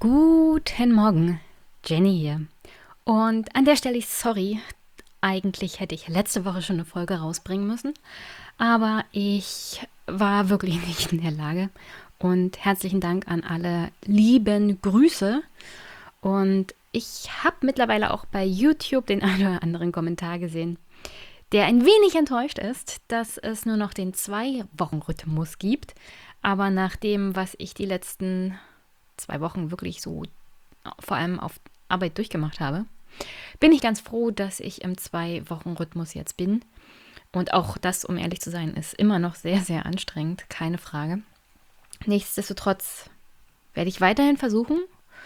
Guten Morgen, Jenny hier. Und an der Stelle sorry, eigentlich hätte ich letzte Woche schon eine Folge rausbringen müssen, aber ich war wirklich nicht in der Lage. Und herzlichen Dank an alle lieben Grüße. Und ich habe mittlerweile auch bei YouTube den einen oder anderen Kommentar gesehen, der ein wenig enttäuscht ist, dass es nur noch den 2-Wochen-Rhythmus gibt. Aber nach dem, was ich die letzten 2 Wochen wirklich so vor allem auf Arbeit durchgemacht habe, bin ich ganz froh, dass ich im 2-Wochen-Rhythmus jetzt bin. Und auch das, um ehrlich zu sein, ist immer noch sehr, sehr anstrengend, keine Frage. Nichtsdestotrotz werde ich weiterhin versuchen,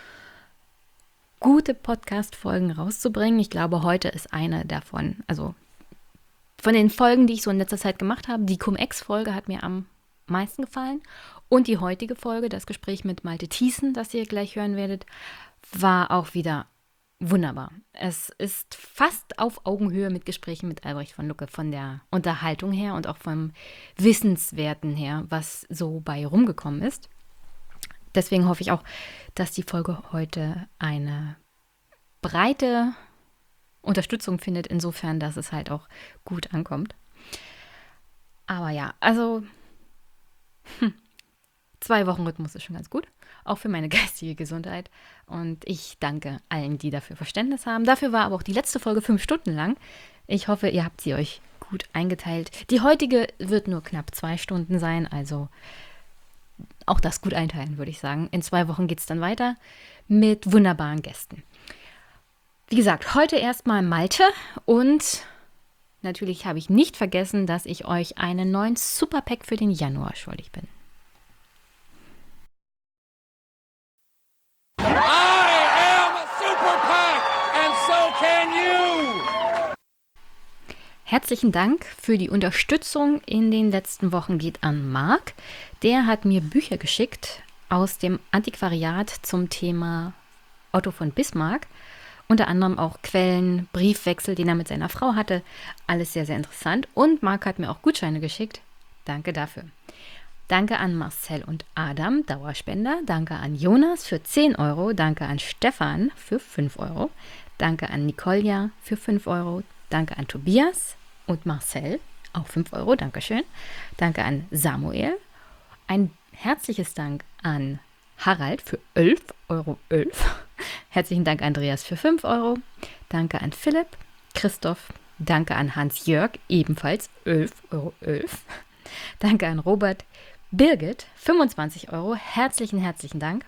gute Podcast-Folgen rauszubringen. Ich glaube, heute ist eine davon. Also von den Folgen, die ich so in letzter Zeit gemacht habe, die Cum-Ex-Folge hat mir am meisten gefallen. Und die heutige Folge, das Gespräch mit Malte Thiessen, das ihr gleich hören werdet, war auch wieder wunderbar. Es ist fast auf Augenhöhe mit Gesprächen mit Albrecht von Lucke, von der Unterhaltung her und auch vom Wissenswerten her, was so bei rumgekommen ist. Deswegen hoffe ich auch, dass die Folge heute eine breite Unterstützung findet, insofern, dass es halt auch gut ankommt. Aber ja, also 2-Wochen-Rhythmus ist schon ganz gut, auch für meine geistige Gesundheit. Und ich danke allen, die dafür Verständnis haben. Dafür war aber auch die letzte Folge 5 Stunden lang. Ich hoffe, ihr habt sie euch gut eingeteilt. Die heutige wird nur knapp 2 Stunden sein, also auch das gut einteilen, würde ich sagen. In 2 Wochen geht es dann weiter mit wunderbaren Gästen. Wie gesagt, heute erstmal Malte und natürlich habe ich nicht vergessen, dass ich euch einen neuen Superpack für den Januar schuldig bin. Herzlichen Dank für die Unterstützung in den letzten Wochen geht an Marc. Der hat mir Bücher geschickt aus dem Antiquariat zum Thema Otto von Bismarck. Unter anderem auch Quellen, Briefwechsel, den er mit seiner Frau hatte. Alles sehr, sehr interessant. Und Marc hat mir auch Gutscheine geschickt. Danke dafür. Danke an Marcel und Adam, Dauerspender. Danke an Jonas für 10 Euro. Danke an Stefan für 5 Euro. Danke an Nikolja für 5 Euro. Danke an Tobias und Marcel, auch 5 Euro, Dankeschön. Danke an Samuel. Ein herzliches Dank an Harald für 11,11 Euro. Herzlichen Dank Andreas für 5 Euro. Danke an Philipp, Christoph. Danke an Hans-Jörg, ebenfalls 11,11 Euro. Danke an Robert, Birgit, 25 Euro. Herzlichen Dank.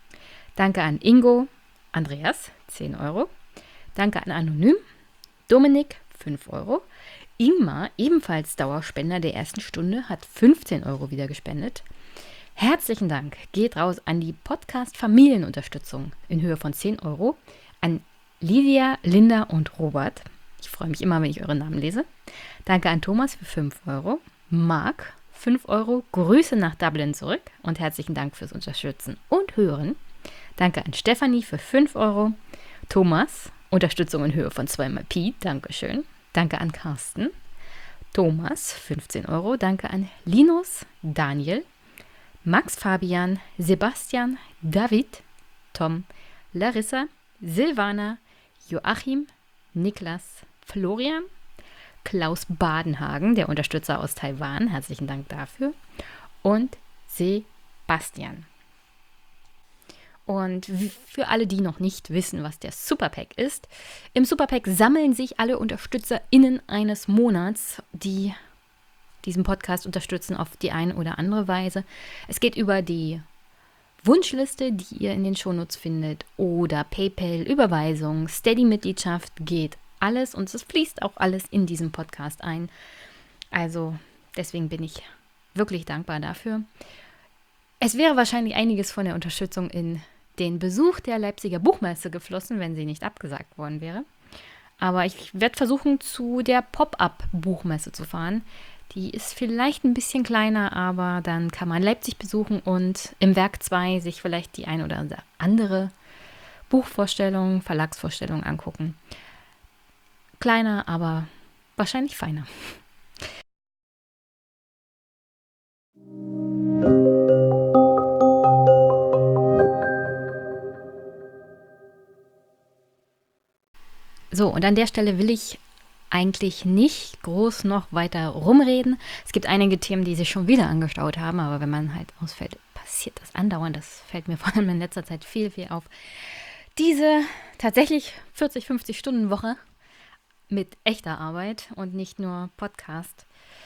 Danke an Ingo, Andreas, 10 Euro. Danke an Anonym, Dominik, 5 Euro. Ingmar, ebenfalls Dauerspender der ersten Stunde, hat 15 Euro wieder gespendet. Herzlichen Dank geht raus an die Podcast-Familienunterstützung in Höhe von 10 Euro, an Lydia, Linda und Robert. Ich freue mich immer, wenn ich eure Namen lese. Danke an Thomas für 5 Euro, Marc, 5 Euro, Grüße nach Dublin zurück und herzlichen Dank fürs Unterstützen und Hören. Danke an Stefanie für 5 Euro, Thomas, Unterstützung in Höhe von 2 Pi, Dankeschön. Danke an Carsten, Thomas, 15 Euro. Danke an Linus, Daniel, Max Fabian, Sebastian, David, Tom, Larissa, Silvana, Joachim, Niklas, Florian, Klaus Badenhagen, der Unterstützer aus Taiwan, herzlichen Dank dafür, und Sebastian. Und für alle, die noch nicht wissen, was der Superpack ist, im Superpack sammeln sich alle UnterstützerInnen eines Monats, die diesen Podcast unterstützen auf die eine oder andere Weise. Es geht über die Wunschliste, die ihr in den Shownotes findet, oder PayPal-Überweisung, Steady-Mitgliedschaft, geht alles und es fließt auch alles in diesen Podcast ein. Also deswegen bin ich wirklich dankbar dafür. Es wäre wahrscheinlich einiges von der Unterstützung in den Besuch der Leipziger Buchmesse geflossen, wenn sie nicht abgesagt worden wäre. Aber ich werde versuchen, zu der Pop-Up-Buchmesse zu fahren. Die ist vielleicht ein bisschen kleiner, aber dann kann man Leipzig besuchen und im Werk 2 sich vielleicht die ein oder andere Buchvorstellung, Verlagsvorstellung angucken. Kleiner, aber wahrscheinlich feiner. So, und an der Stelle will ich eigentlich nicht groß noch weiter rumreden. Es gibt einige Themen, die sich schon wieder angestaut haben, aber wenn man halt ausfällt, passiert das andauernd. Das fällt mir vor allem in letzter Zeit viel auf. Diese tatsächlich 40-50-Stunden-Woche mit echter Arbeit und nicht nur Podcast,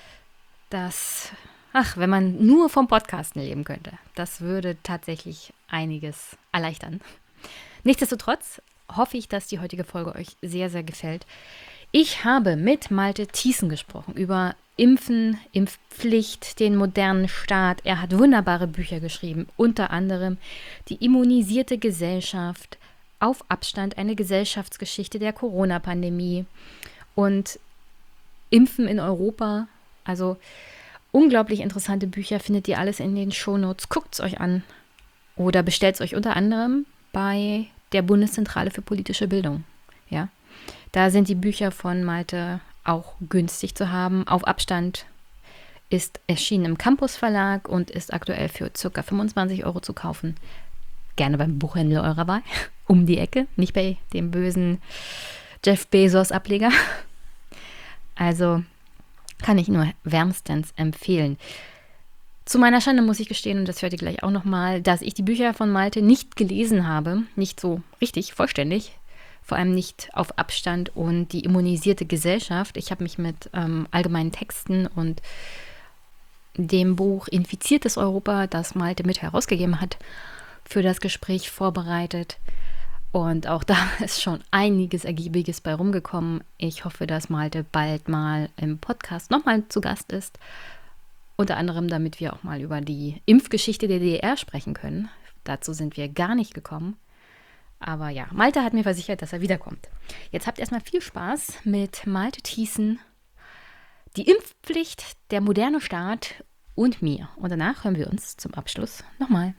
wenn man nur vom Podcasten leben könnte, das würde tatsächlich einiges erleichtern. Nichtsdestotrotz hoffe ich, dass die heutige Folge euch sehr, sehr gefällt. Ich habe mit Malte Thiessen gesprochen über Impfen, Impfpflicht, den modernen Staat. Er hat wunderbare Bücher geschrieben, unter anderem Die immunisierte Gesellschaft, Auf Abstand, eine Gesellschaftsgeschichte der Corona-Pandemie und Impfen in Europa. Also unglaublich interessante Bücher, findet ihr alles in den Shownotes. Guckt es euch an oder bestellt es euch unter anderem bei der Bundeszentrale für politische Bildung. Ja, da sind die Bücher von Malte auch günstig zu haben. Auf Abstand ist erschienen im Campus Verlag und ist aktuell für ca. 25 € zu kaufen. Gerne beim Buchhändler eurer Wahl, um die Ecke, nicht bei dem bösen Jeff Bezos Ableger. Also kann ich nur wärmstens empfehlen. Zu meiner Schande muss ich gestehen, und das hört ihr gleich auch nochmal, dass ich die Bücher von Malte nicht gelesen habe, nicht so richtig, vollständig, vor allem nicht auf Abstand und die immunisierte Gesellschaft. Ich habe mich mit allgemeinen Texten und dem Buch Infiziertes Europa, das Malte mit herausgegeben hat, für das Gespräch vorbereitet. Und auch da ist schon einiges Ergiebiges bei rumgekommen. Ich hoffe, dass Malte bald mal im Podcast nochmal zu Gast ist. Unter anderem, damit wir auch mal über die Impfgeschichte der DDR sprechen können. Dazu sind wir gar nicht gekommen. Aber ja, Malte hat mir versichert, dass er wiederkommt. Jetzt habt erstmal viel Spaß mit Malte Thiessen, die Impfpflicht, der moderne Staat und mir. Und danach hören wir uns zum Abschluss nochmal.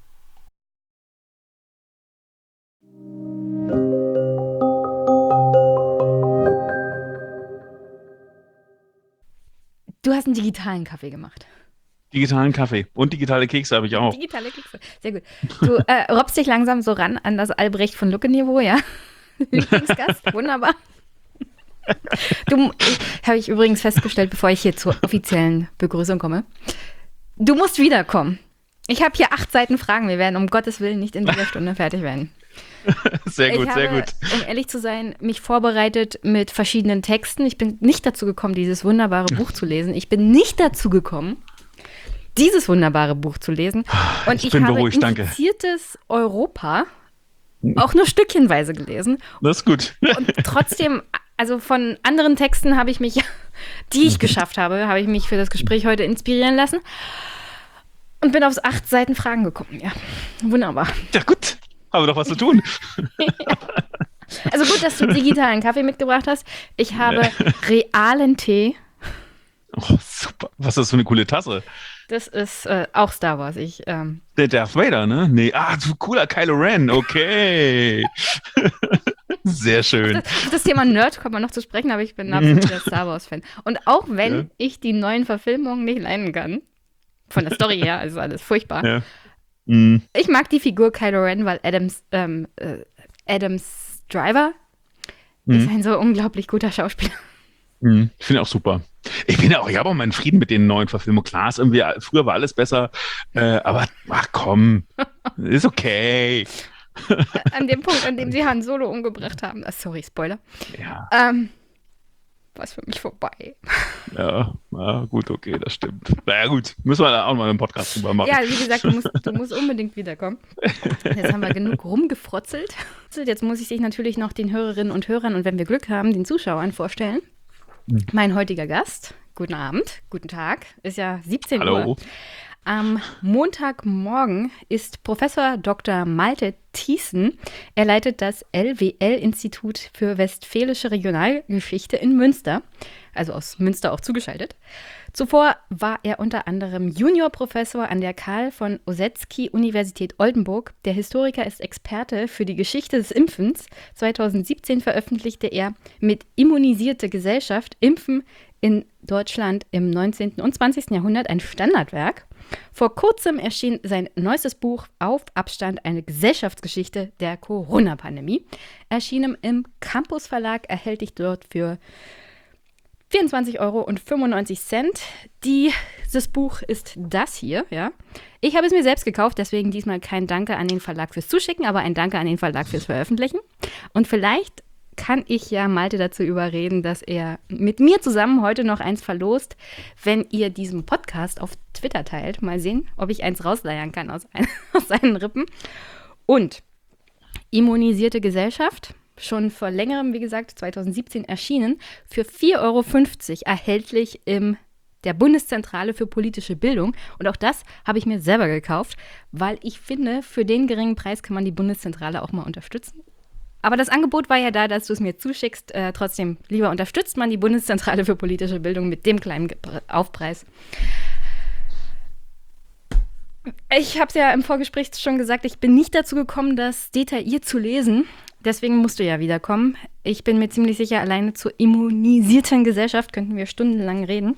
Du hast einen digitalen Kaffee gemacht. Digitalen Kaffee und digitale Kekse habe ich auch. Digitale Kekse, sehr gut. Du robbst dich langsam so ran an das Albrecht von Lucke-Niveau, ja? Lieblingsgast, wunderbar. Habe ich übrigens festgestellt, bevor ich hier zur offiziellen Begrüßung komme. Du musst wiederkommen. Ich habe hier 8 Seiten Fragen. Wir werden um Gottes Willen nicht in dieser Stunde fertig werden. Sehr gut, sehr gut. Um ehrlich zu sein, mich vorbereitet mit verschiedenen Texten. Ich bin nicht dazu gekommen, dieses wunderbare Buch zu lesen. Ich bin nicht dazu gekommen, dieses wunderbare Buch zu lesen. Und ich bin habe beruhigt, danke. Infiziertes Europa auch nur stückchenweise gelesen. Das ist gut. Und trotzdem, also von anderen Texten habe ich mich, die ich geschafft habe ich mich für das Gespräch heute inspirieren lassen. Und bin auf 8 Seiten Fragen gekommen. Ja, wunderbar. Ja gut, haben wir doch was zu tun. Also gut, dass du digitalen Kaffee mitgebracht hast. Ich habe realen Tee. Oh, super. Was ist das für eine coole Tasse? Das ist auch Star Wars. Der Darth Vader, ne? Nee, so cooler Kylo Ren, okay. Sehr schön. Auf das Thema Nerd kommt man noch zu sprechen, aber ich bin ein absoluter Star Wars-Fan. Und auch wenn ich die neuen Verfilmungen nicht leiden kann, von der Story her, also alles furchtbar. Ja. Ich mag die Figur Kylo Ren, weil Adams Driver ist ein so unglaublich guter Schauspieler. Ich finde auch super. Ich habe auch meinen Frieden mit den neuen Verfilmungen. Klar, früher war alles besser, aber komm, ist okay. An dem Punkt, an dem sie Han Solo umgebracht haben. Sorry, Spoiler. Ja. War es für mich vorbei. Ja, gut, okay, das stimmt. Naja, gut, müssen wir da auch mal einen Podcast drüber machen. Ja, wie gesagt, du musst unbedingt wiederkommen. Jetzt haben wir genug rumgefrotzelt. Jetzt muss ich dich natürlich noch den Hörerinnen und Hörern und wenn wir Glück haben, den Zuschauern vorstellen. Mein heutiger Gast, guten Abend, guten Tag, ist ja 17 Hallo. Uhr. Am Montagmorgen ist Professor Dr. Malte Thiessen. Er leitet das LWL-Institut für Westfälische Regionalgeschichte in Münster, also aus Münster auch zugeschaltet. Zuvor war er unter anderem Juniorprofessor an der Karl von Ossietzky Universität Oldenburg. Der Historiker ist Experte für die Geschichte des Impfens. 2017 veröffentlichte er mit Immunisierte Gesellschaft, Impfen in Deutschland im 19. und 20. Jahrhundert ein Standardwerk. Vor kurzem erschien sein neuestes Buch Auf Abstand, eine Gesellschaftsgeschichte Wissenschaftsgeschichte der Corona-Pandemie. Erschienen im Campus Verlag, erhältlich dort für 24,95 €. Dieses Buch ist das hier, ja. Ich habe es mir selbst gekauft, deswegen diesmal kein Danke an den Verlag fürs Zuschicken, aber ein Danke an den Verlag fürs Veröffentlichen. Und vielleicht kann ich ja Malte dazu überreden, dass er mit mir zusammen heute noch eins verlost, wenn ihr diesen Podcast auf Twitter teilt. Mal sehen, ob ich eins rausleiern kann aus seinen Rippen. Und Immunisierte Gesellschaft, schon vor längerem, wie gesagt, 2017 erschienen, für 4,50 € erhältlich in der Bundeszentrale für politische Bildung. Und auch das habe ich mir selber gekauft, weil ich finde, für den geringen Preis kann man die Bundeszentrale auch mal unterstützen. Aber das Angebot war ja da, dass du es mir zuschickst. Trotzdem, lieber unterstützt man die Bundeszentrale für politische Bildung mit dem kleinen Aufpreis. Ich habe es ja im Vorgespräch schon gesagt, ich bin nicht dazu gekommen, das detailliert zu lesen. Deswegen musst du ja wiederkommen. Ich bin mir ziemlich sicher, alleine zur immunisierten Gesellschaft könnten wir stundenlang reden.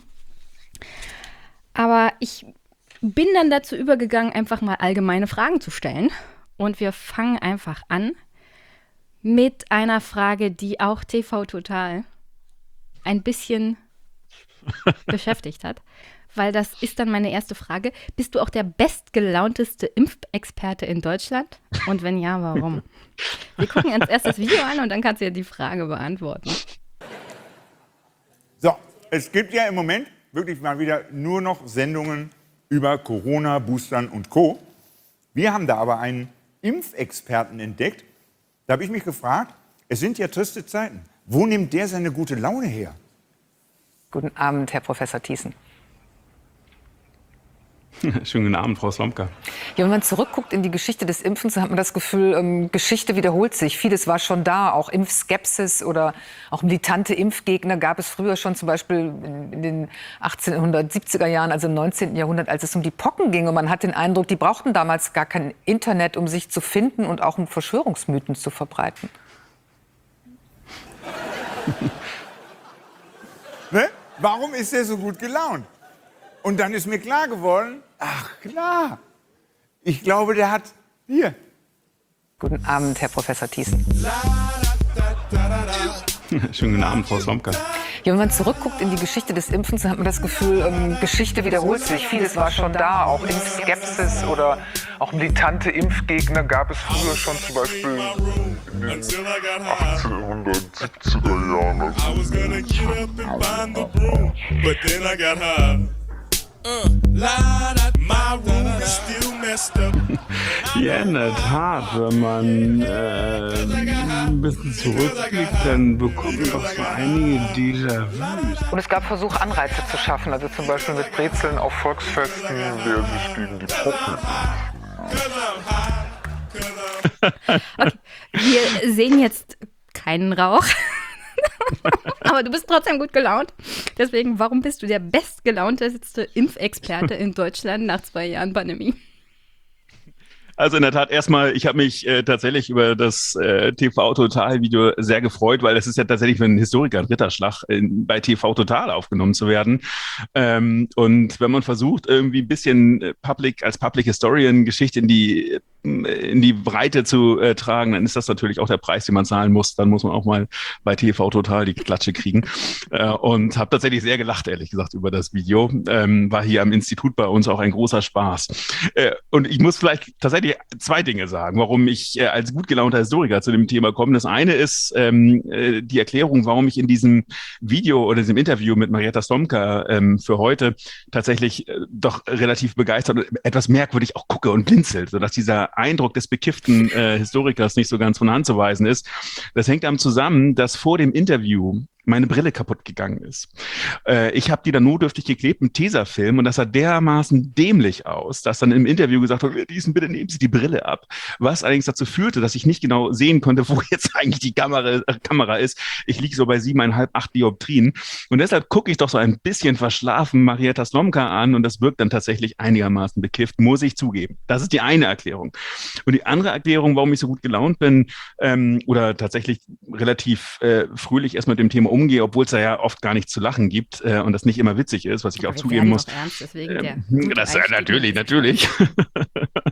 Aber ich bin dann dazu übergegangen, einfach mal allgemeine Fragen zu stellen. Und wir fangen einfach an mit einer Frage, die auch TV Total ein bisschen beschäftigt hat. Weil das ist dann meine erste Frage. Bist du auch der bestgelaunteste Impfexperte in Deutschland? Und wenn ja, warum? Wir gucken uns erst das Video an und dann kannst du ja die Frage beantworten. So, es gibt ja im Moment wirklich mal wieder nur noch Sendungen über Corona, Boostern und Co. Wir haben da aber einen Impfexperten entdeckt. Da habe ich mich gefragt, es sind ja triste Zeiten. Wo nimmt der seine gute Laune her? Guten Abend, Herr Professor Thiessen. Schönen guten Abend, Frau Slomka. Ja, wenn man zurückguckt in die Geschichte des Impfens, dann hat man das Gefühl, Geschichte wiederholt sich. Vieles war schon da, auch Impfskepsis oder auch militante Impfgegner gab es früher schon, zum Beispiel in den 1870er Jahren, also im 19. Jahrhundert, als es um die Pocken ging. Und man hat den Eindruck, die brauchten damals gar kein Internet, um sich zu finden und auch um Verschwörungsmythen zu verbreiten. Ne? Warum ist der so gut gelaunt? Und dann ist mir klar geworden, ach klar, ich glaube, der hat hier. Guten Abend, Herr Professor Thiessen. Schönen guten Abend, Frau Slomka. Ja, wenn man zurückguckt in die Geschichte des Impfens, dann hat man das Gefühl, Geschichte wiederholt sich. Vieles war schon da, auch Impfskepsis oder auch militante Impfgegner gab es früher schon, zum Beispiel in den 1870er Jahren. Ja, in der Tat, wenn man ein bisschen zurückblickt, dann bekommt man doch so einige Déjà-vus. Und es gab Versuche, Anreize zu schaffen, also zum Beispiel mit Brezeln auf Volksfesten, wer sich gegen die Pocken. Okay, wir sehen jetzt keinen Rauch. Aber du bist trotzdem gut gelaunt. Deswegen, warum bist du der bestgelaunteste Impfexperte in Deutschland nach 2 Jahren Pandemie? Also in der Tat, erstmal, ich habe mich tatsächlich über das TV Total Video sehr gefreut, weil es ist ja tatsächlich für einen Historiker ein Ritterschlag, bei TV Total aufgenommen zu werden. Und wenn man versucht, irgendwie ein bisschen als Public Historian Geschichte in die Breite zu tragen, dann ist das natürlich auch der Preis, den man zahlen muss. Dann muss man auch mal bei TV Total die Klatsche kriegen. Und habe tatsächlich sehr gelacht, ehrlich gesagt, über das Video. War hier am Institut bei uns auch ein großer Spaß. Und ich muss vielleicht tatsächlich 2 Dinge sagen, warum ich als gut gelaunter Historiker zu dem Thema komme. Das eine ist die Erklärung, warum ich in diesem Video oder diesem Interview mit Marietta Slomka für heute tatsächlich doch relativ begeistert und etwas merkwürdig auch gucke und blinzel, sodass dieser Eindruck des bekifften Historikers nicht so ganz von Hand zu weisen ist. Das hängt damit zusammen, dass vor dem Interview meine Brille kaputt gegangen ist. Ich habe die dann notdürftig geklebt mit Tesafilm und das sah dermaßen dämlich aus, dass dann im Interview gesagt wurde, bitte nehmen Sie die Brille ab. Was allerdings dazu führte, dass ich nicht genau sehen konnte, wo jetzt eigentlich die Kamera ist. Ich liege so bei 7,5, 8 Dioptrien und deshalb gucke ich doch so ein bisschen verschlafen Marietta Slomka an und das wirkt dann tatsächlich einigermaßen bekifft, muss ich zugeben. Das ist die eine Erklärung. Und die andere Erklärung, warum ich so gut gelaunt bin oder tatsächlich relativ fröhlich erst mit dem Thema umgehe, obwohl es da ja oft gar nichts zu lachen gibt und das nicht immer witzig ist, was ich auch zugeben muss. Ernst, deswegen das natürlich.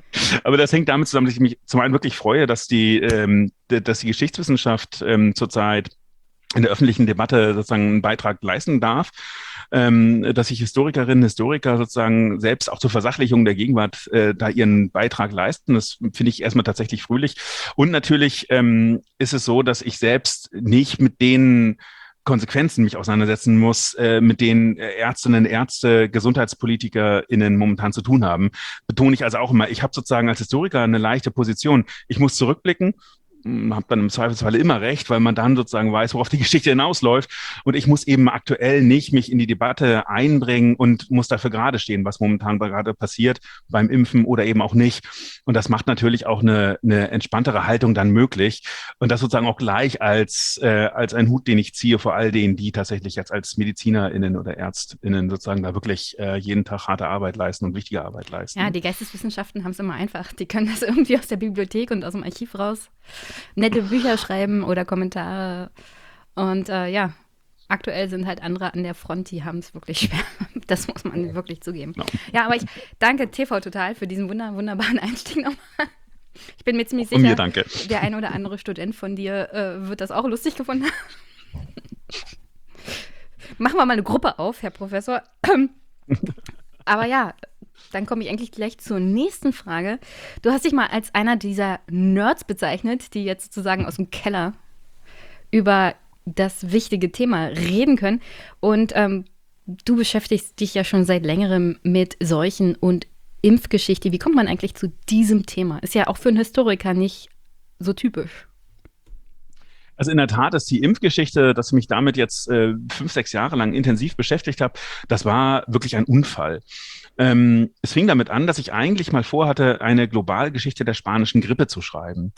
Aber das hängt damit zusammen, dass ich mich zum einen wirklich freue, dass die Geschichtswissenschaft zurzeit in der öffentlichen Debatte sozusagen einen Beitrag leisten darf, dass sich Historikerinnen, Historiker sozusagen selbst auch zur Versachlichung der Gegenwart da ihren Beitrag leisten. Das finde ich erstmal tatsächlich fröhlich. Und natürlich ist es so, dass ich selbst nicht mit den Konsequenzen mich auseinandersetzen muss, mit denen Ärztinnen, Ärzte, GesundheitspolitikerInnen momentan zu tun haben. Betone ich also auch immer, ich habe sozusagen als Historiker eine leichte Position. Ich muss zurückblicken, habe dann im Zweifelsfall immer recht, weil man dann sozusagen weiß, worauf die Geschichte hinausläuft. Und ich muss eben aktuell nicht mich in die Debatte einbringen und muss dafür gerade stehen, was momentan gerade passiert beim Impfen oder eben auch nicht. Und das macht natürlich auch eine entspanntere Haltung dann möglich. Und das sozusagen auch gleich als ein Hut, den ich ziehe vor all denen, die tatsächlich jetzt als MedizinerInnen oder ÄrztInnen sozusagen da wirklich jeden Tag harte Arbeit leisten und wichtige Arbeit leisten. Ja, die Geisteswissenschaften haben es immer einfach. Die können das irgendwie aus der Bibliothek und aus dem Archiv raus nette Bücher schreiben oder Kommentare. Und ja, aktuell sind halt andere an der Front, die haben es wirklich schwer. Das muss man wirklich zugeben. No. Ja, aber ich danke TV Total für diesen wunderbaren Einstieg nochmal. Ich bin mir ziemlich sicher, mir danke. Der ein oder andere Student von dir wird das auch lustig gefunden haben. Machen wir mal eine Gruppe auf, Herr Professor. Aber ja, dann komme ich eigentlich gleich zur nächsten Frage. Du hast dich mal als einer dieser Nerds bezeichnet, die jetzt sozusagen aus dem Keller über das wichtige Thema reden können. Und du beschäftigst dich ja schon seit längerem mit Seuchen und Impfgeschichte. Wie kommt man eigentlich zu diesem Thema? Ist ja auch für einen Historiker nicht so typisch. Also in der Tat ist die Impfgeschichte, dass ich mich damit jetzt 5, 6 Jahre lang intensiv beschäftigt habe, das war wirklich ein Unfall. Es fing damit an, dass ich eigentlich mal vorhatte, eine Globalgeschichte der spanischen Grippe zu schreiben.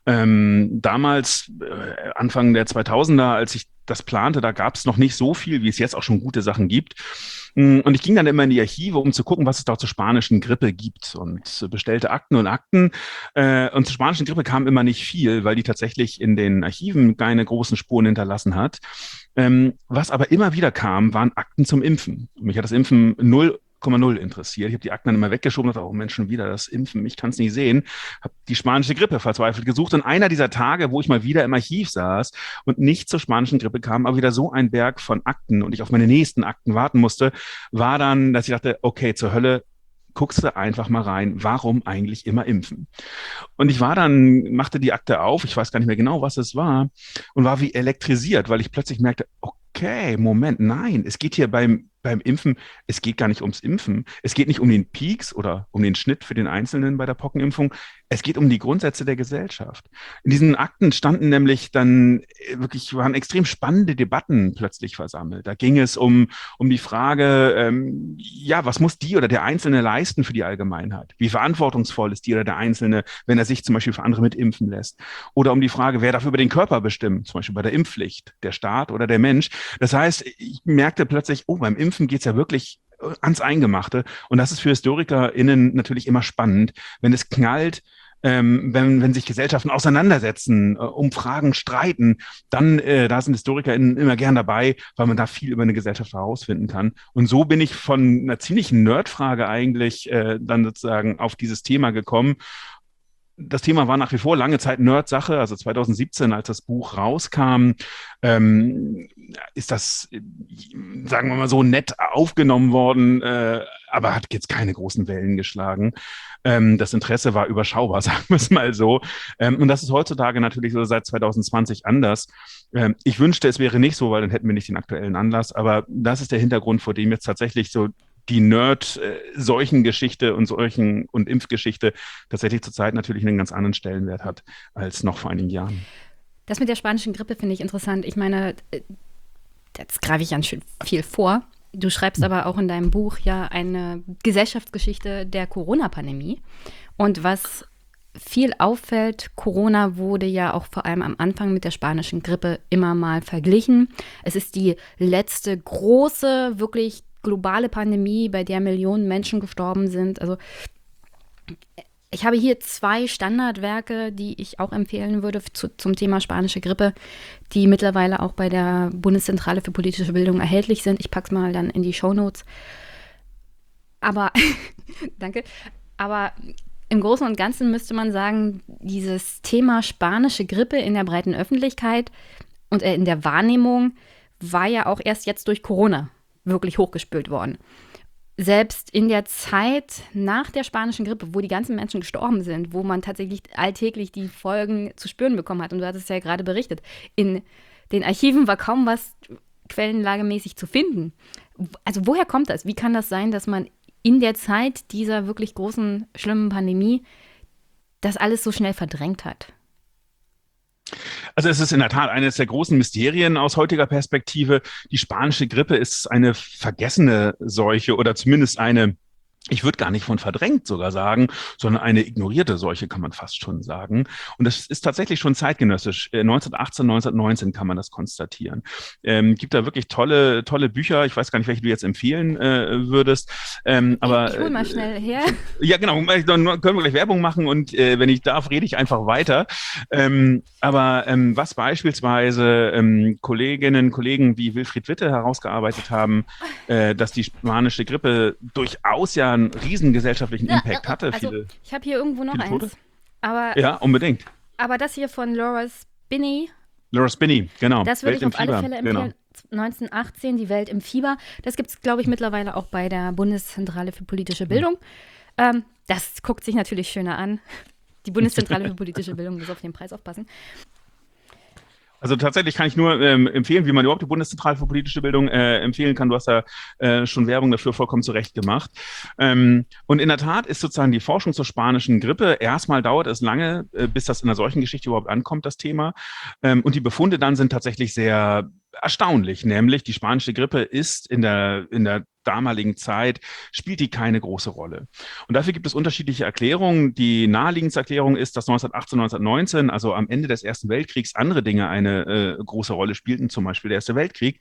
Damals, Anfang der 2000er, als ich das plante, da gab es noch nicht so viel, wie es jetzt auch schon gute Sachen gibt. Und ich ging dann immer in die Archive, um zu gucken, was es da zur spanischen Grippe gibt und bestellte Akten und Akten. Und zur spanischen Grippe kam immer nicht viel, weil die tatsächlich in den Archiven keine großen Spuren hinterlassen hat. Was aber immer wieder kam, waren Akten zum Impfen. Mich hat das Impfen 0,0 interessiert. Ich habe die Akten dann immer weggeschoben und dachte, oh Mensch, schon wieder das Impfen, ich kann es nicht sehen. Habe die spanische Grippe verzweifelt gesucht. Und einer dieser Tage, wo ich mal wieder im Archiv saß und nicht zur spanischen Grippe kam, aber wieder so ein Berg von Akten und ich auf meine nächsten Akten warten musste, war dann, dass ich dachte, okay, zur Hölle, guckst du einfach mal rein, warum eigentlich immer impfen? Und ich machte die Akte auf, ich weiß gar nicht mehr genau, was es war, und war wie elektrisiert, weil ich plötzlich merkte, okay, Moment, nein, es geht hier beim Impfen, es geht gar nicht ums Impfen. Es geht nicht um den Peaks oder um den Schnitt für den Einzelnen bei der Pockenimpfung. Es geht um die Grundsätze der Gesellschaft. In diesen Akten standen nämlich dann waren extrem spannende Debatten plötzlich versammelt. Da ging es um die Frage, was muss die oder der Einzelne leisten für die Allgemeinheit? Wie verantwortungsvoll ist die oder der Einzelne, wenn er sich zum Beispiel für andere mitimpfen lässt? Oder um die Frage, wer darf über den Körper bestimmen? Zum Beispiel bei der Impfpflicht, der Staat oder der Mensch. Das heißt, ich merkte plötzlich, beim Impfen geht es ja wirklich ans Eingemachte. Und das ist für HistorikerInnen natürlich immer spannend, wenn es knallt, wenn sich Gesellschaften auseinandersetzen, um Fragen streiten, dann da sind HistorikerInnen immer gern dabei, weil man da viel über eine Gesellschaft herausfinden kann. Und so bin ich von einer ziemlichen Nerdfrage eigentlich dann sozusagen auf dieses Thema gekommen. Das Thema war nach wie vor lange Zeit Nerd-Sache. Also 2017, als das Buch rauskam, ist das, sagen wir mal so, nett aufgenommen worden, aber hat jetzt keine großen Wellen geschlagen. Das Interesse war überschaubar, sagen wir es mal so. Und das ist heutzutage natürlich so seit 2020 anders. Ich wünschte, es wäre nicht so, weil dann hätten wir nicht den aktuellen Anlass. Aber das ist der Hintergrund, vor dem jetzt tatsächlich so die Nerd-Seuchengeschichte und Impfgeschichte tatsächlich zurzeit natürlich einen ganz anderen Stellenwert hat als noch vor einigen Jahren. Das mit der spanischen Grippe finde ich interessant. Ich meine, jetzt greife ich ganz schön viel vor. Du schreibst aber auch in deinem Buch ja eine Gesellschaftsgeschichte der Corona-Pandemie. Und was viel auffällt, Corona wurde ja auch vor allem am Anfang mit der spanischen Grippe immer mal verglichen. Es ist die letzte große, wirklich globale Pandemie, bei der Millionen Menschen gestorben sind. Also ich habe hier 2 Standardwerke, die ich auch empfehlen würde zum Thema spanische Grippe, die mittlerweile auch bei der Bundeszentrale für politische Bildung erhältlich sind. Ich packe es mal dann in die Shownotes. Aber, danke, aber im Großen und Ganzen müsste man sagen, dieses Thema spanische Grippe in der breiten Öffentlichkeit und in der Wahrnehmung war ja auch erst jetzt durch Corona wirklich hochgespült worden. Selbst in der Zeit nach der spanischen Grippe, wo die ganzen Menschen gestorben sind, wo man tatsächlich alltäglich die Folgen zu spüren bekommen hat, und du hattest es ja gerade berichtet, in den Archiven war kaum was quellenlagemäßig zu finden. Also woher kommt das? Wie kann das sein, dass man in der Zeit dieser wirklich großen, schlimmen Pandemie das alles so schnell verdrängt hat? Also es ist in der Tat eines der großen Mysterien aus heutiger Perspektive. Die spanische Grippe ist eine vergessene Seuche oder zumindest eine, ich würde gar nicht von verdrängt sogar sagen, sondern eine ignorierte Seuche kann man fast schon sagen. Und das ist tatsächlich schon zeitgenössisch. 1918, 1919 kann man das konstatieren. Gibt da wirklich tolle Bücher. Ich weiß gar nicht, welche du jetzt empfehlen würdest. Aber ich hol mal schnell her. Ja, genau. Dann können wir gleich Werbung machen und wenn ich darf, rede ich einfach weiter. Was beispielsweise Kolleginnen, Kollegen wie Wilfried Witte herausgearbeitet haben, dass die spanische Grippe durchaus ja einen riesen gesellschaftlichen Impact hatte. Also, ich habe hier irgendwo noch eins. Aber, ja, unbedingt. Aber das hier von Laura Spinney. Laura Spinney, genau. Das würde ich auf alle Fälle empfehlen. Genau. 1918, die Welt im Fieber. Das gibt es, glaube ich, mittlerweile auch bei der Bundeszentrale für politische Bildung. Das guckt sich natürlich schöner an. Die Bundeszentrale für politische Bildung muss auf den Preis aufpassen. Also tatsächlich kann ich nur empfehlen, wie man überhaupt die Bundeszentrale für politische Bildung empfehlen kann. Du hast da schon Werbung dafür vollkommen zurecht gemacht. Und in der Tat ist sozusagen die Forschung zur spanischen Grippe, erstmal dauert es lange, bis das in der Seuchengeschichte überhaupt ankommt, das Thema. Und die Befunde dann sind tatsächlich sehr erstaunlich, nämlich die spanische Grippe ist in der damaligen Zeit, spielt die keine große Rolle. Und dafür gibt es unterschiedliche Erklärungen. Die naheliegendste Erklärung ist, dass 1918, 1919, also am Ende des Ersten Weltkriegs, andere Dinge eine große Rolle spielten, zum Beispiel der Erste Weltkrieg,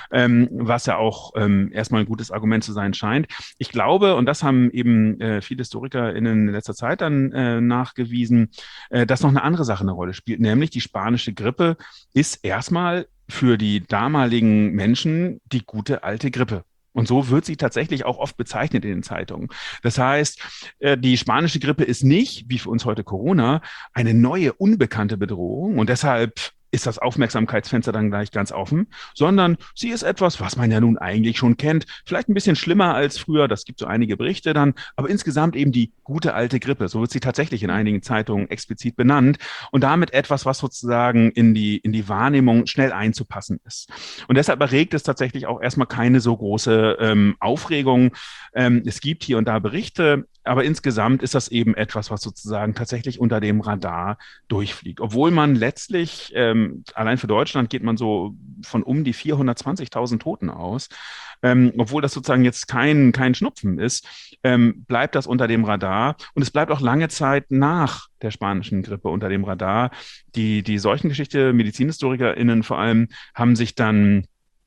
was ja auch erstmal ein gutes Argument zu sein scheint. Ich glaube, und das haben eben viele HistorikerInnen in letzter Zeit dann nachgewiesen, dass noch eine andere Sache eine Rolle spielt, nämlich die spanische Grippe ist erstmal für die damaligen Menschen die gute alte Grippe. Und so wird sie tatsächlich auch oft bezeichnet in den Zeitungen. Das heißt, die spanische Grippe ist nicht, wie für uns heute Corona, eine neue, unbekannte Bedrohung. Und deshalb ist das Aufmerksamkeitsfenster dann gleich ganz offen, sondern sie ist etwas, was man ja nun eigentlich schon kennt. Vielleicht ein bisschen schlimmer als früher, das gibt so einige Berichte dann, aber insgesamt eben die gute alte Grippe. So wird sie tatsächlich in einigen Zeitungen explizit benannt und damit etwas, was sozusagen in die Wahrnehmung schnell einzupassen ist. Und deshalb erregt es tatsächlich auch erstmal keine so große Aufregung. Es gibt hier und da Berichte, aber insgesamt ist das eben etwas, was sozusagen tatsächlich unter dem Radar durchfliegt. Obwohl man letztlich, allein für Deutschland geht man so von um die 420.000 Toten aus. Obwohl das sozusagen jetzt kein Schnupfen ist, bleibt das unter dem Radar. Und es bleibt auch lange Zeit nach der spanischen Grippe unter dem Radar. Die Seuchengeschichte, MedizinhistorikerInnen vor allem, haben sich dann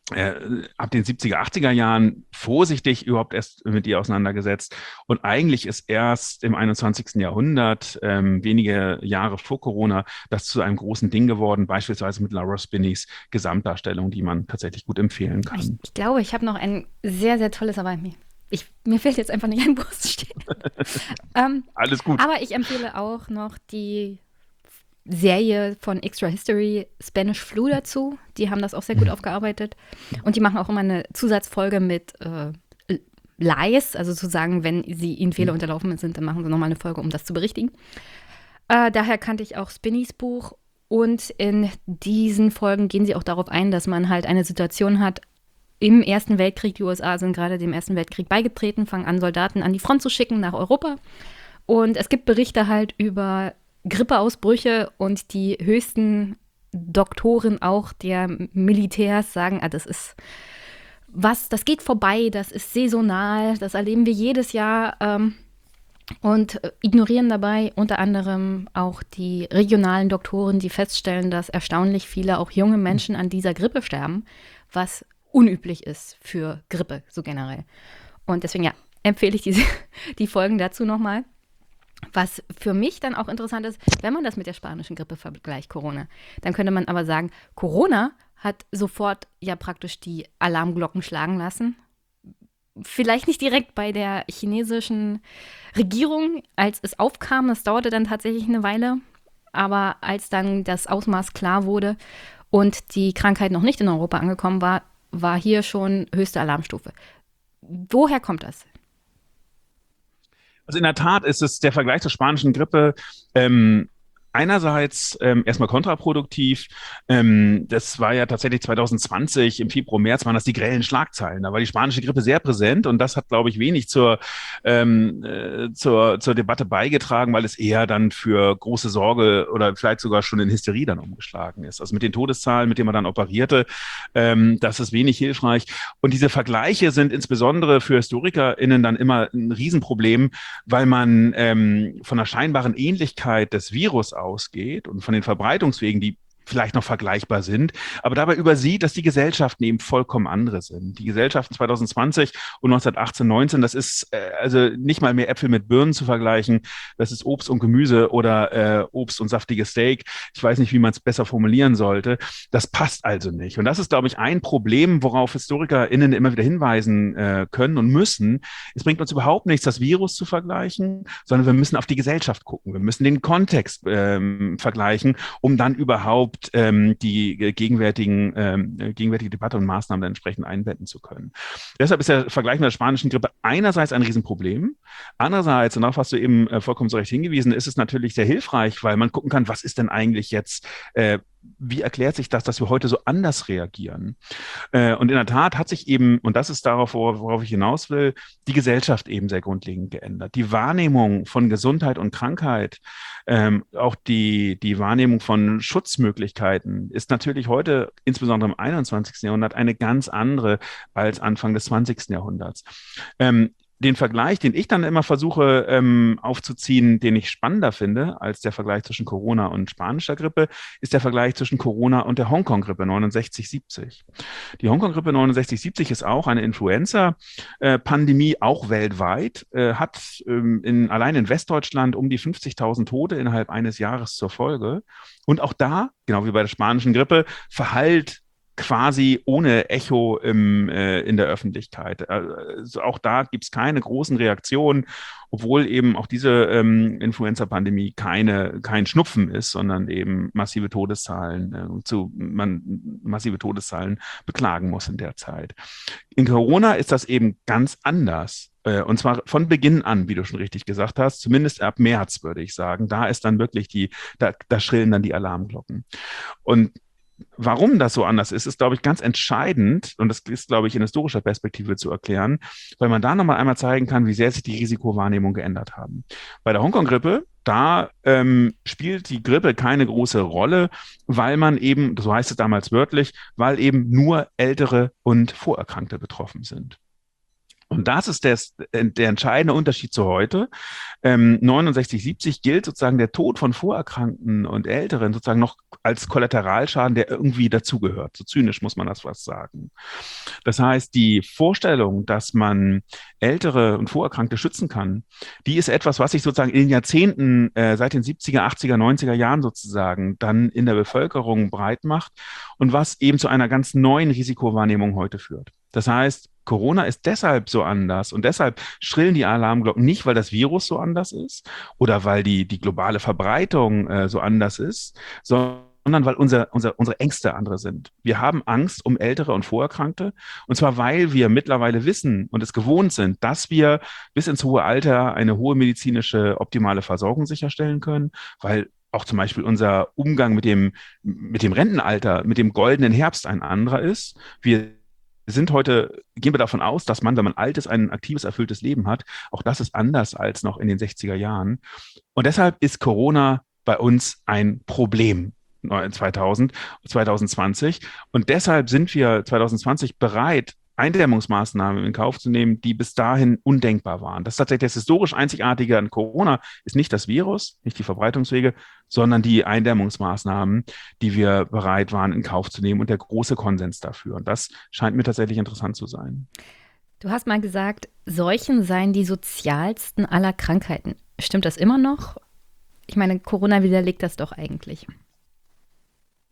ab den 70er, 80er Jahren vorsichtig überhaupt erst mit ihr auseinandergesetzt. Und eigentlich ist erst im 21. Jahrhundert, wenige Jahre vor Corona, das zu einem großen Ding geworden, beispielsweise mit Laura Spinneys Gesamtdarstellung, die man tatsächlich gut empfehlen kann. Ich glaube, ich habe noch ein sehr, sehr tolles, aber mir fällt jetzt einfach nicht ein, wo es steht. Alles gut. Aber ich empfehle auch noch die Serie von Extra History Spanish Flu dazu. Die haben das auch sehr gut aufgearbeitet. Und die machen auch immer eine Zusatzfolge mit Lies, also zu sagen, wenn ihnen Fehler unterlaufen sind, dann machen sie nochmal eine Folge, um das zu berichtigen. Daher kannte ich auch Spinneys Buch. Und in diesen Folgen gehen sie auch darauf ein, dass man halt eine Situation hat, im Ersten Weltkrieg, die USA sind gerade dem Ersten Weltkrieg beigetreten, fangen an, Soldaten an die Front zu schicken nach Europa. Und es gibt Berichte halt über Grippeausbrüche und die höchsten Doktoren auch der Militärs sagen, das geht vorbei, das ist saisonal, das erleben wir jedes Jahr und ignorieren dabei unter anderem auch die regionalen Doktoren, die feststellen, dass erstaunlich viele auch junge Menschen an dieser Grippe sterben, was unüblich ist für Grippe so generell. Und deswegen empfehle ich die Folgen dazu nochmal. Was für mich dann auch interessant ist, wenn man das mit der spanischen Grippe vergleicht, Corona, dann könnte man aber sagen, Corona hat sofort ja praktisch die Alarmglocken schlagen lassen. vielleicht nicht direkt bei der chinesischen Regierung, als es aufkam. Das dauerte dann tatsächlich eine Weile. Aber als dann das Ausmaß klar wurde und die Krankheit noch nicht in Europa angekommen war, war hier schon höchste Alarmstufe. Woher kommt das? Also in der Tat ist es der Vergleich zur spanischen Grippe einerseits erstmal kontraproduktiv. Das war ja tatsächlich 2020, im Februar, März waren das die grellen Schlagzeilen. Da war die spanische Grippe sehr präsent und das hat, glaube ich, wenig zur Debatte beigetragen, weil es eher dann für große Sorge oder vielleicht sogar schon in Hysterie dann umgeschlagen ist. Also mit den Todeszahlen, mit denen man dann operierte, das ist wenig hilfreich. Und diese Vergleiche sind insbesondere für HistorikerInnen dann immer ein Riesenproblem, weil man von der scheinbaren Ähnlichkeit des Virus ausgeht und von den Verbreitungswegen, die vielleicht noch vergleichbar sind, aber dabei übersieht, dass die Gesellschaften eben vollkommen andere sind. Die Gesellschaften 2020 und 1918, 19, das ist also nicht mal mehr Äpfel mit Birnen zu vergleichen, das ist Obst und Gemüse oder Obst und saftiges Steak. Ich weiß nicht, wie man es besser formulieren sollte. Das passt also nicht. Und das ist, glaube ich, ein Problem, worauf HistorikerInnen immer wieder hinweisen können und müssen. Es bringt uns überhaupt nichts, das Virus zu vergleichen, sondern wir müssen auf die Gesellschaft gucken. Wir müssen den Kontext vergleichen, um dann überhaupt die gegenwärtige Debatte und Maßnahmen dann entsprechend einbetten zu können. Deshalb ist der Vergleich mit der spanischen Grippe einerseits ein Riesenproblem, andererseits, und darauf hast du eben vollkommen zu Recht hingewiesen, ist es natürlich sehr hilfreich, weil man gucken kann, was ist denn eigentlich jetzt wie erklärt sich das, dass wir heute so anders reagieren? Und in der Tat hat sich eben, und das ist darauf, worauf ich hinaus will, die Gesellschaft eben sehr grundlegend geändert. Die Wahrnehmung von Gesundheit und Krankheit, auch die Wahrnehmung von Schutzmöglichkeiten ist natürlich heute, insbesondere im 21. Jahrhundert, eine ganz andere als Anfang des 20. Jahrhunderts. Den Vergleich, den ich dann immer versuche aufzuziehen, den ich spannender finde als der Vergleich zwischen Corona und spanischer Grippe, ist der Vergleich zwischen Corona und der Hongkong-Grippe 69-70. Die Hongkong-Grippe 69-70 ist auch eine Influenza-Pandemie, auch weltweit, hat allein in Westdeutschland um die 50.000 Tote innerhalb eines Jahres zur Folge. Und auch da, genau wie bei der spanischen Grippe, verhallt quasi ohne Echo in der Öffentlichkeit. Also auch da gibt es keine großen Reaktionen, obwohl eben auch diese Influenza-Pandemie kein Schnupfen ist, sondern eben massive Todeszahlen beklagen muss in der Zeit. In Corona ist das eben ganz anders. Und zwar von Beginn an, wie du schon richtig gesagt hast, zumindest ab März, würde ich sagen. Da ist dann wirklich da schrillen dann die Alarmglocken. Und warum das so anders ist glaube ich, ganz entscheidend und das ist, glaube ich, in historischer Perspektive zu erklären, weil man da nochmal einmal zeigen kann, wie sehr sich die Risikowahrnehmung geändert haben. Bei der Hongkong-Grippe, da spielt die Grippe keine große Rolle, weil man eben, so heißt es damals wörtlich, weil eben nur Ältere und Vorerkrankte betroffen sind. Und das ist der entscheidende Unterschied zu heute. 69, 70 gilt sozusagen der Tod von Vorerkrankten und Älteren sozusagen noch als Kollateralschaden, der irgendwie dazugehört. So zynisch muss man das fast sagen. Das heißt, die Vorstellung, dass man Ältere und Vorerkrankte schützen kann, die ist etwas, was sich sozusagen in den Jahrzehnten, seit den 70er, 80er, 90er Jahren sozusagen dann in der Bevölkerung breit macht und was eben zu einer ganz neuen Risikowahrnehmung heute führt. Das heißt, Corona ist deshalb so anders und deshalb schrillen die Alarmglocken nicht, weil das Virus so anders ist oder weil die globale Verbreitung so anders ist, sondern weil unsere Ängste andere sind. Wir haben Angst um Ältere und Vorerkrankte und zwar, weil wir mittlerweile wissen und es gewohnt sind, dass wir bis ins hohe Alter eine hohe medizinische optimale Versorgung sicherstellen können, weil auch zum Beispiel unser Umgang mit dem Rentenalter, mit dem goldenen Herbst ein anderer ist. Gehen wir davon aus, dass man, wenn man alt ist, ein aktives, erfülltes Leben hat. Auch das ist anders als noch in den 60er Jahren. Und deshalb ist Corona bei uns ein Problem 2020. Und deshalb sind wir 2020 bereit, Eindämmungsmaßnahmen in Kauf zu nehmen, die bis dahin undenkbar waren. Das ist tatsächlich das historisch Einzigartige an Corona, ist nicht das Virus, nicht die Verbreitungswege, sondern die Eindämmungsmaßnahmen, die wir bereit waren, in Kauf zu nehmen und der große Konsens dafür. Und das scheint mir tatsächlich interessant zu sein. Du hast mal gesagt, Seuchen seien die sozialsten aller Krankheiten. Stimmt das immer noch? Ich meine, Corona widerlegt das doch eigentlich.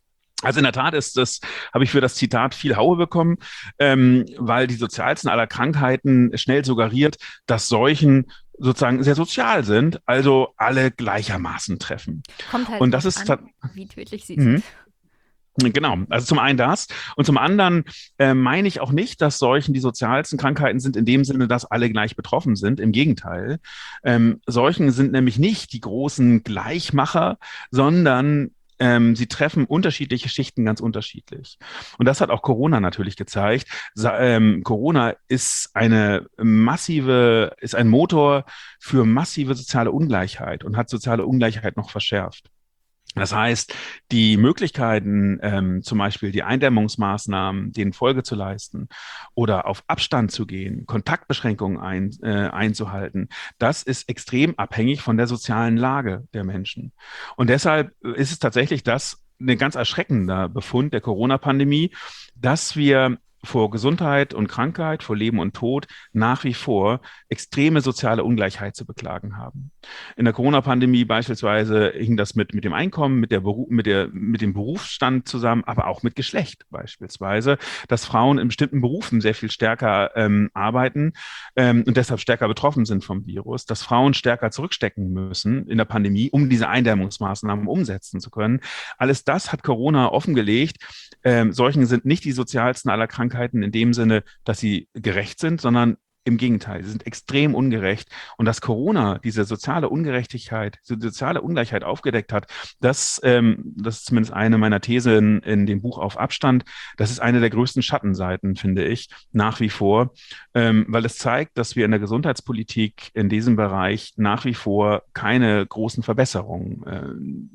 Also in der Tat habe ich für das Zitat viel Haue bekommen, weil die sozialsten aller Krankheiten schnell suggeriert, dass Seuchen sozusagen sehr sozial sind, also alle gleichermaßen treffen. Kommt halt Und das drauf ist an, wie tödlich sie mhm. sind. Genau, also zum einen das und zum anderen meine ich auch nicht, dass Seuchen die sozialsten Krankheiten sind in dem Sinne, dass alle gleich betroffen sind. Im Gegenteil, Seuchen sind nämlich nicht die großen Gleichmacher, sondern sie treffen unterschiedliche Schichten ganz unterschiedlich. Und das hat auch Corona natürlich gezeigt. Corona ist ist ein Motor für massive soziale Ungleichheit und hat soziale Ungleichheit noch verschärft. Das heißt, die Möglichkeiten, zum Beispiel die Eindämmungsmaßnahmen, denen Folge zu leisten oder auf Abstand zu gehen, Kontaktbeschränkungen einzuhalten, das ist extrem abhängig von der sozialen Lage der Menschen. Und deshalb ist es tatsächlich ein ganz erschreckender Befund der Corona-Pandemie, dass wir vor Gesundheit und Krankheit, vor Leben und Tod nach wie vor extreme soziale Ungleichheit zu beklagen haben. In der Corona-Pandemie beispielsweise hing das mit dem Einkommen, mit dem Berufsstand zusammen, aber auch mit Geschlecht beispielsweise, dass Frauen in bestimmten Berufen sehr viel stärker arbeiten und deshalb stärker betroffen sind vom Virus, dass Frauen stärker zurückstecken müssen in der Pandemie, um diese Eindämmungsmaßnahmen umsetzen zu können. Alles das hat Corona offengelegt. Seuchen sind nicht die sozialsten aller Krankheiten in dem Sinne, dass sie gerecht sind, sondern im Gegenteil, sie sind extrem ungerecht. Und dass Corona diese soziale Ungerechtigkeit, diese soziale Ungleichheit aufgedeckt hat, das ist zumindest eine meiner Thesen in dem Buch Auf Abstand. Das ist eine der größten Schattenseiten, finde ich, nach wie vor, weil es zeigt, dass wir in der Gesundheitspolitik in diesem Bereich nach wie vor keine großen Verbesserungen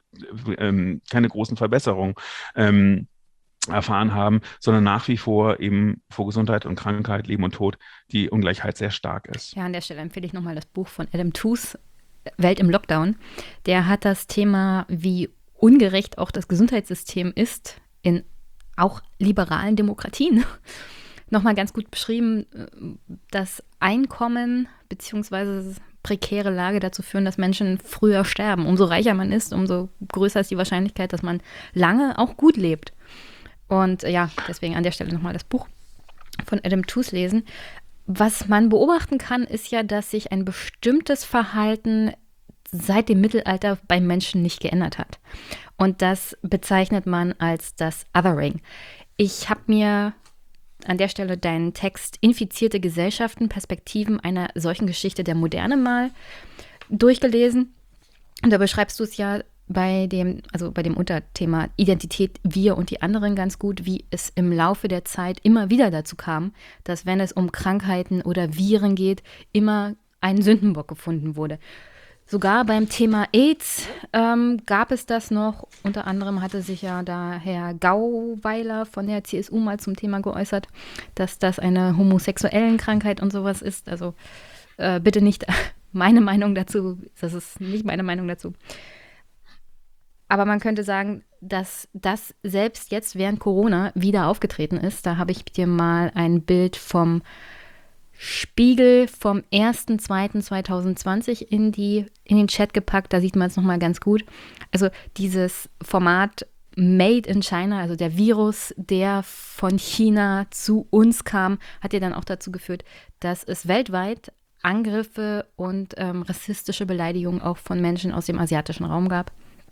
erfahren haben, sondern nach wie vor eben vor Gesundheit und Krankheit, Leben und Tod die Ungleichheit sehr stark ist. Ja, an der Stelle empfehle ich nochmal das Buch von Adam Tooze, Welt im Lockdown. Der hat das Thema, wie ungerecht auch das Gesundheitssystem ist, in auch liberalen Demokratien, nochmal ganz gut beschrieben. Das Einkommen bzw. prekäre Lage dazu führen, dass Menschen früher sterben. Umso reicher man ist, umso größer ist die Wahrscheinlichkeit, dass man lange auch gut lebt. Und ja, deswegen an der Stelle nochmal das Buch von Adam Tooze lesen. Was man beobachten kann, ist ja, dass sich ein bestimmtes Verhalten seit dem Mittelalter bei Menschen nicht geändert hat. Und das bezeichnet man als das Othering. Ich habe mir an der Stelle deinen Text Infizierte Gesellschaften, Perspektiven einer solchen Geschichte der Moderne mal durchgelesen. Und da beschreibst du es ja bei dem Unterthema Identität wir und die anderen ganz gut, wie es im Laufe der Zeit immer wieder dazu kam, dass wenn es um Krankheiten oder Viren geht, immer ein Sündenbock gefunden wurde. Sogar beim Thema AIDS gab es das noch. Unter anderem hatte sich ja da Herr Gauweiler von der CSU mal zum Thema geäußert, dass das eine homosexuellen Krankheit und sowas ist. Also bitte nicht meine Meinung dazu. Das ist nicht meine Meinung dazu. Aber man könnte sagen, dass das selbst jetzt während Corona wieder aufgetreten ist. Da habe ich dir mal ein Bild vom Spiegel vom 1.2.2020 in den Chat gepackt. Da sieht man es nochmal ganz gut. Also dieses Format Made in China, also der Virus, der von China zu uns kam, hat ja dann auch dazu geführt, dass es weltweit Angriffe und rassistische Beleidigungen auch von Menschen aus dem asiatischen Raum gab.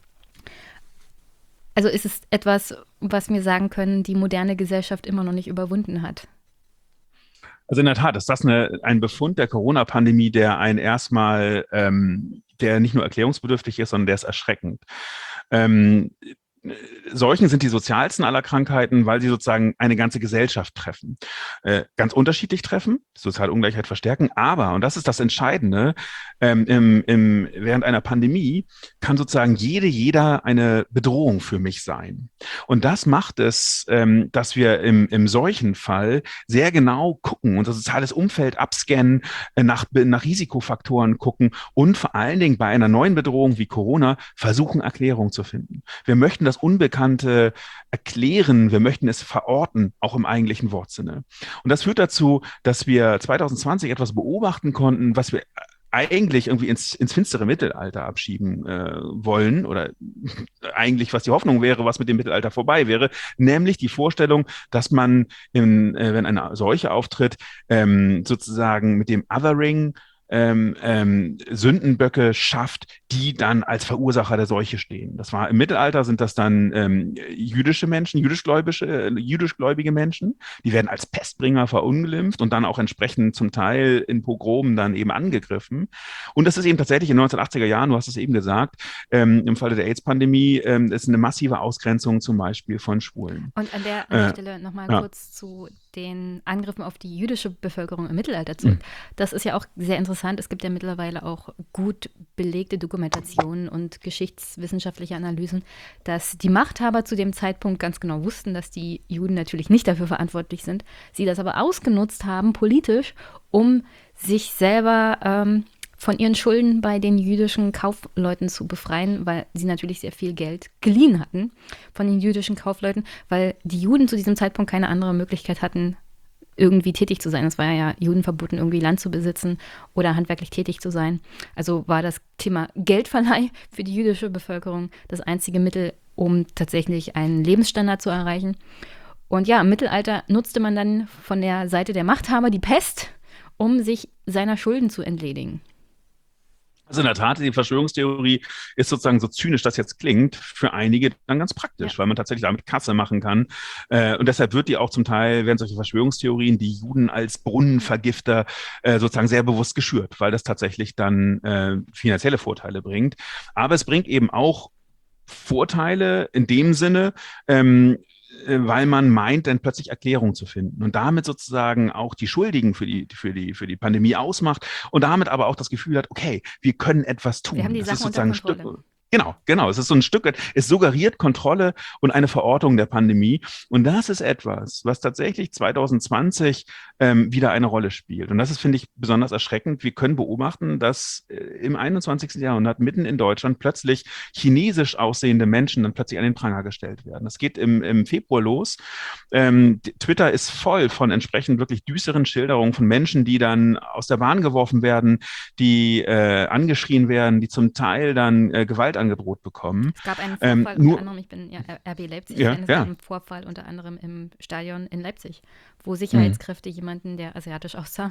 Also ist es etwas, was wir sagen können, die moderne Gesellschaft immer noch nicht überwunden hat. Also in der Tat ist das ein Befund der Corona-Pandemie, der der nicht nur erklärungsbedürftig ist, sondern der ist erschreckend. Seuchen sind die sozialsten aller Krankheiten, weil sie sozusagen eine ganze Gesellschaft treffen. Ganz unterschiedlich treffen, soziale Ungleichheit verstärken, aber, und das ist das Entscheidende, während einer Pandemie kann sozusagen jeder eine Bedrohung für mich sein. Und das macht es, dass wir im Seuchenfall sehr genau gucken, unser soziales Umfeld abscannen, nach Risikofaktoren gucken und vor allen Dingen bei einer neuen Bedrohung wie Corona versuchen, Erklärungen zu finden. Wir möchten das Unbekannte erklären, wir möchten es verorten, auch im eigentlichen Wortsinne. Und das führt dazu, dass wir 2020 etwas beobachten konnten, was wir eigentlich irgendwie ins finstere Mittelalter abschieben wollen oder eigentlich was die Hoffnung wäre, was mit dem Mittelalter vorbei wäre, nämlich die Vorstellung, dass man, wenn eine Seuche auftritt, sozusagen mit dem Othering Sündenböcke schafft, die dann als Verursacher der Seuche stehen. Das war im Mittelalter sind das dann jüdische Menschen, jüdischgläubige Menschen, die werden als Pestbringer verunglimpft und dann auch entsprechend zum Teil in Pogromen dann eben angegriffen. Und das ist eben tatsächlich in den 1980er Jahren, du hast es eben gesagt, im Falle der AIDS-Pandemie ist eine massive Ausgrenzung zum Beispiel von Schwulen. Und an der Stelle nochmal kurz zu den Angriffen auf die jüdische Bevölkerung im Mittelalter zurück. Das ist ja auch sehr interessant. Es gibt ja mittlerweile auch gut belegte Dokumentationen und geschichtswissenschaftliche Analysen, dass die Machthaber zu dem Zeitpunkt ganz genau wussten, dass die Juden natürlich nicht dafür verantwortlich sind, sie das aber ausgenutzt haben politisch, um sich selber von ihren Schulden bei den jüdischen Kaufleuten zu befreien, weil sie natürlich sehr viel Geld geliehen hatten von den jüdischen Kaufleuten, weil die Juden zu diesem Zeitpunkt keine andere Möglichkeit hatten, irgendwie tätig zu sein. Es war ja Juden verboten, irgendwie Land zu besitzen oder handwerklich tätig zu sein. Also war das Thema Geldverleih für die jüdische Bevölkerung das einzige Mittel, um tatsächlich einen Lebensstandard zu erreichen. Und ja, im Mittelalter nutzte man dann von der Seite der Machthaber die Pest, um sich seiner Schulden zu entledigen. Also in der Tat, die Verschwörungstheorie ist sozusagen, so zynisch das jetzt klingt, für einige dann ganz praktisch, weil man tatsächlich damit Kasse machen kann. Und deshalb wird die auch zum Teil, werden solche Verschwörungstheorien, die Juden als Brunnenvergifter sozusagen sehr bewusst geschürt, weil das tatsächlich dann finanzielle Vorteile bringt. Aber es bringt eben auch Vorteile in dem Sinne, weil man meint, dann plötzlich Erklärungen zu finden und damit sozusagen auch die Schuldigen für die Pandemie ausmacht und damit aber auch das Gefühl hat, okay, wir können etwas tun. Wir haben die Das Sachen ist sozusagen unter Kontrolle. Genau. Es ist so ein Stück, es suggeriert Kontrolle und eine Verortung der Pandemie. Und das ist etwas, was tatsächlich 2020 wieder eine Rolle spielt. Und das ist, finde ich, besonders erschreckend. Wir können beobachten, dass im 21. Jahrhundert mitten in Deutschland plötzlich chinesisch aussehende Menschen dann plötzlich an den Pranger gestellt werden. Das geht im Februar los. Twitter ist voll von entsprechend wirklich düsteren Schilderungen von Menschen, die dann aus der Bahn geworfen werden, die angeschrien werden, die zum Teil dann Gewalt angedroht bekommen. Es gab einen Vorfall, unter anderem, ich bin ja RB Leipzig, es gab einen Vorfall unter anderem im Stadion in Leipzig, wo Sicherheitskräfte jemanden, der asiatisch aussah,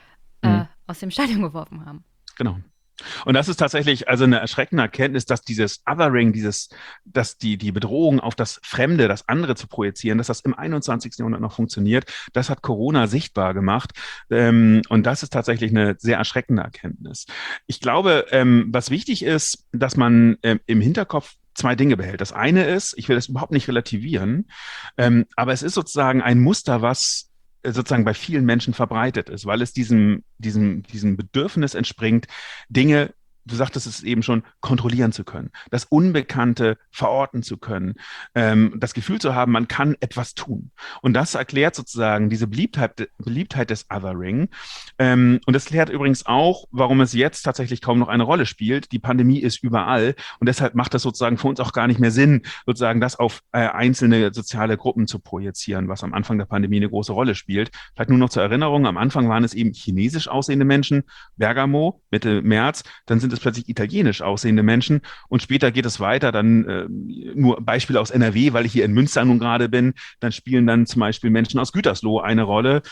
aus dem Stadion geworfen haben. Genau. Und das ist tatsächlich also eine erschreckende Erkenntnis, dass dieses Othering, dass die Bedrohung auf das Fremde, das andere zu projizieren, dass das im 21. Jahrhundert noch funktioniert, das hat Corona sichtbar gemacht. Und das ist tatsächlich eine sehr erschreckende Erkenntnis. Ich glaube, was wichtig ist, dass man im Hinterkopf zwei Dinge behält. Das eine ist, ich will das überhaupt nicht relativieren, aber es ist sozusagen ein Muster, was sozusagen bei vielen Menschen verbreitet ist, weil es diesem Bedürfnis entspringt, Dinge, du sagtest es eben schon, kontrollieren zu können, das Unbekannte verorten zu können, das Gefühl zu haben, man kann etwas tun. Und das erklärt sozusagen diese Beliebtheit des Othering. Und das erklärt übrigens auch, warum es jetzt tatsächlich kaum noch eine Rolle spielt. Die Pandemie ist überall und deshalb macht es sozusagen für uns auch gar nicht mehr Sinn, sozusagen das auf einzelne soziale Gruppen zu projizieren, was am Anfang der Pandemie eine große Rolle spielt. Vielleicht nur noch zur Erinnerung, am Anfang waren es eben chinesisch aussehende Menschen, Bergamo, Mitte März, dann sind es plötzlich italienisch aussehende Menschen und später geht es weiter, dann nur Beispiele aus NRW, weil ich hier in Münster nun gerade bin, dann spielen dann zum Beispiel Menschen aus Gütersloh eine Rolle.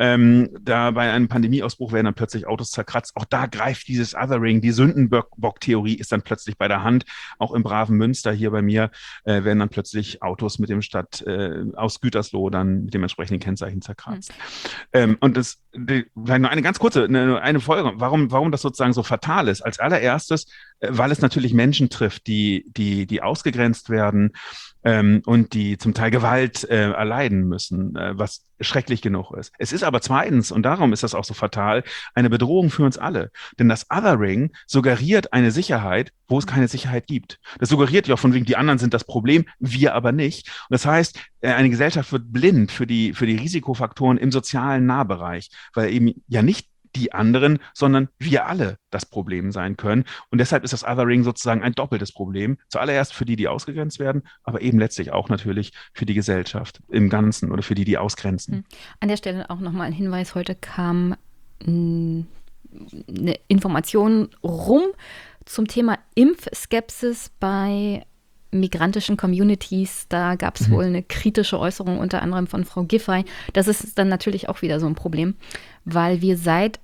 Da bei einem Pandemieausbruch werden dann plötzlich Autos zerkratzt. Auch da greift dieses Othering, die Sündenbock-Theorie ist dann plötzlich bei der Hand. Auch im braven Münster hier bei mir werden dann plötzlich Autos mit dem aus Gütersloh dann mit dem entsprechenden Kennzeichen zerkratzt. Und vielleicht noch eine ganz kurze, eine Folge, warum das sozusagen so fatal ist. Als allererstes, weil es natürlich Menschen trifft, die ausgegrenzt werden und die zum Teil Gewalt erleiden müssen, was schrecklich genug ist. Es ist aber zweitens, und darum ist das auch so fatal, eine Bedrohung für uns alle. Denn das Othering suggeriert eine Sicherheit, wo es keine Sicherheit gibt. Das suggeriert ja auch von wegen, die anderen sind das Problem, wir aber nicht. Und das heißt, eine Gesellschaft wird blind für die Risikofaktoren im sozialen Nahbereich, weil eben ja nicht die anderen, sondern wir alle das Problem sein können. Und deshalb ist das Othering sozusagen ein doppeltes Problem. Zuallererst für die ausgegrenzt werden, aber eben letztlich auch natürlich für die Gesellschaft im Ganzen oder für die ausgrenzen. An der Stelle auch nochmal ein Hinweis. Heute kam eine Information rum zum Thema Impfskepsis bei migrantischen Communities. Da gab es wohl eine kritische Äußerung unter anderem von Frau Giffey. Das ist dann natürlich auch wieder so ein Problem, weil wir seit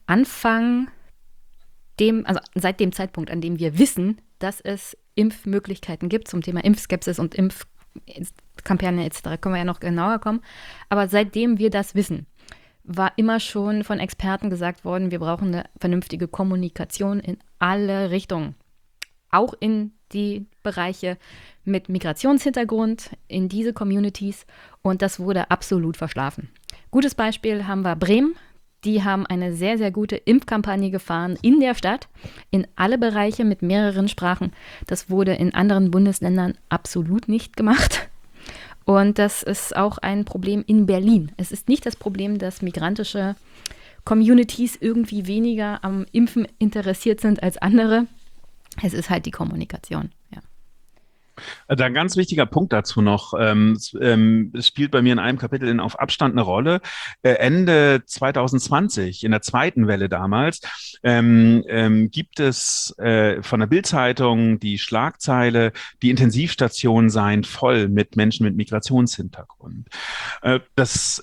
dem Zeitpunkt, an dem wir wissen, dass es Impfmöglichkeiten gibt zum Thema Impfskepsis und Impfkampagne etc., können wir ja noch genauer kommen. Aber seitdem wir das wissen, war immer schon von Experten gesagt worden, wir brauchen eine vernünftige Kommunikation in alle Richtungen. Auch in die Bereiche mit Migrationshintergrund, in diese Communities. Und das wurde absolut verschlafen. Gutes Beispiel haben wir Bremen. Die haben eine sehr, sehr gute Impfkampagne gefahren in der Stadt, in alle Bereiche mit mehreren Sprachen. Das wurde in anderen Bundesländern absolut nicht gemacht. Und das ist auch ein Problem in Berlin. Es ist nicht das Problem, dass migrantische Communities irgendwie weniger am Impfen interessiert sind als andere. Es ist halt die Kommunikation, ja. Da ein ganz wichtiger Punkt dazu noch. Es spielt bei mir in einem Kapitel in Auf Abstand eine Rolle. Ende 2020, in der zweiten Welle damals, gibt es von der Bild-Zeitung die Schlagzeile, die Intensivstationen seien voll mit Menschen mit Migrationshintergrund. Das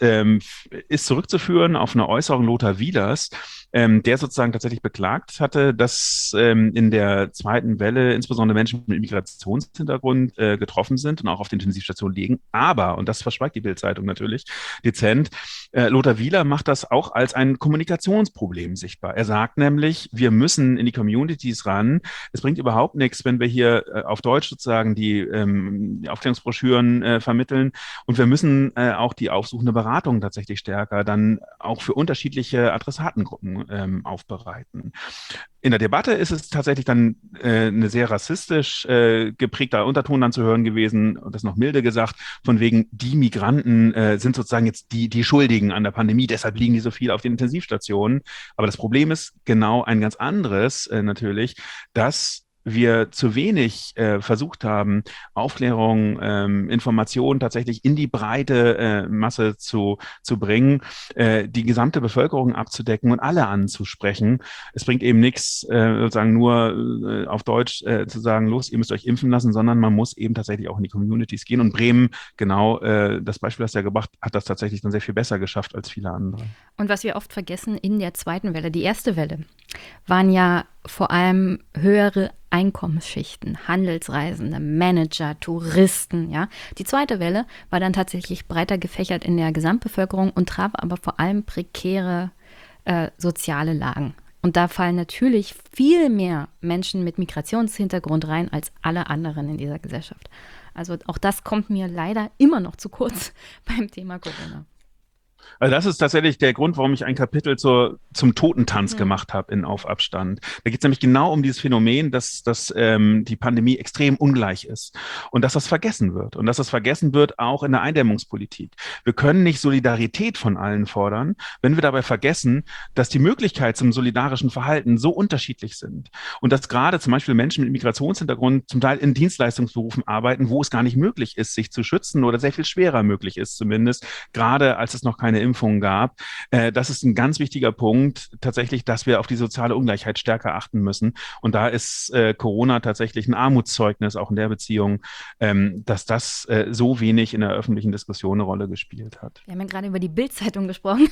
ist zurückzuführen auf eine Äußerung Lothar Wielers, der sozusagen tatsächlich beklagt hatte, dass in der zweiten Welle insbesondere Menschen mit Migrationshintergrund getroffen sind und auch auf den Intensivstationen liegen. Aber, und das verschweigt die Bild-Zeitung natürlich dezent, Lothar Wieler macht das auch als ein Kommunikationsproblem sichtbar. Er sagt nämlich, wir müssen in die Communities ran. Es bringt überhaupt nichts, wenn wir hier auf Deutsch sozusagen die Aufklärungsbroschüren vermitteln. Und wir müssen auch die aufsuchende Beratung tatsächlich stärker dann auch für unterschiedliche Adressatengruppen aufbereiten. In der Debatte ist es tatsächlich dann eine sehr rassistisch geprägter Unterton dann zu hören gewesen, und das noch milde gesagt, von wegen, die Migranten sind sozusagen jetzt die Schuldigen an der Pandemie, deshalb liegen die so viel auf den Intensivstationen. Aber das Problem ist genau ein ganz anderes natürlich, dass wir zu wenig versucht haben, Aufklärung, Informationen tatsächlich in die breite Masse zu bringen, die gesamte Bevölkerung abzudecken und alle anzusprechen. Es bringt eben nichts, sozusagen nur auf Deutsch zu sagen, los, ihr müsst euch impfen lassen, sondern man muss eben tatsächlich auch in die Communities gehen. Und Bremen, genau, das Beispiel, das er gebracht hat, das tatsächlich dann sehr viel besser geschafft als viele andere. Und was wir oft vergessen in der zweiten Welle, die erste Welle, waren ja vor allem höhere Einkommensschichten, Handelsreisende, Manager, Touristen, ja. Die zweite Welle war dann tatsächlich breiter gefächert in der Gesamtbevölkerung und traf aber vor allem prekäre soziale Lagen. Und da fallen natürlich viel mehr Menschen mit Migrationshintergrund rein als alle anderen in dieser Gesellschaft. Also auch das kommt mir leider immer noch zu kurz beim Thema Corona. Also das ist tatsächlich der Grund, warum ich ein Kapitel zum Totentanz gemacht habe in Auf Abstand. Da geht es nämlich genau um dieses Phänomen, dass die Pandemie extrem ungleich ist und dass das vergessen wird. Und dass das vergessen wird auch in der Eindämmungspolitik. Wir können nicht Solidarität von allen fordern, wenn wir dabei vergessen, dass die Möglichkeiten zum solidarischen Verhalten so unterschiedlich sind. Und dass gerade zum Beispiel Menschen mit Migrationshintergrund zum Teil in Dienstleistungsberufen arbeiten, wo es gar nicht möglich ist, sich zu schützen oder sehr viel schwerer möglich ist zumindest, gerade als es noch keine Impfungen gab. Das ist ein ganz wichtiger Punkt, tatsächlich, dass wir auf die soziale Ungleichheit stärker achten müssen. Und da ist Corona tatsächlich ein Armutszeugnis, auch in der Beziehung, dass das so wenig in der öffentlichen Diskussion eine Rolle gespielt hat. Wir haben ja gerade über die Bild-Zeitung gesprochen.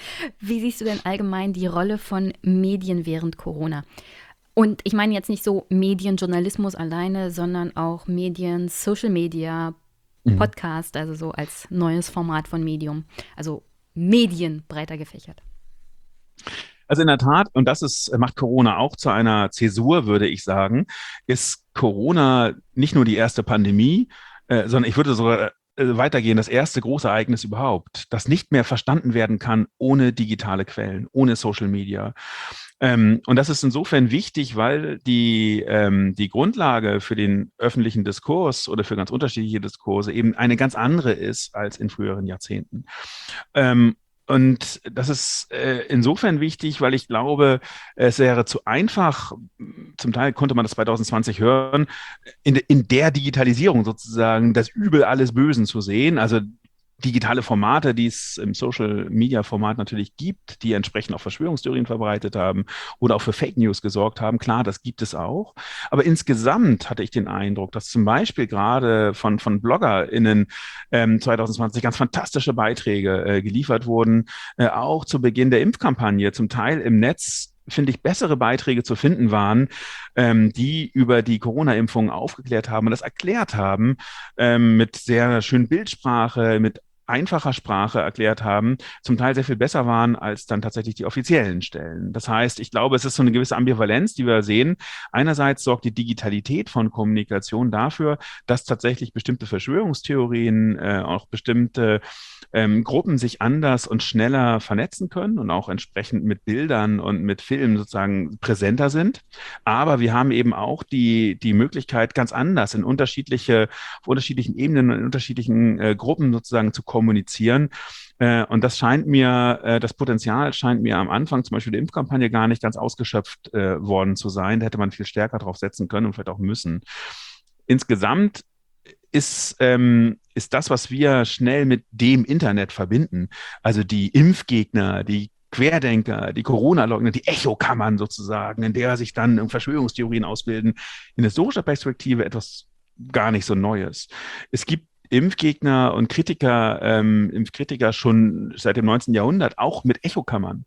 Wie siehst du denn allgemein die Rolle von Medien während Corona? Und ich meine jetzt nicht so Medienjournalismus alleine, sondern auch Medien, Social Media, Podcast, also so als neues Format von Medium. Also Medien breiter gefächert. Also in der Tat, und macht Corona auch zu einer Zäsur, würde ich sagen, ist Corona nicht nur die erste Pandemie, sondern ich würde sogar weitergehen, das erste große Ereignis überhaupt, das nicht mehr verstanden werden kann ohne digitale Quellen, ohne Social Media. Und das ist insofern wichtig, weil die Grundlage für den öffentlichen Diskurs oder für ganz unterschiedliche Diskurse eben eine ganz andere ist als in früheren Jahrzehnten. Und das ist insofern wichtig, weil ich glaube, es wäre zu einfach, zum Teil konnte man das 2020 hören, in der Digitalisierung sozusagen das Übel alles Bösen zu sehen. Also digitale Formate, die es im Social-Media-Format natürlich gibt, die entsprechend auch Verschwörungstheorien verbreitet haben oder auch für Fake News gesorgt haben. Klar, das gibt es auch. Aber insgesamt hatte ich den Eindruck, dass zum Beispiel gerade von BloggerInnen 2020 ganz fantastische Beiträge geliefert wurden, auch zu Beginn der Impfkampagne, zum Teil im Netz finde ich, bessere Beiträge zu finden waren, die über die Corona-Impfung aufgeklärt haben und das erklärt haben, mit sehr schön Bildsprache, mit einfacher Sprache erklärt haben, zum Teil sehr viel besser waren als dann tatsächlich die offiziellen Stellen. Das heißt, ich glaube, es ist so eine gewisse Ambivalenz, die wir sehen. Einerseits sorgt die Digitalität von Kommunikation dafür, dass tatsächlich bestimmte Verschwörungstheorien, auch bestimmte Gruppen sich anders und schneller vernetzen können und auch entsprechend mit Bildern und mit Filmen sozusagen präsenter sind. Aber wir haben eben auch die Möglichkeit, ganz anders auf unterschiedlichen Ebenen und in unterschiedlichen Gruppen sozusagen zu kommunizieren. Und das Potenzial scheint mir am Anfang zum Beispiel der Impfkampagne gar nicht ganz ausgeschöpft worden zu sein. Da hätte man viel stärker drauf setzen können und vielleicht auch müssen. Insgesamt ist das, was wir schnell mit dem Internet verbinden, also die Impfgegner, die Querdenker, die Corona-Leugner, die Echokammern sozusagen, in der sich dann Verschwörungstheorien ausbilden, in historischer Perspektive etwas gar nicht so Neues. Es gibt Impfgegner und Impfkritiker schon seit dem 19. Jahrhundert, auch mit Echokammern.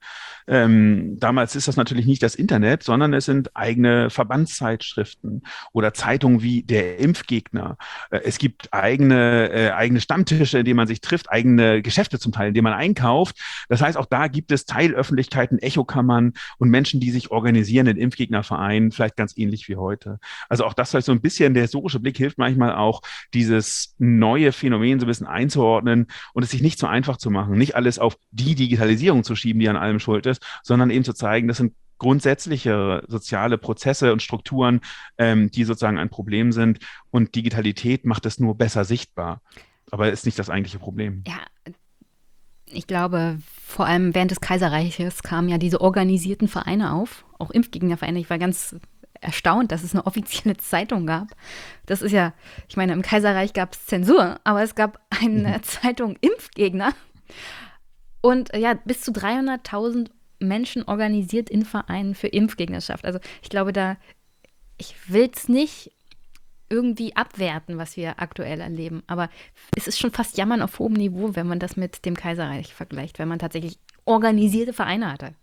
Damals ist das natürlich nicht das Internet, sondern es sind eigene Verbandszeitschriften oder Zeitungen wie der Impfgegner. Es gibt eigene Stammtische, in denen man sich trifft, eigene Geschäfte zum Teil, in denen man einkauft. Das heißt, auch da gibt es Teilöffentlichkeiten, Echokammern und Menschen, die sich organisieren in Impfgegnervereinen, vielleicht ganz ähnlich wie heute. Also auch das vielleicht so ein bisschen, der historische Blick hilft manchmal auch, dieses neue Phänomen so ein bisschen einzuordnen und es sich nicht so einfach zu machen, nicht alles auf die Digitalisierung zu schieben, die an allem schuld ist, sondern eben zu zeigen, das sind grundsätzliche soziale Prozesse und Strukturen, die sozusagen ein Problem sind. Und Digitalität macht es nur besser sichtbar, aber ist nicht das eigentliche Problem. Ja, ich glaube, vor allem während des Kaiserreiches kamen ja diese organisierten Vereine auf, auch Impfgegnervereine. Ich war ganz erstaunt, dass es eine offizielle Zeitung gab. Das ist ja, ich meine, im Kaiserreich gab es Zensur, aber es gab eine Zeitung Impfgegner. Und ja, bis zu 300.000 Menschen organisiert in Vereinen für Impfgegnerschaft. Also ich glaube, ich will es nicht irgendwie abwerten, was wir aktuell erleben. Aber es ist schon fast Jammern auf hohem Niveau, wenn man das mit dem Kaiserreich vergleicht, wenn man tatsächlich organisierte Vereine hatte.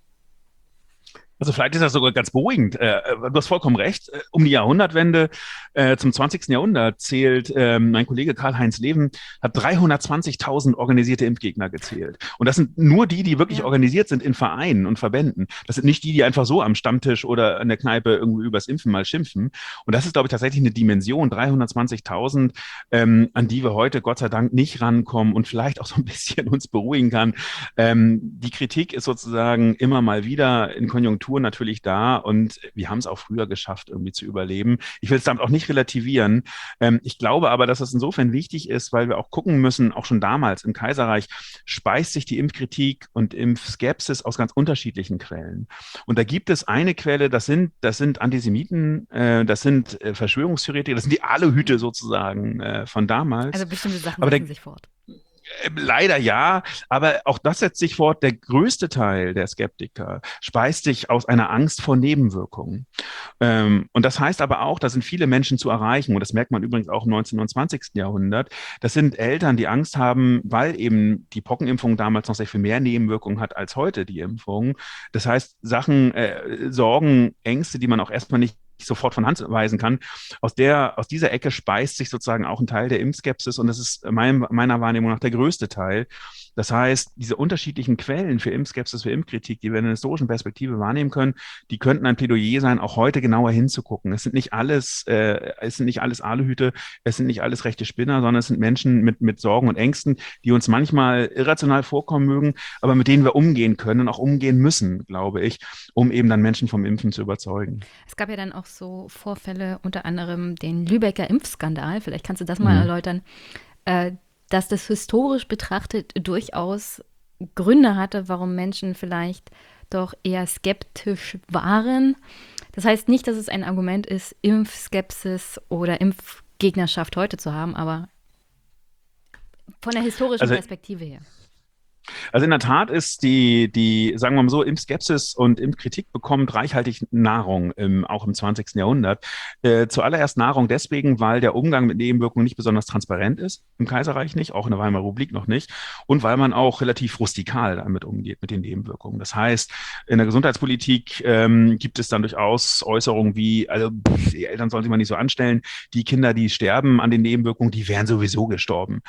Also vielleicht ist das sogar ganz beruhigend. Du hast vollkommen recht. Um die Jahrhundertwende zum 20. Jahrhundert zählt mein Kollege Karl-Heinz Leven, hat 320.000 organisierte Impfgegner gezählt. Und das sind nur die wirklich organisiert sind in Vereinen und Verbänden. Das sind nicht die einfach so am Stammtisch oder in der Kneipe irgendwie übers Impfen mal schimpfen. Und das ist, glaube ich, tatsächlich eine Dimension, 320.000, an die wir heute Gott sei Dank nicht rankommen und vielleicht auch so ein bisschen uns beruhigen kann. Die Kritik ist sozusagen immer mal wieder in Konjunktur natürlich da und wir haben es auch früher geschafft, irgendwie zu überleben. Ich will es damit auch nicht relativieren. Ich glaube aber, dass es insofern wichtig ist, weil wir auch gucken müssen, auch schon damals im Kaiserreich speist sich die Impfkritik und Impfskepsis aus ganz unterschiedlichen Quellen. Und da gibt es eine Quelle, das sind Antisemiten, das sind Verschwörungstheoretiker, das sind die Aluhüte sozusagen von damals. Also bestimmte Sachen setzen sich fort. Leider ja, aber auch das setzt sich fort. Der größte Teil der Skeptiker speist sich aus einer Angst vor Nebenwirkungen. Und das heißt aber auch, da sind viele Menschen zu erreichen. Und das merkt man übrigens auch im 19. und 20. Jahrhundert. Das sind Eltern, die Angst haben, weil eben die Pockenimpfung damals noch sehr viel mehr Nebenwirkungen hat als heute die Impfung. Das heißt, Sorgen, Ängste, die man auch erstmal nicht sofort von Hand weisen kann. Aus dieser Ecke speist sich sozusagen auch ein Teil der Impfskepsis und das ist meiner Wahrnehmung nach der größte Teil. Das heißt, diese unterschiedlichen Quellen für Impfskepsis, für Impfkritik, die wir in einer historischen Perspektive wahrnehmen können, die könnten ein Plädoyer sein, auch heute genauer hinzugucken. Es sind nicht alles Aluhüte, es sind nicht alles rechte Spinner, sondern es sind Menschen mit Sorgen und Ängsten, die uns manchmal irrational vorkommen mögen, aber mit denen wir umgehen können und auch umgehen müssen, glaube ich, um eben dann Menschen vom Impfen zu überzeugen. Es gab ja dann auch so Vorfälle, unter anderem den Lübecker Impfskandal, vielleicht kannst du das mal erläutern, dass das historisch betrachtet durchaus Gründe hatte, warum Menschen vielleicht doch eher skeptisch waren. Das heißt nicht, dass es ein Argument ist, Impfskepsis oder Impfgegnerschaft heute zu haben, aber Von der historischen Also Perspektive her. Also in der Tat ist die, sagen wir mal so, Impfskepsis und Impfkritik bekommt reichhaltig Nahrung, auch im 20. Jahrhundert. Zuallererst Nahrung deswegen, weil der Umgang mit Nebenwirkungen nicht besonders transparent ist, im Kaiserreich nicht, auch in der Weimarer Republik noch nicht, und weil man auch relativ rustikal damit umgeht, mit den Nebenwirkungen. Das heißt, in der Gesundheitspolitik gibt es dann durchaus Äußerungen wie, also die Eltern sollen sich mal nicht so anstellen, die Kinder, die sterben an den Nebenwirkungen, die wären sowieso gestorben.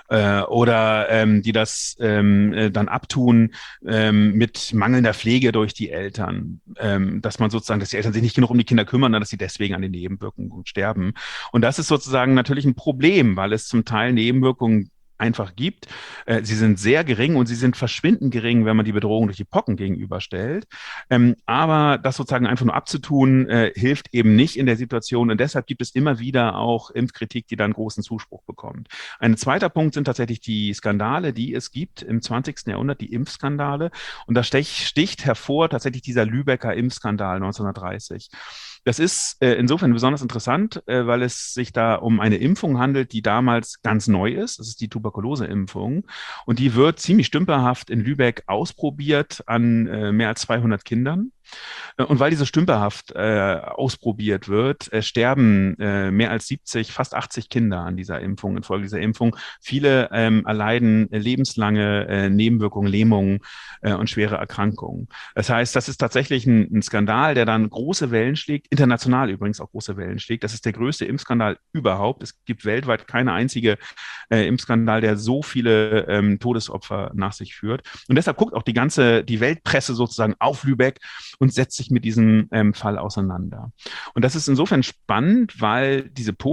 Oder die das dann abtun mit mangelnder Pflege durch die Eltern, dass man sozusagen, dass die Eltern sich nicht genug um die Kinder kümmern, dass sie deswegen an den Nebenwirkungen sterben. Und das ist sozusagen natürlich ein Problem, weil es zum Teil Nebenwirkungen einfach gibt. Sie sind sehr gering und sie sind verschwindend gering, wenn man die Bedrohung durch die Pocken gegenüberstellt. Aber das sozusagen einfach nur abzutun, hilft eben nicht in der Situation. Und deshalb gibt es immer wieder auch Impfkritik, die dann großen Zuspruch bekommt. Ein zweiter Punkt sind tatsächlich die Skandale, die es gibt im 20. Jahrhundert, die Impfskandale. Und da sticht hervor tatsächlich dieser Lübecker Impfskandal 1930. Das ist insofern besonders interessant, weil es sich da um eine Impfung handelt, die damals ganz neu ist. Das ist die Tuberkuloseimpfung. Und die wird ziemlich stümperhaft in Lübeck ausprobiert an mehr als 200 Kindern. Und weil diese stümperhaft ausprobiert wird, sterben mehr als 70, fast 80 Kinder an dieser Impfung, infolge dieser Impfung. Viele erleiden lebenslange Nebenwirkungen, Lähmungen und schwere Erkrankungen. Das heißt, das ist tatsächlich ein Skandal, der dann große Wellen schlägt, international übrigens auch große Wellen schlägt. Das ist der größte Impfskandal überhaupt. Es gibt weltweit keine einzige Impfskandal, der so viele Todesopfer nach sich führt. Und deshalb guckt auch die Weltpresse sozusagen auf Lübeck und setzt sich mit diesem Fall auseinander. Und das ist insofern spannend, weil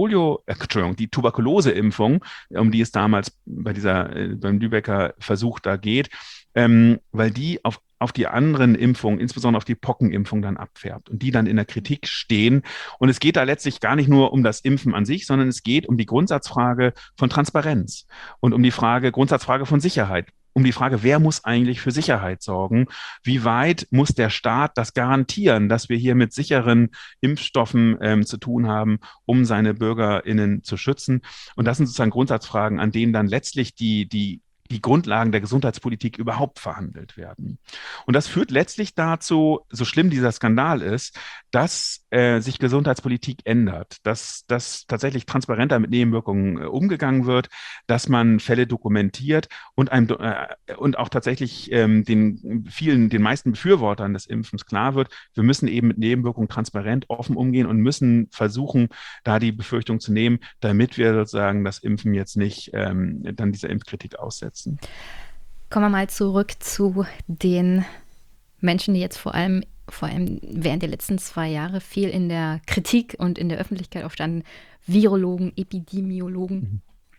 die Tuberkuloseimpfung, um die es damals beim Lübecker Versuch da geht, weil die auf die anderen Impfungen, insbesondere auf die Pockenimpfung dann abfärbt und die dann in der Kritik stehen. Und es geht da letztlich gar nicht nur um das Impfen an sich, sondern es geht um die Grundsatzfrage von Transparenz und um die Grundsatzfrage von Sicherheit. Um die Frage, wer muss eigentlich für Sicherheit sorgen? Wie weit muss der Staat das garantieren, dass wir hier mit sicheren Impfstoffen zu tun haben, um seine BürgerInnen zu schützen? Und das sind sozusagen Grundsatzfragen, an denen dann letztlich die Grundlagen der Gesundheitspolitik überhaupt verhandelt werden. Und das führt letztlich dazu, so schlimm dieser Skandal ist, dass sich Gesundheitspolitik ändert, dass tatsächlich transparenter mit Nebenwirkungen umgegangen wird, dass man Fälle dokumentiert und auch tatsächlich den meisten Befürwortern des Impfens klar wird, wir müssen eben mit Nebenwirkungen transparent, offen umgehen und müssen versuchen, da die Befürchtung zu nehmen, damit wir sozusagen das Impfen jetzt nicht dann dieser Impfkritik aussetzen. Kommen wir mal zurück zu den Menschen, die jetzt vor allem während der letzten 2 Jahre viel in der Kritik und in der Öffentlichkeit auch standen, Virologen, Epidemiologen. Mhm.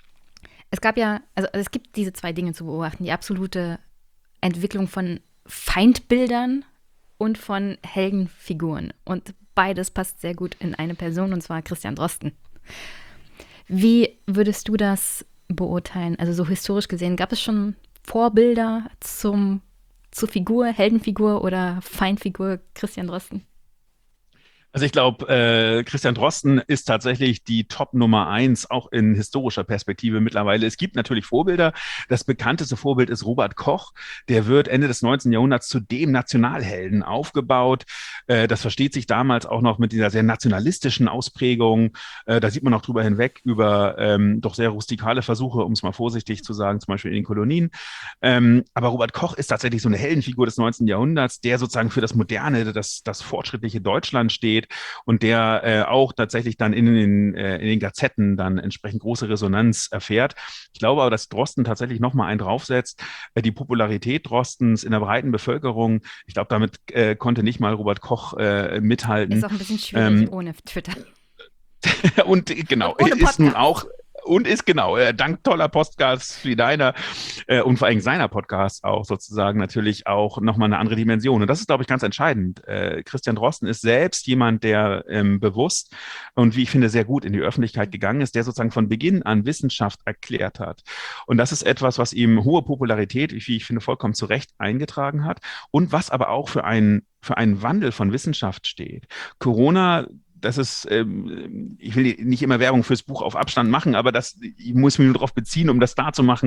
Es gibt diese 2 Dinge zu beobachten, die absolute Entwicklung von Feindbildern und von Heldenfiguren. Und beides passt sehr gut in eine Person, und zwar Christian Drosten. Wie würdest du das beurteilen? Also so historisch gesehen, gab es schon Vorbilder zur Figur, Heldenfigur oder Feindfigur Christian Drosten? Also ich glaube, Christian Drosten ist tatsächlich die Top Nummer 1, auch in historischer Perspektive mittlerweile. Es gibt natürlich Vorbilder. Das bekannteste Vorbild ist Robert Koch. Der wird Ende des 19. Jahrhunderts zu dem Nationalhelden aufgebaut. Das versteht sich damals auch noch mit dieser sehr nationalistischen Ausprägung. Da sieht man auch drüber hinweg über doch sehr rustikale Versuche, um es mal vorsichtig zu sagen, zum Beispiel in den Kolonien. Aber Robert Koch ist tatsächlich so eine Heldenfigur des 19. Jahrhunderts, der sozusagen für das moderne, das fortschrittliche Deutschland steht und der auch tatsächlich dann in den Gazetten dann entsprechend große Resonanz erfährt. Ich glaube aber, dass Drosten tatsächlich nochmal einen draufsetzt. Die Popularität Drostens in der breiten Bevölkerung, ich glaube, damit konnte nicht mal Robert Koch mithalten. Ist auch ein bisschen schwierig ohne Twitter. Und genau, ist nun auch und ist genau, dank toller Podcasts wie deiner und vor allem seiner Podcasts auch sozusagen natürlich auch nochmal eine andere Dimension. Und das ist, glaube ich, ganz entscheidend. Christian Drosten ist selbst jemand, der bewusst und wie ich finde, sehr gut in die Öffentlichkeit gegangen ist, der sozusagen von Beginn an Wissenschaft erklärt hat. Und das ist etwas, was ihm hohe Popularität, wie ich finde, vollkommen zu Recht eingetragen hat und was aber auch für einen Wandel von Wissenschaft steht. Corona das ist, ich will nicht immer Werbung fürs Buch auf Abstand machen, aber ich muss mich nur darauf beziehen, um das klar zu machen,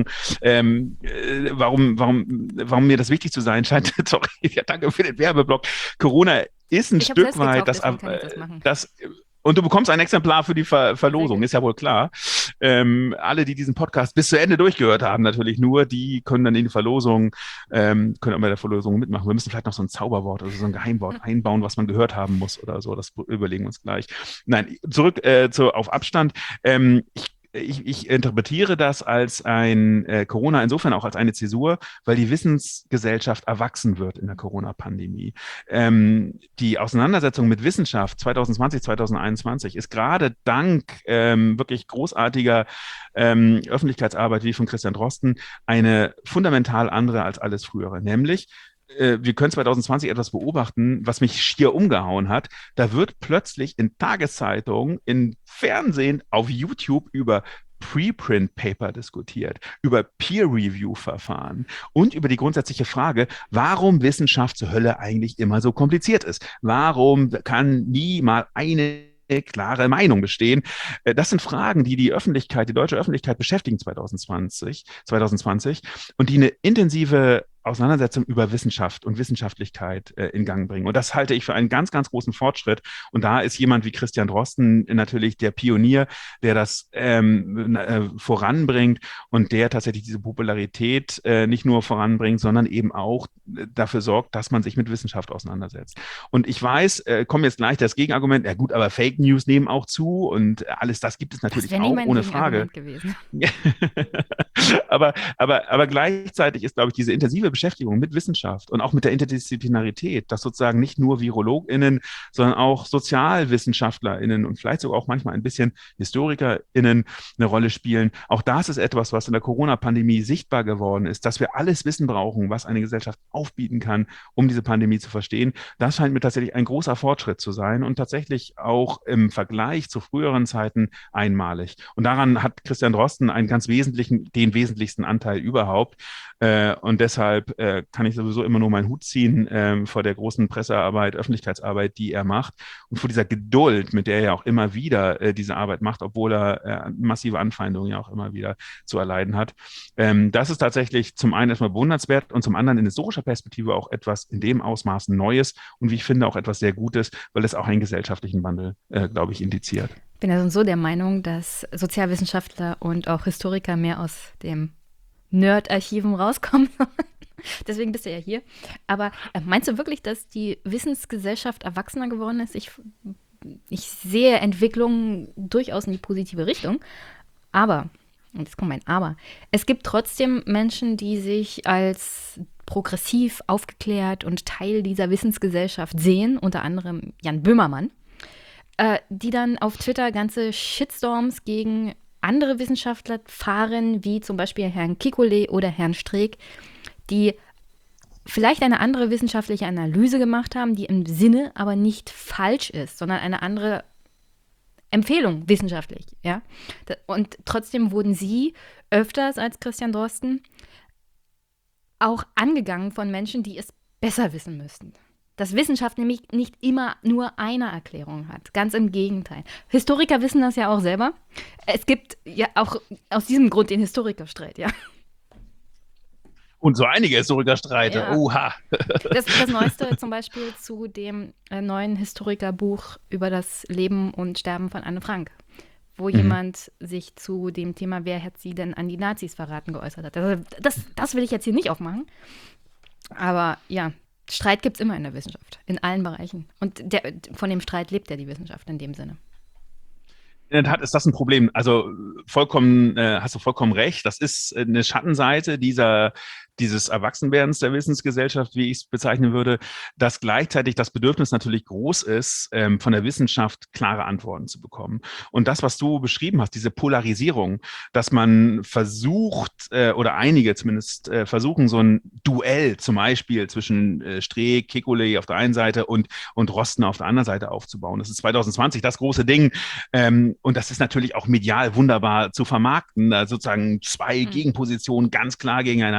warum mir das wichtig zu sein scheint. Sorry, ja, danke für den Werbeblock. Corona ist ein Stück weit das und du bekommst ein Exemplar für die Verlosung, ist ja wohl klar. Alle, die diesen Podcast bis zu Ende durchgehört haben, natürlich nur, die können dann in die Verlosung, können auch bei der Verlosung mitmachen. Wir müssen vielleicht noch so ein Zauberwort, also so ein Geheimwort einbauen, was man gehört haben muss oder so. Das überlegen wir uns gleich. Nein, zurück auf Abstand. Ich interpretiere das als Corona insofern auch als eine Zäsur, weil die Wissensgesellschaft erwachsen wird in der Corona-Pandemie. Die Auseinandersetzung mit Wissenschaft 2020, 2021 ist gerade dank wirklich großartiger Öffentlichkeitsarbeit wie von Christian Drosten eine fundamental andere als alles Frühere, nämlich wir können 2020 etwas beobachten, was mich schier umgehauen hat. Da wird plötzlich in Tageszeitungen, in Fernsehen, auf YouTube über Preprint-Paper diskutiert, über Peer-Review-Verfahren und über die grundsätzliche Frage, warum Wissenschaft zur Hölle eigentlich immer so kompliziert ist. Warum kann nie mal eine klare Meinung bestehen? Das sind Fragen, die die deutsche Öffentlichkeit beschäftigen 2020 und die eine intensive Auseinandersetzung über Wissenschaft und Wissenschaftlichkeit in Gang bringen. Und das halte ich für einen ganz, ganz großen Fortschritt. Und da ist jemand wie Christian Drosten natürlich der Pionier, der das voranbringt und der tatsächlich diese Popularität nicht nur voranbringt, sondern eben auch dafür sorgt, dass man sich mit Wissenschaft auseinandersetzt. Und ich weiß, kommt jetzt gleich das Gegenargument, ja gut, aber Fake News nehmen auch zu und alles das gibt es natürlich auch, ohne Frage. aber gleichzeitig ist, glaube ich, diese intensive Beschäftigung mit Wissenschaft und auch mit der Interdisziplinarität, dass sozusagen nicht nur VirologInnen, sondern auch SozialwissenschaftlerInnen und vielleicht sogar auch manchmal ein bisschen HistorikerInnen eine Rolle spielen. Auch das ist etwas, was in der Corona-Pandemie sichtbar geworden ist, dass wir alles Wissen brauchen, was eine Gesellschaft aufbieten kann, um diese Pandemie zu verstehen. Das scheint mir tatsächlich ein großer Fortschritt zu sein und tatsächlich auch im Vergleich zu früheren Zeiten einmalig. Und daran hat Christian Drosten den wesentlichsten Anteil überhaupt. Und deshalb kann ich sowieso immer nur meinen Hut ziehen vor der großen Pressearbeit, Öffentlichkeitsarbeit, die er macht und vor dieser Geduld, mit der er auch immer wieder diese Arbeit macht, obwohl er massive Anfeindungen ja auch immer wieder zu erleiden hat. Das ist tatsächlich zum einen erstmal bewundernswert und zum anderen in historischer Perspektive auch etwas in dem Ausmaß Neues und wie ich finde auch etwas sehr Gutes, weil es auch einen gesellschaftlichen Wandel, glaube ich, indiziert. Ich bin ja so der Meinung, dass Sozialwissenschaftler und auch Historiker mehr aus dem Nerd-Archiven rauskommen. Deswegen bist du ja hier. Aber meinst du wirklich, dass die Wissensgesellschaft erwachsener geworden ist? Ich sehe Entwicklungen durchaus in die positive Richtung. Aber, und jetzt kommt mein Aber, es gibt trotzdem Menschen, die sich als progressiv, aufgeklärt und Teil dieser Wissensgesellschaft sehen, unter anderem Jan Böhmermann, die dann auf Twitter ganze Shitstorms gegen andere Wissenschaftler fahren, wie zum Beispiel Herrn Kekulé oder Herrn Streeck, die vielleicht eine andere wissenschaftliche Analyse gemacht haben, die im Sinne aber nicht falsch ist, sondern eine andere Empfehlung wissenschaftlich. Ja? Und trotzdem wurden sie öfters als Christian Drosten auch angegangen von Menschen, die es besser wissen müssten. Dass Wissenschaft nämlich nicht immer nur eine Erklärung hat. Ganz im Gegenteil. Historiker wissen das ja auch selber. Es gibt ja auch aus diesem Grund den Historikerstreit, ja. Und so einige Historikerstreite. Ja. Oha. Das Neueste zum Beispiel zu dem neuen Historikerbuch über das Leben und Sterben von Anne Frank, wo jemand sich zu dem Thema, wer hat sie denn an die Nazis verraten, geäußert hat. Also das will ich jetzt hier nicht aufmachen. Aber ja, Streit gibt es immer in der Wissenschaft, in allen Bereichen. Und von dem Streit lebt ja die Wissenschaft in dem Sinne. In der Tat ist das ein Problem. Also hast du vollkommen recht. Das ist eine Schattenseite dieses Erwachsenwerdens der Wissensgesellschaft, wie ich es bezeichnen würde, dass gleichzeitig das Bedürfnis natürlich groß ist, von der Wissenschaft klare Antworten zu bekommen. Und das, was du beschrieben hast, diese Polarisierung, dass man versucht, oder einige zumindest versuchen, so ein Duell zum Beispiel zwischen Streeck, Kekulé auf der einen Seite und Drosten auf der anderen Seite aufzubauen. Das ist 2020 das große Ding. Und das ist natürlich auch medial wunderbar zu vermarkten, da sozusagen zwei Gegenpositionen ganz klar gegeneinander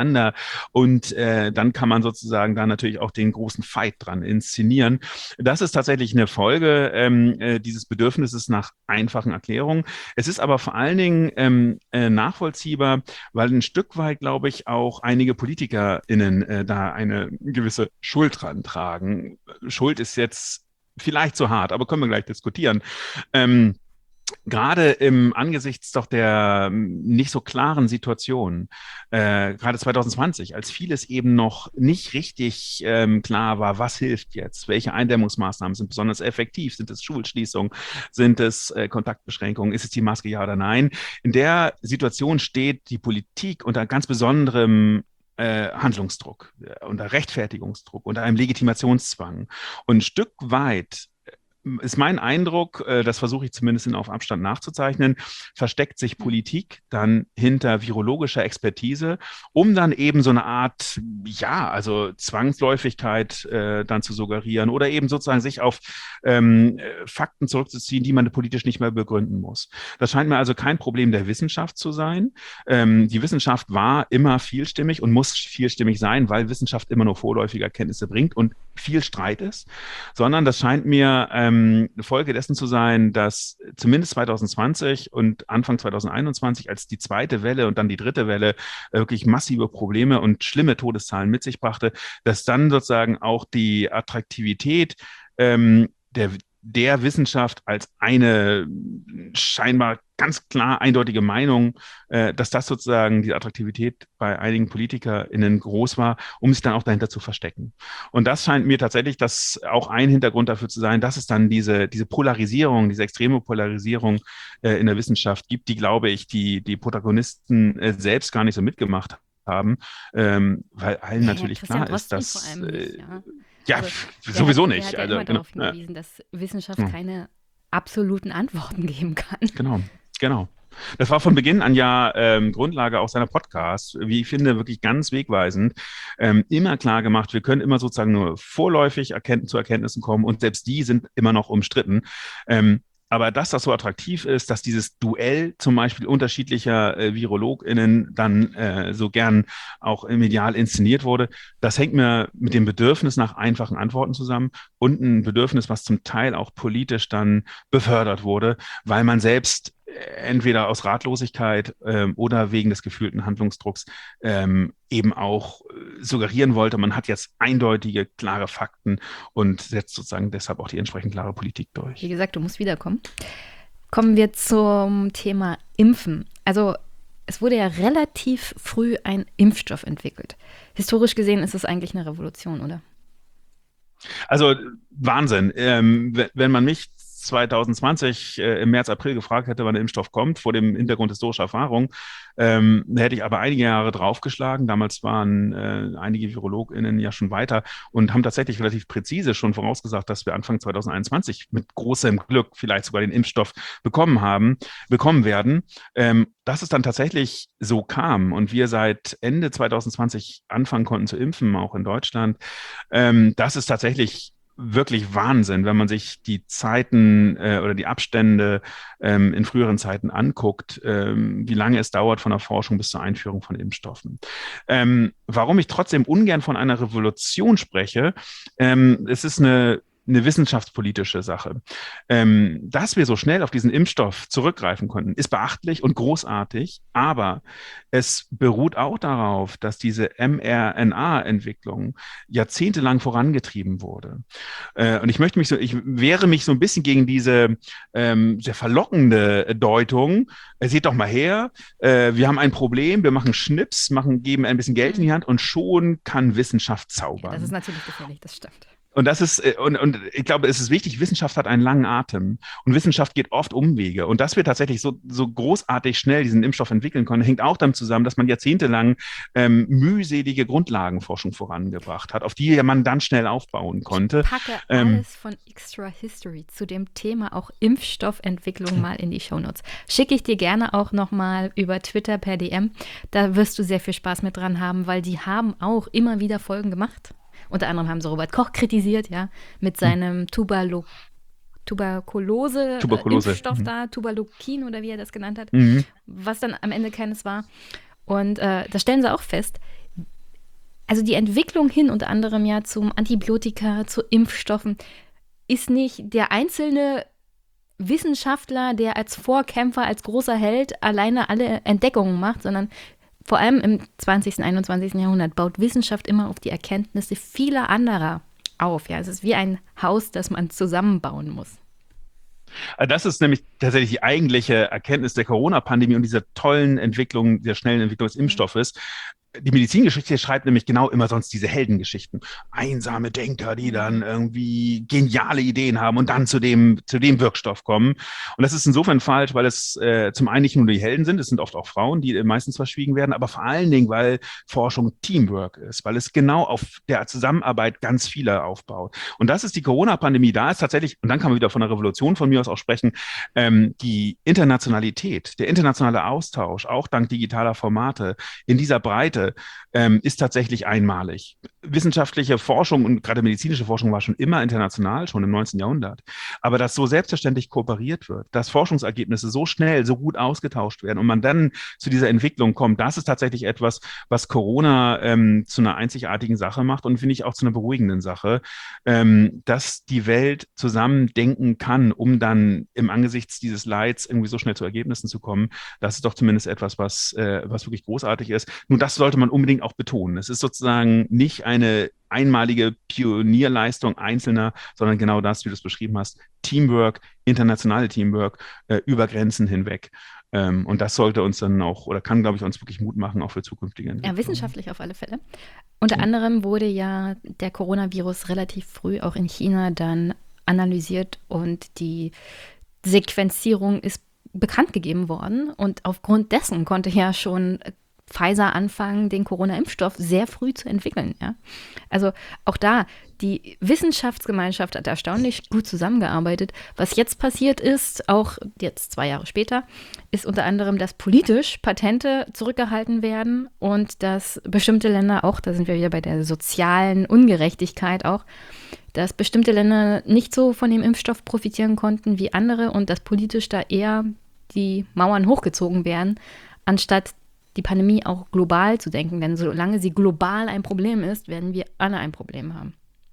Und dann kann man sozusagen da natürlich auch den großen Fight dran inszenieren. Das ist tatsächlich eine Folge dieses Bedürfnisses nach einfachen Erklärungen. Es ist aber vor allen Dingen nachvollziehbar, weil ein Stück weit, glaube ich, auch einige PolitikerInnen da eine gewisse Schuld dran tragen. Schuld ist jetzt vielleicht zu hart, aber können wir gleich diskutieren. Gerade im angesichts doch der nicht so klaren Situation, gerade 2020, als vieles eben noch nicht richtig klar war, was hilft jetzt, welche Eindämmungsmaßnahmen sind besonders effektiv, sind es Schulschließungen, sind es Kontaktbeschränkungen, ist es die Maske, ja oder nein? In der Situation steht die Politik unter ganz besonderem Handlungsdruck, unter Rechtfertigungsdruck, unter einem Legitimationszwang. Und ein Stück weit ist mein Eindruck, das versuche ich zumindest auf Abstand nachzuzeichnen, versteckt sich Politik dann hinter virologischer Expertise, um dann eben so eine Art, ja, also Zwangsläufigkeit dann zu suggerieren oder eben sozusagen sich auf Fakten zurückzuziehen, die man politisch nicht mehr begründen muss. Das scheint mir also kein Problem der Wissenschaft zu sein. Die Wissenschaft war immer vielstimmig und muss vielstimmig sein, weil Wissenschaft immer nur vorläufige Erkenntnisse bringt und viel Streit ist, sondern das scheint mir eine Folge dessen zu sein, dass zumindest 2020 und Anfang 2021, als die zweite Welle und dann die dritte Welle wirklich massive Probleme und schlimme Todeszahlen mit sich brachte, dass dann sozusagen auch die Attraktivität der Wissenschaft als eine scheinbar ganz klar eindeutige Meinung, dass das sozusagen die Attraktivität bei einigen PolitikerInnen groß war, um sich dann auch dahinter zu verstecken. Und das scheint mir tatsächlich das auch ein Hintergrund dafür zu sein, dass es dann diese Polarisierung, diese extreme Polarisierung in der Wissenschaft gibt, die, glaube ich, die Protagonisten selbst gar nicht so mitgemacht haben, weil allen natürlich Christian klar ist, Drosten dass vor allem nicht, ja. ja, Also, sowieso der nicht. hat ja Also, immer darauf hingewiesen, dass Wissenschaft keine absoluten Antworten geben kann. Genau. Das war von Beginn an ja Grundlage auch seiner Podcasts, wie ich finde, wirklich ganz wegweisend. Immer klar gemacht, wir können immer sozusagen nur vorläufig zu Erkenntnissen kommen und selbst die sind immer noch umstritten. Aber dass das so attraktiv ist, dass dieses Duell zum Beispiel unterschiedlicher VirologInnen dann so gern auch medial inszeniert wurde, das hängt mir mit dem Bedürfnis nach einfachen Antworten zusammen und ein Bedürfnis, was zum Teil auch politisch dann befördert wurde, weil man selbst entweder aus Ratlosigkeit oder wegen des gefühlten Handlungsdrucks eben auch suggerieren wollte, man hat jetzt eindeutige, klare Fakten und setzt sozusagen deshalb auch die entsprechend klare Politik durch. Wie gesagt, du musst wiederkommen. Kommen wir zum Thema Impfen. Also es wurde ja relativ früh ein Impfstoff entwickelt. Historisch gesehen ist es eigentlich eine Revolution, oder? Also Wahnsinn. Wenn man mich 2020 im März, April gefragt hätte, wann der Impfstoff kommt, vor dem Hintergrund historischer Erfahrung, hätte ich aber einige Jahre draufgeschlagen. Damals waren einige VirologInnen ja schon weiter und haben tatsächlich relativ präzise schon vorausgesagt, dass wir Anfang 2021 mit großem Glück vielleicht sogar den Impfstoff bekommen werden. Dass es dann tatsächlich so kam und wir seit Ende 2020 anfangen konnten zu impfen, auch in Deutschland, das ist tatsächlich wirklich Wahnsinn, wenn man sich die Zeiten oder die Abstände in früheren Zeiten anguckt, wie lange es dauert von der Forschung bis zur Einführung von Impfstoffen. Warum ich trotzdem ungern von einer Revolution spreche, es ist eine wissenschaftspolitische Sache. Dass wir so schnell auf diesen Impfstoff zurückgreifen konnten, ist beachtlich und großartig, aber es beruht auch darauf, dass diese mRNA-Entwicklung jahrzehntelang vorangetrieben wurde. Und ich wehre mich so ein bisschen gegen diese sehr verlockende Deutung. Seht doch mal her, wir haben ein Problem, wir machen Schnips, geben ein bisschen Geld in die Hand und schon kann Wissenschaft zaubern. Ja, das ist natürlich gefährlich, das stimmt. Und das ist, und ich glaube, es ist wichtig, Wissenschaft hat einen langen Atem und Wissenschaft geht oft Umwege. Und dass wir tatsächlich so großartig schnell diesen Impfstoff entwickeln können, hängt auch damit zusammen, dass man jahrzehntelang mühselige Grundlagenforschung vorangebracht hat, auf die man dann schnell aufbauen konnte. Ich packe alles von Extra History zu dem Thema auch Impfstoffentwicklung mal in die Shownotes. Schicke ich dir gerne auch nochmal über Twitter per DM. Da wirst du sehr viel Spaß mit dran haben, weil die haben auch immer wieder Folgen gemacht. Unter anderem haben sie Robert Koch kritisiert, ja, mit seinem Tuberkulose-Impfstoff da, Tuberlukin oder wie er das genannt hat, was dann am Ende keines war. Und da stellen sie auch fest, Also die Entwicklung hin unter anderem ja zum Antibiotika, zu Impfstoffen, ist nicht der einzelne Wissenschaftler, der als Vorkämpfer, als großer Held alleine alle Entdeckungen macht, sondern vor allem im 20., 21. Jahrhundert baut Wissenschaft immer auf die Erkenntnisse vieler anderer auf. Ja, es ist wie ein Haus, das man zusammenbauen muss. Das ist nämlich tatsächlich die eigentliche Erkenntnis der Corona-Pandemie und dieser tollen Entwicklung, der schnellen Entwicklung des Impfstoffes. Die Medizingeschichte schreibt nämlich genau immer sonst diese Heldengeschichten. Einsame Denker, die dann irgendwie geniale Ideen haben und dann zu dem Wirkstoff kommen. Und das ist insofern falsch, weil es zum einen nicht nur die Helden sind, es sind oft auch Frauen, die meistens verschwiegen werden, aber vor allen Dingen, weil Forschung Teamwork ist, weil es genau auf der Zusammenarbeit ganz vieler aufbaut. Und das ist die Corona-Pandemie. Da ist tatsächlich, und dann kann man wieder von einer Revolution von mir aus auch sprechen, die Internationalität, der internationale Austausch, auch dank digitaler Formate in dieser Breite, ist tatsächlich einmalig. Wissenschaftliche Forschung und gerade medizinische Forschung war schon immer international, schon im 19. Jahrhundert. Aber dass so selbstverständlich kooperiert wird, dass Forschungsergebnisse so schnell, so gut ausgetauscht werden und man dann zu dieser Entwicklung kommt, das ist tatsächlich etwas, was Corona zu einer einzigartigen Sache macht und finde ich auch zu einer beruhigenden Sache, dass die Welt zusammen denken kann, um dann im Angesichts dieses Leids irgendwie so schnell zu Ergebnissen zu kommen. Das ist doch zumindest etwas, was wirklich großartig ist. Nun, das sollte man unbedingt auch betonen. Es ist sozusagen nicht eine einmalige Pionierleistung Einzelner, sondern genau das, wie du es beschrieben hast, Teamwork, internationale Teamwork über Grenzen hinweg. Und das sollte uns dann auch, oder kann, glaube ich, uns wirklich Mut machen, auch für zukünftige Entwicklungen. Ja, wissenschaftlich auf alle Fälle. Unter anderem wurde ja der Coronavirus relativ früh auch in China dann analysiert und die Sequenzierung ist bekannt gegeben worden. Und aufgrund dessen konnte ja schon Pfizer anfangen, den Corona-Impfstoff sehr früh zu entwickeln. Ja? Also auch da, die Wissenschaftsgemeinschaft hat erstaunlich gut zusammengearbeitet. Was jetzt passiert ist, auch jetzt 2 Jahre später, ist unter anderem, dass politisch Patente zurückgehalten werden und dass bestimmte Länder auch, da sind wir wieder bei der sozialen Ungerechtigkeit auch, dass bestimmte Länder nicht so von dem Impfstoff profitieren konnten wie andere und dass politisch da eher die Mauern hochgezogen werden, anstatt die Pandemie auch global zu denken. Denn solange sie global ein Problem ist, werden wir alle ein Problem haben.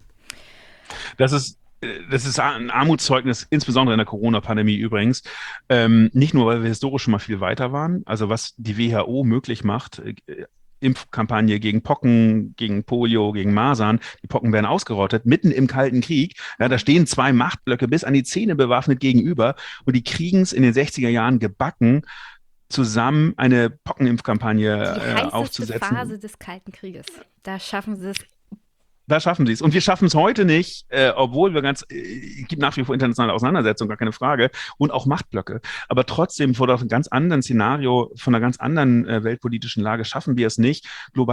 Das ist ein Armutszeugnis, insbesondere in der Corona-Pandemie übrigens. Nicht nur, weil wir historisch schon mal viel weiter waren, also was die WHO möglich macht, Impfkampagne gegen Pocken, gegen Polio, gegen Masern. Die Pocken werden ausgerottet, mitten im Kalten Krieg. Ja, da stehen 2 Machtblöcke bis an die Zähne bewaffnet gegenüber und die kriegen es in den 60er Jahren gebacken, zusammen eine Pockenimpfkampagne aufzusetzen. Die Phase des Kalten Krieges. Da schaffen sie es. Da schaffen sie es. Und wir schaffen es heute nicht, obwohl wir gibt nach wie vor internationale Auseinandersetzungen, gar keine Frage, und auch Machtblöcke. Aber trotzdem vor einem ganz anderen Szenario, von einer ganz anderen weltpolitischen Lage schaffen wir es nicht,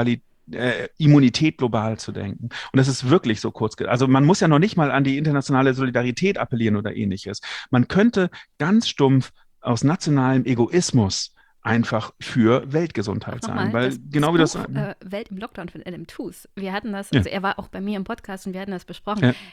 Immunität global zu denken. Und das ist wirklich so kurz. Also man muss ja noch nicht mal an die internationale Solidarität appellieren oder ähnliches. Man könnte ganz stumpf aus nationalem Egoismus einfach für Weltgesundheit sein. Weil genau wie das Welt im Lockdown von Adam Tooze. Wir hatten das, also er war auch bei mir im Podcast und wir hatten das besprochen. Ja.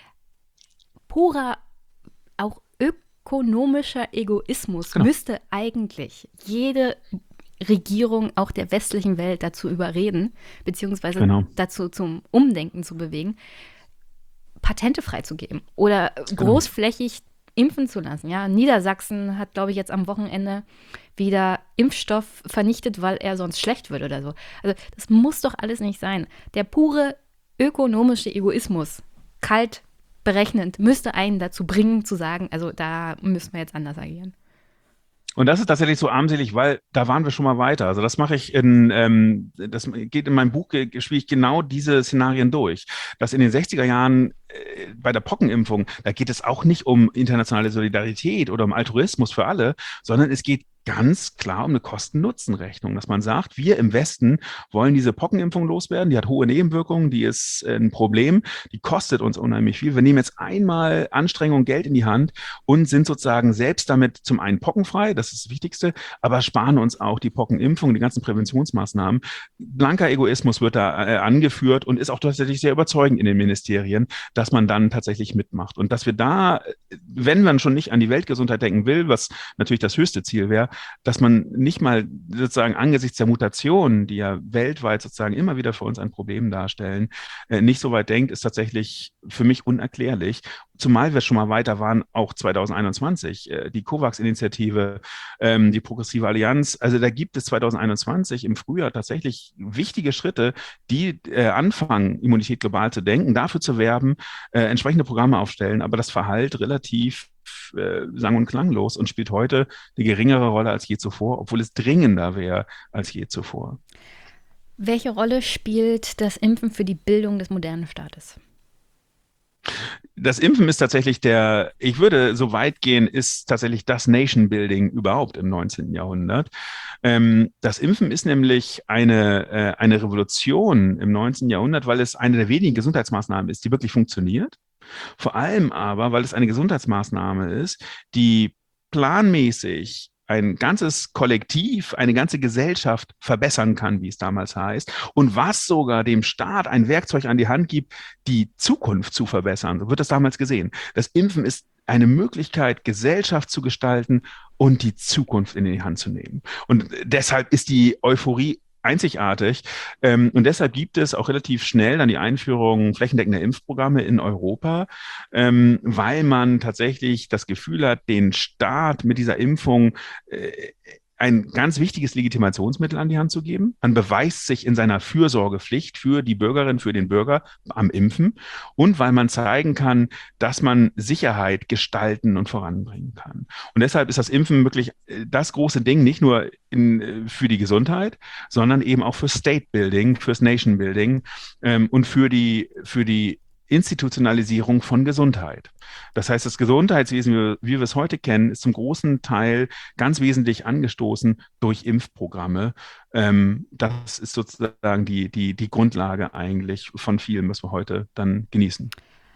Purer, auch ökonomischer Egoismus müsste eigentlich jede Regierung auch der westlichen Welt dazu überreden, beziehungsweise dazu zum Umdenken zu bewegen, Patente freizugeben oder großflächig impfen zu lassen. Ja, Niedersachsen hat, glaube ich, jetzt am Wochenende wieder Impfstoff vernichtet, weil er sonst schlecht wird oder so. Also das muss doch alles nicht sein. Der pure ökonomische Egoismus, kalt berechnend, müsste einen dazu bringen, zu sagen, also da müssen wir jetzt anders agieren. Und das ist tatsächlich so armselig, weil da waren wir schon mal weiter. Also das mache ich das geht in meinem Buch, spiele ich genau diese Szenarien durch. Dass in den 60er Jahren bei der Pockenimpfung, da geht es auch nicht um internationale Solidarität oder um Altruismus für alle, sondern es geht ganz klar um eine Kosten-Nutzen-Rechnung, dass man sagt, wir im Westen wollen diese Pockenimpfung loswerden, die hat hohe Nebenwirkungen, die ist ein Problem, die kostet uns unheimlich viel. Wir nehmen jetzt einmal Anstrengung, Geld in die Hand und sind sozusagen selbst damit zum einen pockenfrei, das ist das Wichtigste, aber sparen uns auch die Pockenimpfung, die ganzen Präventionsmaßnahmen. Blanker Egoismus wird da angeführt und ist auch tatsächlich sehr überzeugend in den Ministerien, dass man dann tatsächlich mitmacht. Und dass wir da, wenn man schon nicht an die Weltgesundheit denken will, was natürlich das höchste Ziel wäre, dass man nicht mal sozusagen angesichts der Mutationen, die ja weltweit sozusagen immer wieder für uns ein Problem darstellen, nicht so weit denkt, ist tatsächlich für mich unerklärlich. Zumal wir schon mal weiter waren, auch 2021, die COVAX-Initiative, die Progressive Allianz. Also da gibt es 2021 im Frühjahr tatsächlich wichtige Schritte, die anfangen, Immunität global zu denken, dafür zu werben, entsprechende Programme aufstellen, aber das verhallt relativ sang- und klanglos und spielt heute eine geringere Rolle als je zuvor, obwohl es dringender wäre als je zuvor. Welche Rolle spielt das Impfen für die Bildung des modernen Staates? Das Impfen ist tatsächlich ich würde so weit gehen, ist tatsächlich das Nation-Building überhaupt im 19. Jahrhundert. Das Impfen ist nämlich eine Revolution im 19. Jahrhundert, weil es eine der wenigen Gesundheitsmaßnahmen ist, die wirklich funktioniert. Vor allem aber, weil es eine Gesundheitsmaßnahme ist, die planmäßig ein ganzes Kollektiv, eine ganze Gesellschaft verbessern kann, wie es damals heißt, und was sogar dem Staat ein Werkzeug an die Hand gibt, die Zukunft zu verbessern. So wird das damals gesehen. Das Impfen ist eine Möglichkeit, Gesellschaft zu gestalten und die Zukunft in die Hand zu nehmen. Und deshalb ist die Euphorie einzigartig. Und deshalb gibt es auch relativ schnell dann die Einführung flächendeckender Impfprogramme in Europa, weil man tatsächlich das Gefühl hat, den Staat mit dieser Impfung ein ganz wichtiges Legitimationsmittel an die Hand zu geben. Man beweist sich in seiner Fürsorgepflicht für die Bürgerin, für den Bürger am Impfen und weil man zeigen kann, dass man Sicherheit gestalten und voranbringen kann. Und deshalb ist das Impfen wirklich das große Ding, nicht nur für die Gesundheit, sondern eben auch für State Building, fürs Nation Building und für die Institutionalisierung von Gesundheit. Das heißt, das Gesundheitswesen, wie wir es heute kennen, ist zum großen Teil ganz wesentlich angestoßen durch Impfprogramme. Das ist sozusagen die Grundlage eigentlich von vielem, was wir heute dann genießen.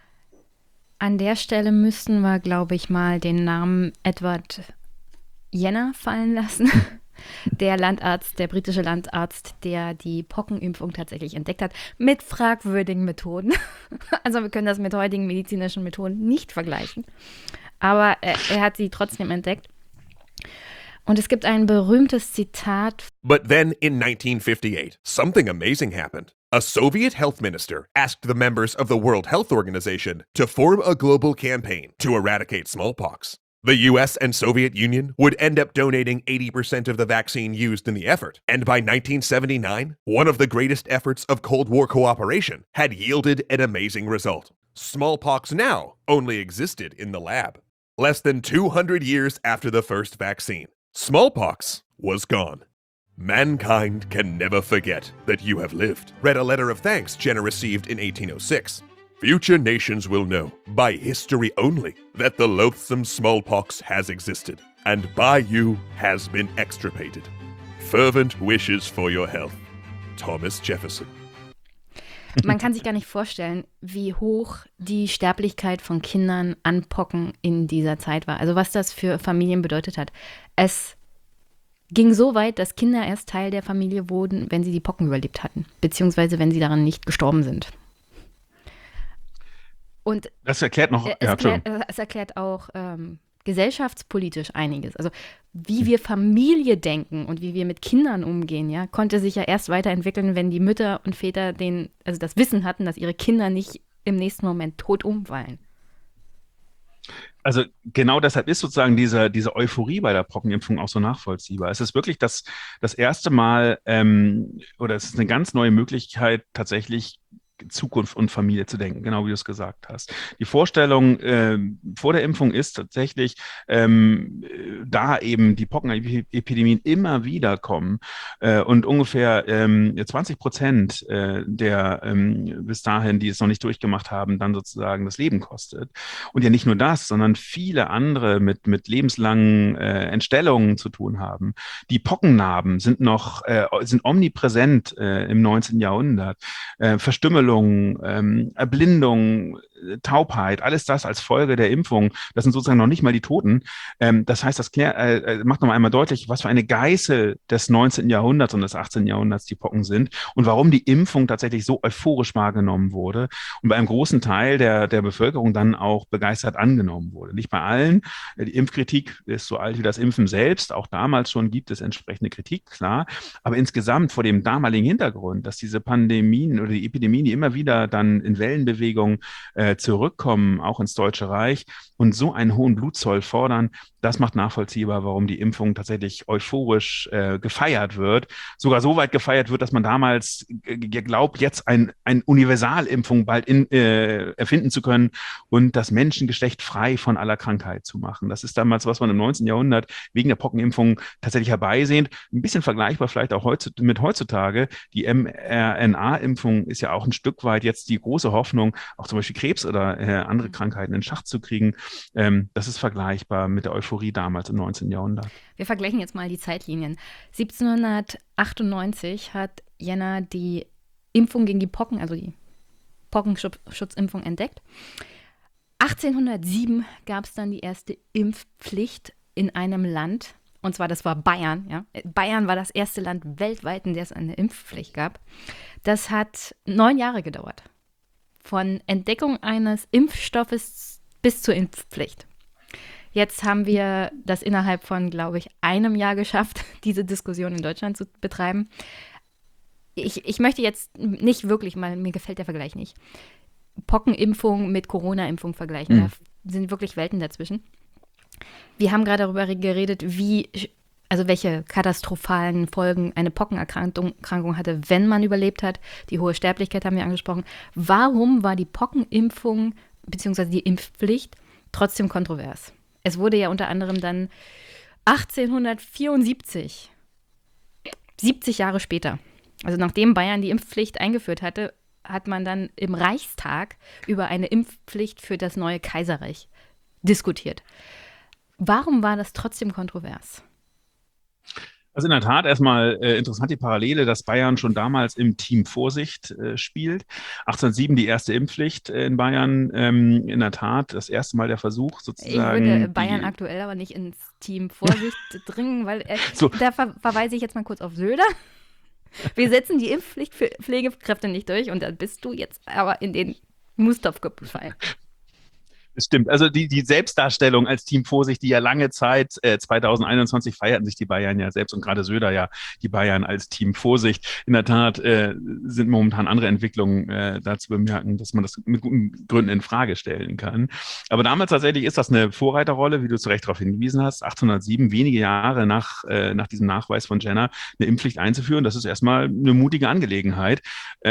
An der Stelle müssten wir, glaube ich, mal den Namen Edward Jenner fallen lassen. Der Landarzt, der britische Landarzt, der die Pockenimpfung tatsächlich entdeckt hat, mit fragwürdigen Methoden. Also wir können das mit heutigen medizinischen Methoden nicht vergleichen. Aber er hat sie trotzdem entdeckt. Und es gibt ein berühmtes Zitat. But then in 1958, something amazing happened. A Soviet health minister asked the members of the World Health Organization to form a global campaign to eradicate smallpox. The US and Soviet Union would end up donating 80% of the vaccine used in the effort, and by 1979, one of the greatest efforts of Cold War cooperation had yielded an amazing result. Smallpox now only existed in the lab. Less than 200 years after the first vaccine, smallpox was gone. Mankind can never forget that you have lived, read a letter of thanks Jenner received in 1806. Future nations will know, by history only, that the loathsome smallpox has existed, and by you has been extirpated. Fervent wishes for your health. Thomas Jefferson. Man kann sich gar nicht vorstellen, wie hoch die Sterblichkeit von Kindern an Pocken in dieser Zeit war. Also was das für Familien bedeutet hat. Es ging so weit, dass Kinder erst Teil der Familie wurden, wenn sie die Pocken überlebt hatten, beziehungsweise wenn sie daran nicht gestorben sind. Und das erklärt noch, es erklärt auch gesellschaftspolitisch einiges. Also wie wir Familie denken und wie wir mit Kindern umgehen, ja, konnte sich ja erst weiterentwickeln, wenn die Mütter und Väter das Wissen hatten, dass ihre Kinder nicht im nächsten Moment tot umfallen. Also genau deshalb ist sozusagen diese Euphorie bei der Pockenimpfung auch so nachvollziehbar. Es ist wirklich das erste Mal oder es ist eine ganz neue Möglichkeit, tatsächlich Zukunft und Familie zu denken, genau wie du es gesagt hast. Die Vorstellung vor der Impfung ist tatsächlich, da eben die Pockenepidemien immer wieder kommen und ungefähr 20% der bis dahin, die es noch nicht durchgemacht haben, dann sozusagen das Leben kostet. Und ja nicht nur das, sondern viele andere mit lebenslangen Entstellungen zu tun haben. Die Pockennarben sind omnipräsent im 19. Jahrhundert. Verstümmelung, Erblindung Taubheit, alles das als Folge der Impfung. Das sind sozusagen noch nicht mal die Toten. Das heißt, das macht noch einmal deutlich, was für eine Geißel des 19. Jahrhunderts und des 18. Jahrhunderts die Pocken sind und warum die Impfung tatsächlich so euphorisch wahrgenommen wurde und bei einem großen Teil der Bevölkerung dann auch begeistert angenommen wurde. Nicht bei allen. Die Impfkritik ist so alt wie das Impfen selbst. Auch damals schon gibt es entsprechende Kritik, klar. Aber insgesamt vor dem damaligen Hintergrund, dass diese Pandemien oder die Epidemien, die immer wieder dann in Wellenbewegungen zurückkommen, auch ins Deutsche Reich und so einen hohen Blutzoll fordern, das macht nachvollziehbar, warum die Impfung tatsächlich euphorisch gefeiert wird. Sogar so weit gefeiert wird, dass man damals glaubt, jetzt ein Universalimpfung bald erfinden zu können und das Menschengeschlecht frei von aller Krankheit zu machen. Das ist damals, was man im 19. Jahrhundert wegen der Pockenimpfung tatsächlich herbeisehnt. Ein bisschen vergleichbar vielleicht auch mit heutzutage. Die mRNA-Impfung ist ja auch ein Stück weit jetzt die große Hoffnung, auch zum Beispiel Krebs oder andere Krankheiten in Schach zu kriegen. Das ist vergleichbar mit der Euphorie damals im 19. Jahrhundert. Wir vergleichen jetzt mal die Zeitlinien. 1798 hat Jenner die Impfung gegen die Pocken, also die Pockenschutzimpfung entdeckt. 1807 gab es dann die erste Impfpflicht in einem Land, und zwar das war Bayern. Ja? Bayern war das erste Land weltweit, in dem es eine Impfpflicht gab. Das hat 9 Jahre gedauert. Von Entdeckung eines Impfstoffes bis zur Impfpflicht. Jetzt haben wir das innerhalb von, glaube ich, einem Jahr geschafft, diese Diskussion in Deutschland zu betreiben. Ich möchte jetzt nicht wirklich mal, mir gefällt der Vergleich nicht, Pockenimpfung mit Corona-Impfung vergleichen. Da sind wirklich Welten dazwischen. Wir haben gerade darüber geredet, welche katastrophalen Folgen eine Pockenerkrankung hatte, wenn man überlebt hat. Die hohe Sterblichkeit haben wir angesprochen. Warum war die Pockenimpfung bzw. die Impfpflicht trotzdem kontrovers? Es wurde ja unter anderem dann 1874, 70 Jahre später, also nachdem Bayern die Impfpflicht eingeführt hatte, hat man dann im Reichstag über eine Impfpflicht für das neue Kaiserreich diskutiert. Warum war das trotzdem kontrovers? Also in der Tat erstmal interessant die Parallele, dass Bayern schon damals im Team Vorsicht spielt. 1807 die erste Impfpflicht in Bayern. In der Tat das erste Mal der Versuch sozusagen. Ich würde Bayern aktuell aber nicht ins Team Vorsicht dringen, weil da verweise ich jetzt mal kurz auf Söder. Wir setzen die Impfpflicht für Pflegekräfte nicht durch und da bist du jetzt aber in den Mustopf gefallen. Es stimmt. Also die Selbstdarstellung als Team Vorsicht, die ja lange Zeit, 2021 feierten sich die Bayern ja selbst und gerade Söder ja die Bayern als Team Vorsicht. In der Tat sind momentan andere Entwicklungen da zu bemerken, dass man das mit guten Gründen in Frage stellen kann. Aber damals tatsächlich ist das eine Vorreiterrolle, wie du zu Recht darauf hingewiesen hast. 1807, wenige Jahre nach diesem Nachweis von Jenner, eine Impfpflicht einzuführen. Das ist erstmal eine mutige Angelegenheit.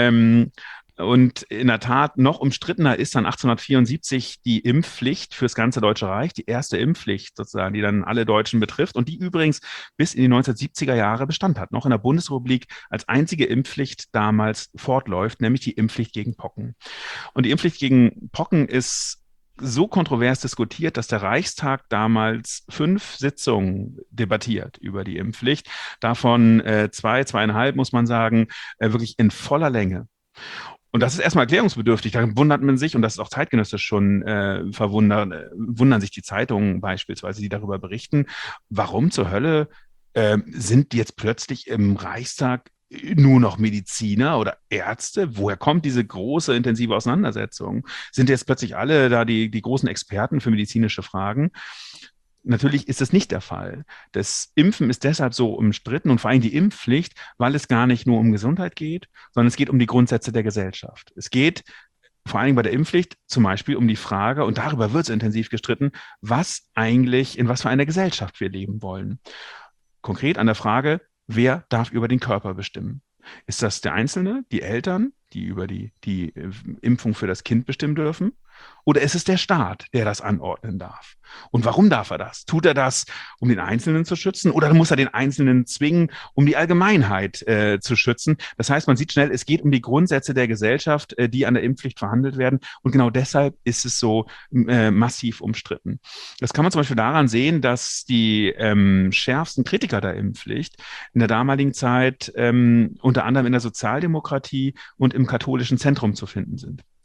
Und in der Tat noch umstrittener ist dann 1874 die Impfpflicht fürs ganze Deutsche Reich, die erste Impfpflicht sozusagen, die dann alle Deutschen betrifft und die übrigens bis in die 1970er Jahre Bestand hat, noch in der Bundesrepublik als einzige Impfpflicht damals fortläuft, nämlich die Impfpflicht gegen Pocken. Und die Impfpflicht gegen Pocken ist so kontrovers diskutiert, dass der Reichstag damals 5 Sitzungen debattiert über die Impfpflicht, davon 2,5 muss man sagen, wirklich in voller Länge. Und das ist erstmal erklärungsbedürftig. Da wundert man sich, und das ist auch zeitgenössisch schon wundern sich die Zeitungen beispielsweise, die darüber berichten, warum zur Hölle sind jetzt plötzlich im Reichstag nur noch Mediziner oder Ärzte? Woher kommt diese große, intensive Auseinandersetzung? Sind jetzt plötzlich alle da die großen Experten für medizinische Fragen? Natürlich ist es nicht der Fall. Das Impfen ist deshalb so umstritten und vor allem die Impfpflicht, weil es gar nicht nur um Gesundheit geht, sondern es geht um die Grundsätze der Gesellschaft. Es geht vor allem bei der Impfpflicht zum Beispiel um die Frage, und darüber wird es intensiv gestritten, in was für einer Gesellschaft wir leben wollen. Konkret an der Frage, wer darf über den Körper bestimmen? Ist das der Einzelne, die Eltern, die über die Impfung für das Kind bestimmen dürfen? Oder ist es der Staat, der das anordnen darf? Und warum darf er das? Tut er das, um den Einzelnen zu schützen? Oder muss er den Einzelnen zwingen, um die Allgemeinheit zu schützen? Das heißt, man sieht schnell, es geht um die Grundsätze der Gesellschaft, die an der Impfpflicht verhandelt werden. Und genau deshalb ist es so massiv umstritten. Das kann man zum Beispiel daran sehen, dass die schärfsten Kritiker der Impfpflicht in der damaligen Zeit unter anderem in der Sozialdemokratie und im katholischen Zentrum zu finden sind.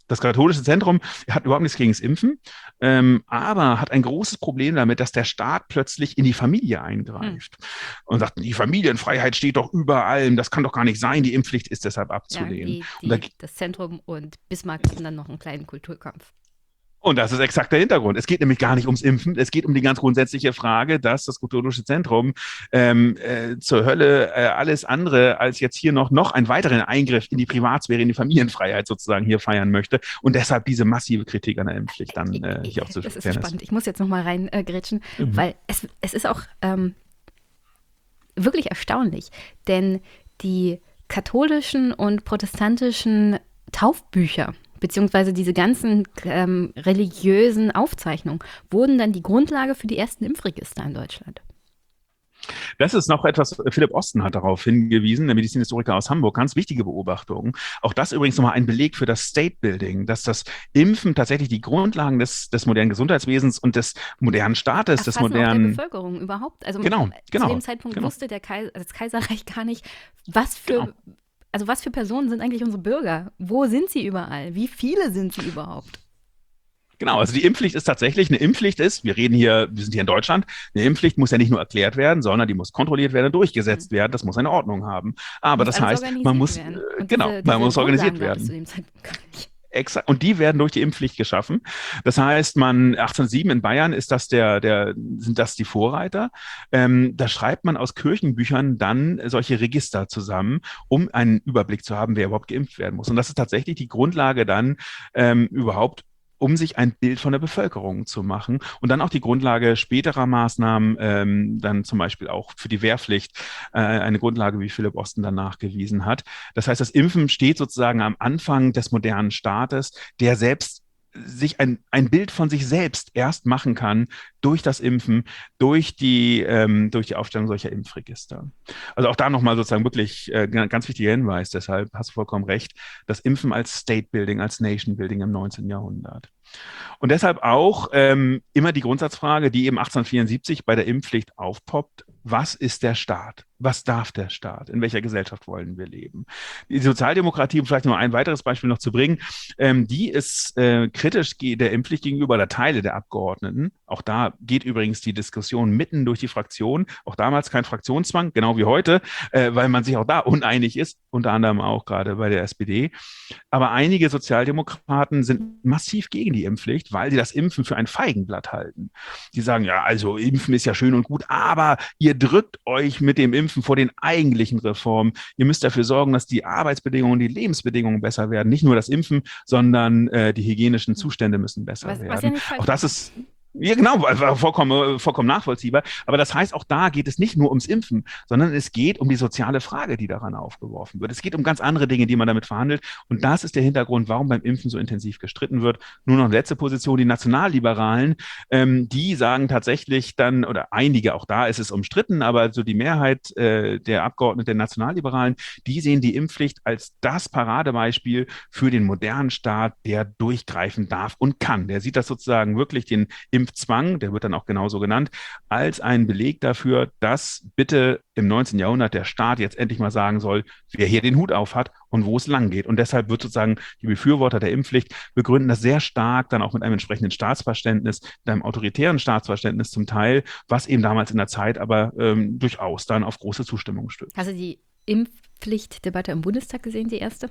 Das katholische Zentrum hat überhaupt nichts gegen das Impfen, aber hat ein großes Problem damit, dass der Staat plötzlich in die Familie eingreift und sagt, die Familienfreiheit steht doch über allem, das kann doch gar nicht sein, die Impfpflicht ist deshalb abzulehnen. Ja, das Zentrum und Bismarck hatten dann noch einen kleinen Kulturkampf. Und das ist exakt der Hintergrund. Es geht nämlich gar nicht ums Impfen. Es geht um die ganz grundsätzliche Frage, dass das katholische Zentrum zur Hölle alles andere als jetzt hier noch einen weiteren Eingriff in die Privatsphäre, in die Familienfreiheit sozusagen hier feiern möchte. Und deshalb diese massive Kritik an der Impfpflicht dann hier auch zu Das ist so spannend. Ich muss jetzt noch mal reingrätschen, weil es ist auch wirklich erstaunlich. Denn die katholischen und protestantischen Taufbücher beziehungsweise diese ganzen religiösen Aufzeichnungen wurden dann die Grundlage für die ersten Impfregister in Deutschland. Das ist noch etwas, Philipp Osten hat darauf hingewiesen, der Medizinhistoriker aus Hamburg, ganz wichtige Beobachtung. Auch das übrigens nochmal ein Beleg für das State-Building, dass das Impfen tatsächlich die Grundlagen des modernen Gesundheitswesens und des modernen Staates, des modernen... der Bevölkerung überhaupt. Also genau, zu dem Zeitpunkt wusste das Kaiserreich gar nicht, was für Personen sind eigentlich unsere Bürger? Wo sind sie überall? Wie viele sind sie überhaupt? Genau, also die Impfpflicht ist tatsächlich, eine Impfpflicht ist, wir sind hier in Deutschland, eine Impfpflicht muss ja nicht nur erklärt werden, sondern die muss kontrolliert werden und durchgesetzt werden, das muss eine Ordnung haben. Aber das heißt, man muss, man muss organisiert werden. Zu dem Zeitpunkt gar nicht. Exakt. Und die werden durch die Impfpflicht geschaffen. Das heißt, 1807 in Bayern sind das die Vorreiter. Da schreibt man aus Kirchenbüchern dann solche Register zusammen, um einen Überblick zu haben, wer überhaupt geimpft werden muss. Und das ist tatsächlich die Grundlage dann überhaupt, um sich ein Bild von der Bevölkerung zu machen und dann auch die Grundlage späterer Maßnahmen, dann zum Beispiel auch für die Wehrpflicht, eine Grundlage, wie Philipp Osten dann nachgewiesen hat. Das heißt, das Impfen steht sozusagen am Anfang des modernen Staates, der selbst sich ein Bild von sich selbst erst machen kann durch das Impfen, durch die Aufstellung solcher Impfregister. Also auch da nochmal sozusagen wirklich ganz wichtiger Hinweis, deshalb hast du vollkommen recht, das Impfen als State-Building, als Nation-Building im 19. Jahrhundert. Und deshalb auch immer die Grundsatzfrage, die eben 1874 bei der Impfpflicht aufpoppt: Was ist der Staat? Was darf der Staat? In welcher Gesellschaft wollen wir leben? Die Sozialdemokratie, um vielleicht noch ein weiteres Beispiel noch zu bringen, die ist kritisch der Impfpflicht gegenüber, oder Teile der Abgeordneten. Auch da geht übrigens die Diskussion mitten durch die Fraktion. Auch damals kein Fraktionszwang, genau wie heute, weil man sich auch da uneinig ist, unter anderem auch gerade bei der SPD. Aber einige Sozialdemokraten sind massiv gegen die Impfpflicht, weil sie das Impfen für ein Feigenblatt halten. Die sagen, ja, also Impfen ist ja schön und gut, aber ihr drückt euch mit dem Impfen vor den eigentlichen Reformen. Ihr müsst dafür sorgen, dass die Arbeitsbedingungen, die Lebensbedingungen besser werden. Nicht nur das Impfen, sondern die hygienischen Zustände müssen besser werden. Was ja nicht auch das ist... Ja, genau, vollkommen nachvollziehbar. Aber das heißt, auch da geht es nicht nur ums Impfen, sondern es geht um die soziale Frage, die daran aufgeworfen wird. Es geht um ganz andere Dinge, die man damit verhandelt. Und das ist der Hintergrund, warum beim Impfen so intensiv gestritten wird. Nur noch eine letzte Position: Die Nationalliberalen, die sagen tatsächlich dann, oder einige, auch da ist es umstritten, aber so die Mehrheit der Abgeordneten der Nationalliberalen, die sehen die Impfpflicht als das Paradebeispiel für den modernen Staat, der durchgreifen darf und kann. Der sieht das sozusagen wirklich, den Impfzwang, der wird dann auch genauso genannt, als ein Beleg dafür, dass bitte im 19. Jahrhundert der Staat jetzt endlich mal sagen soll, wer hier den Hut auf hat und wo es lang geht. Und deshalb wird sozusagen die Befürworter der Impfpflicht begründen das sehr stark dann auch mit einem entsprechenden Staatsverständnis, mit einem autoritären Staatsverständnis zum Teil, was eben damals in der Zeit aber durchaus dann auf große Zustimmung stößt. Hast du die Impfpflichtdebatte im Bundestag gesehen, die erste?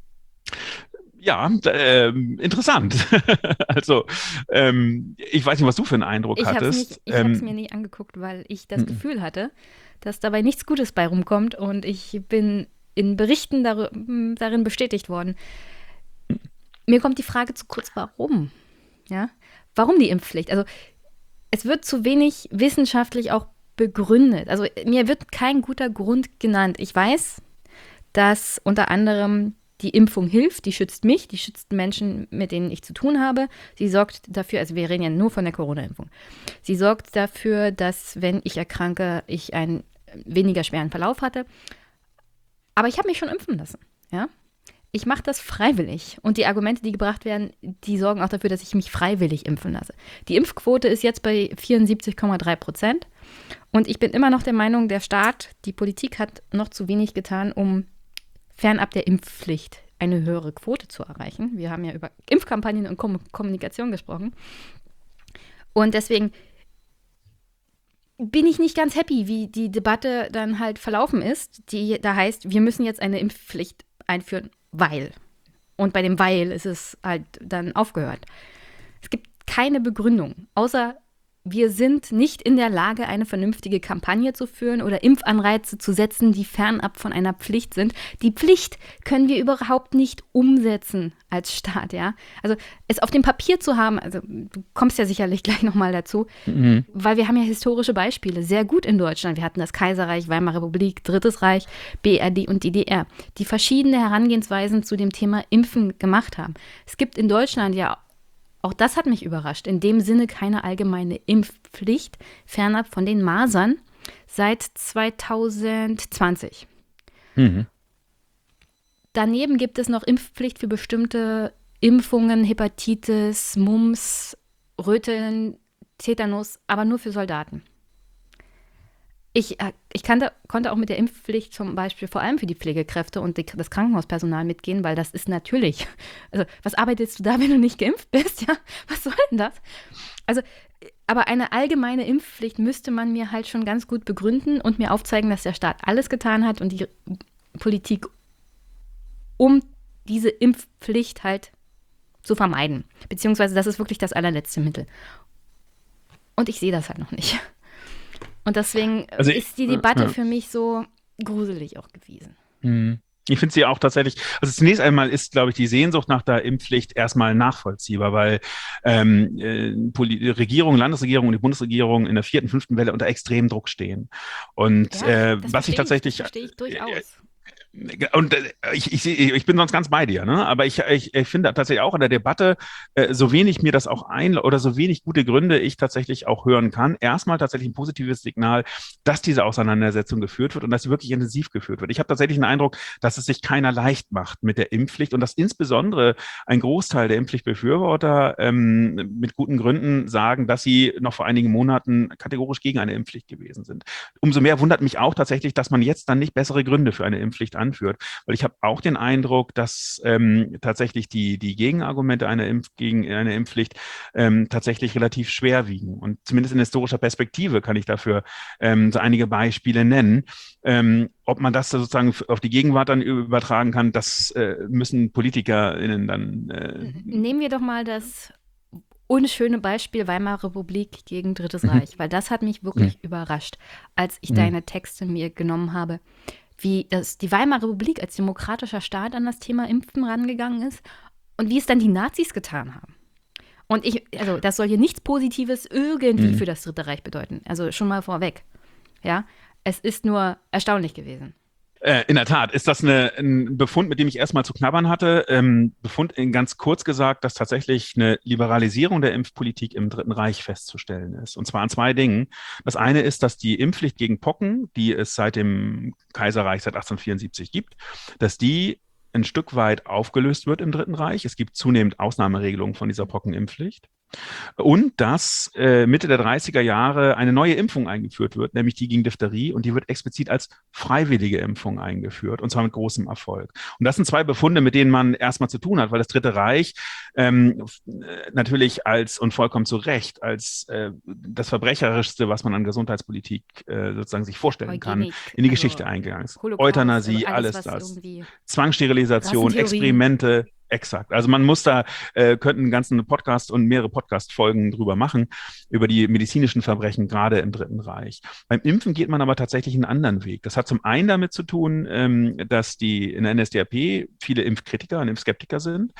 Ja, interessant. Also, ich weiß nicht, was du für einen Eindruck hattest. Ich habe es mir nicht angeguckt, weil ich das Gefühl hatte, dass dabei nichts Gutes bei rumkommt, und ich bin in Berichten darin bestätigt worden. Mir kommt die Frage zu kurz, warum? Ja? Warum die Impfpflicht? Also, es wird zu wenig wissenschaftlich auch begründet. Also, mir wird kein guter Grund genannt. Ich weiß, dass unter anderem die Impfung hilft, die schützt mich, die schützt Menschen, mit denen ich zu tun habe. Sie sorgt dafür, also wir reden ja nur von der Corona-Impfung, sie sorgt dafür, dass, wenn ich erkranke, ich einen weniger schweren Verlauf hatte. Aber ich habe mich schon impfen lassen. Ja? Ich mache das freiwillig. Und die Argumente, die gebracht werden, die sorgen auch dafür, dass ich mich freiwillig impfen lasse. Die Impfquote ist jetzt bei 74,3%. Und ich bin immer noch der Meinung, der Staat, die Politik hat noch zu wenig getan, um fernab der Impfpflicht eine höhere Quote zu erreichen. Wir haben ja über Impfkampagnen und Kommunikation gesprochen. Und deswegen bin ich nicht ganz happy, wie die Debatte dann halt verlaufen ist, die da heißt, wir müssen jetzt eine Impfpflicht einführen, weil. Und bei dem Weil ist es halt dann aufgehört. Es gibt keine Begründung, außer wir sind nicht in der Lage, eine vernünftige Kampagne zu führen oder Impfanreize zu setzen, die fernab von einer Pflicht sind. Die Pflicht können wir überhaupt nicht umsetzen als Staat, ja. Also es auf dem Papier zu haben, also du kommst ja sicherlich gleich nochmal dazu, weil wir haben ja historische Beispiele, sehr gut in Deutschland. Wir hatten das Kaiserreich, Weimarer Republik, Drittes Reich, BRD und DDR, die verschiedene Herangehensweisen zu dem Thema Impfen gemacht haben. Es gibt in Deutschland ja auch das hat mich überrascht. In dem Sinne keine allgemeine Impfpflicht, fernab von den Masern, seit 2020. Daneben gibt es noch Impfpflicht für bestimmte Impfungen, Hepatitis, Mumps, Röteln, Tetanus, aber nur für Soldaten. Ich konnte auch mit der Impfpflicht zum Beispiel vor allem für die Pflegekräfte und das Krankenhauspersonal mitgehen, weil das ist natürlich, also was arbeitest du da, wenn du nicht geimpft bist? Ja, was soll denn das? Also, aber eine allgemeine Impfpflicht müsste man mir halt schon ganz gut begründen und mir aufzeigen, dass der Staat alles getan hat und die Politik, um diese Impfpflicht halt zu vermeiden. Beziehungsweise das ist wirklich das allerletzte Mittel. Und ich sehe das halt noch nicht. Und deswegen ist die Debatte für mich so gruselig auch gewesen. Ich finde sie auch tatsächlich, also zunächst einmal ist, glaube ich, die Sehnsucht nach der Impfpflicht erstmal nachvollziehbar, weil Regierung, Landesregierung und die Bundesregierung in der 4., 5. Welle unter extremem Druck stehen. Und was ich tatsächlich... Das verstehe ich durchaus. Und ich bin sonst ganz bei dir, ne? Aber ich finde tatsächlich auch in der Debatte, so wenig mir das auch oder so wenig gute Gründe ich tatsächlich auch hören kann, erstmal tatsächlich ein positives Signal, dass diese Auseinandersetzung geführt wird und dass sie wirklich intensiv geführt wird. Ich habe tatsächlich den Eindruck, dass es sich keiner leicht macht mit der Impfpflicht und dass insbesondere ein Großteil der Impfpflichtbefürworter mit guten Gründen sagen, dass sie noch vor einigen Monaten kategorisch gegen eine Impfpflicht gewesen sind. Umso mehr wundert mich auch tatsächlich, dass man jetzt dann nicht bessere Gründe für eine Impfpflicht anführt, weil ich habe auch den Eindruck, dass tatsächlich die Gegenargumente gegen eine Impfpflicht tatsächlich relativ schwer wiegen. Und zumindest in historischer Perspektive kann ich dafür so einige Beispiele nennen. Ob man das sozusagen auf die Gegenwart dann übertragen kann, das müssen PolitikerInnen dann... Nehmen wir doch mal das unschöne Beispiel Weimarer Republik gegen Drittes Reich, weil das hat mich wirklich überrascht, als ich deine Texte mir genommen habe, wie die Weimarer Republik als demokratischer Staat an das Thema Impfen rangegangen ist und wie es dann die Nazis getan haben. Und also das soll hier nichts Positives irgendwie für das Dritte Reich bedeuten. Also schon mal vorweg. Ja, es ist nur erstaunlich gewesen. In der Tat ist das ein Befund, mit dem ich erstmal zu knabbern hatte. Befund ganz kurz gesagt, dass tatsächlich eine Liberalisierung der Impfpolitik im Dritten Reich festzustellen ist. Und zwar an zwei Dingen. Das eine ist, dass die Impfpflicht gegen Pocken, die es seit dem Kaiserreich seit 1874 gibt, dass die ein Stück weit aufgelöst wird im Dritten Reich. Es gibt zunehmend Ausnahmeregelungen von dieser Pockenimpfpflicht. Und dass Mitte der 30er Jahre eine neue Impfung eingeführt wird, nämlich die gegen Diphtherie. Und die wird explizit als freiwillige Impfung eingeführt, und zwar mit großem Erfolg. Und das sind zwei Befunde, mit denen man erstmal zu tun hat, weil das Dritte Reich natürlich und vollkommen zu Recht als das Verbrecherischste, was man an Gesundheitspolitik sozusagen sich vorstellen kann, in die Geschichte eingegangen ist. Euthanasie, alles das. Zwangssterilisation, Experimente. Exakt. Also man muss könnte einen ganzen Podcast und mehrere Podcast-Folgen drüber machen, über die medizinischen Verbrechen, gerade im Dritten Reich. Beim Impfen geht man aber tatsächlich einen anderen Weg. Das hat zum einen damit zu tun, dass in der NSDAP viele Impfkritiker und Impfskeptiker sind,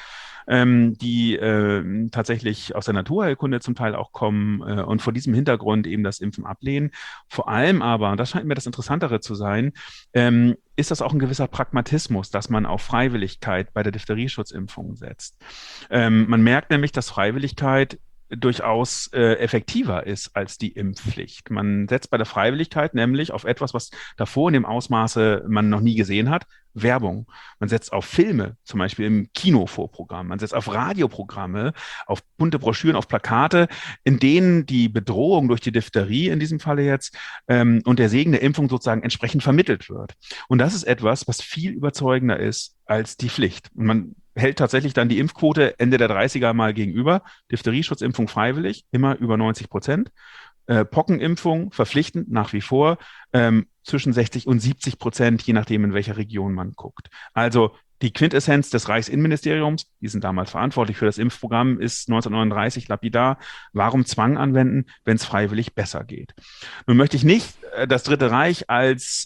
die tatsächlich aus der Naturheilkunde zum Teil auch kommen und vor diesem Hintergrund eben das Impfen ablehnen. Vor allem aber, und das scheint mir das Interessantere zu sein, ist das auch ein gewisser Pragmatismus, dass man auf Freiwilligkeit bei der Diphtheriesschutzimpfung setzt. Man merkt nämlich, dass Freiwilligkeit durchaus effektiver ist als die Impfpflicht. Man setzt bei der Freiwilligkeit nämlich auf etwas, was davor in dem Ausmaße man noch nie gesehen hat, Werbung. Man setzt auf Filme, zum Beispiel im Kinovorprogramm. Man setzt auf Radioprogramme, auf bunte Broschüren, auf Plakate, in denen die Bedrohung durch die Diphtherie in diesem Falle jetzt und der Segen der Impfung sozusagen entsprechend vermittelt wird. Und das ist etwas, was viel überzeugender ist als die Pflicht. Und man hält tatsächlich dann die Impfquote Ende der 30er mal gegenüber. Diphtheriesschutzimpfung freiwillig, immer über 90%. Pockenimpfung verpflichtend nach wie vor zwischen 60% und 70%, je nachdem, in welcher Region man guckt. Also die Quintessenz des Reichsinnenministeriums, die sind damals verantwortlich für das Impfprogramm, ist 1939 lapidar. Warum Zwang anwenden, wenn es freiwillig besser geht? Nun möchte ich nicht das Dritte Reich als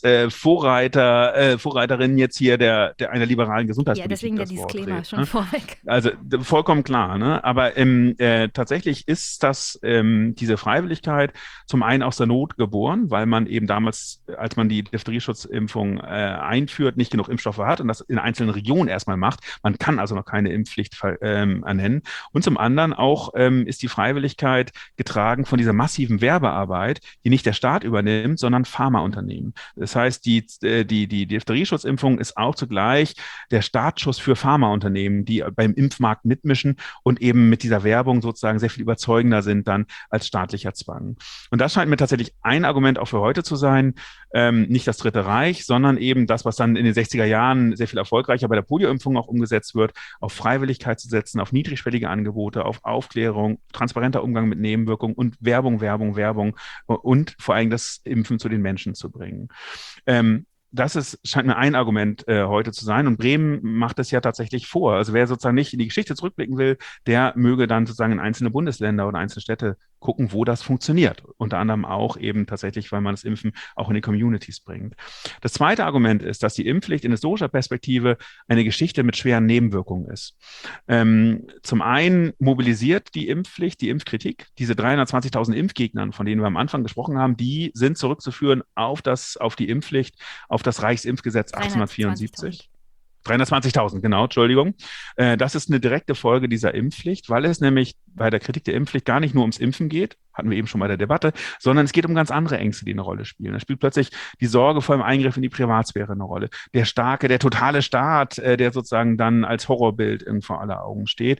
Vorreiterin jetzt hier einer liberalen Gesundheitspolitik Ja, deswegen der das Wort Disclaimer reden, schon ne? vorweg. Also vollkommen klar, ne? Aber tatsächlich ist das diese Freiwilligkeit zum einen aus der Not geboren, weil man eben damals, als man die Diphtheriesschutzimpfung einführt, nicht genug Impfstoffe hat und das in einzelnen Regionen erstmal macht. Man kann also noch keine Impfpflicht ernennen. Und zum anderen auch ist die Freiwilligkeit getragen von dieser massiven Werbearbeit, die nicht der Staat übernimmt, sondern Pharmaunternehmen. Das heißt, die Diphtherieschutzimpfung ist auch zugleich der Startschuss für Pharmaunternehmen, die beim Impfmarkt mitmischen und eben mit dieser Werbung sozusagen sehr viel überzeugender sind dann als staatlicher Zwang. Und das scheint mir tatsächlich ein Argument auch für heute zu sein, nicht das Dritte Reich, sondern eben das, was dann in den 60er Jahren sehr viel erfolgreicher bei der Polioimpfung auch umgesetzt wird, auf Freiwilligkeit zu setzen, auf niedrigschwellige Angebote, auf Aufklärung, transparenter Umgang mit Nebenwirkungen und Werbung und vor allem das Impfen zu den Menschen zu bringen. Scheint mir ein Argument heute zu sein. Und Bremen macht es ja tatsächlich vor. Also wer sozusagen nicht in die Geschichte zurückblicken will, der möge dann sozusagen in einzelne Bundesländer oder einzelne Städte gucken, wo das funktioniert. Unter anderem auch eben tatsächlich, weil man das Impfen auch in die Communities bringt. Das zweite Argument ist, dass die Impfpflicht in historischer Perspektive eine Geschichte mit schweren Nebenwirkungen ist. Zum einen mobilisiert die Impfpflicht, die Impfkritik, diese 320.000 Impfgegnern, von denen wir am Anfang gesprochen haben, die sind zurückzuführen auf die Impfpflicht, auf das Reichsimpfgesetz 1874. 320.000, genau, Entschuldigung. Das ist eine direkte Folge dieser Impfpflicht, weil es nämlich bei der Kritik der Impfpflicht gar nicht nur ums Impfen geht, hatten wir eben schon bei der Debatte, sondern es geht um ganz andere Ängste, die eine Rolle spielen. Da spielt plötzlich die Sorge vor dem Eingriff in die Privatsphäre eine Rolle. Der totale Staat, der sozusagen dann als Horrorbild vor aller Augen steht.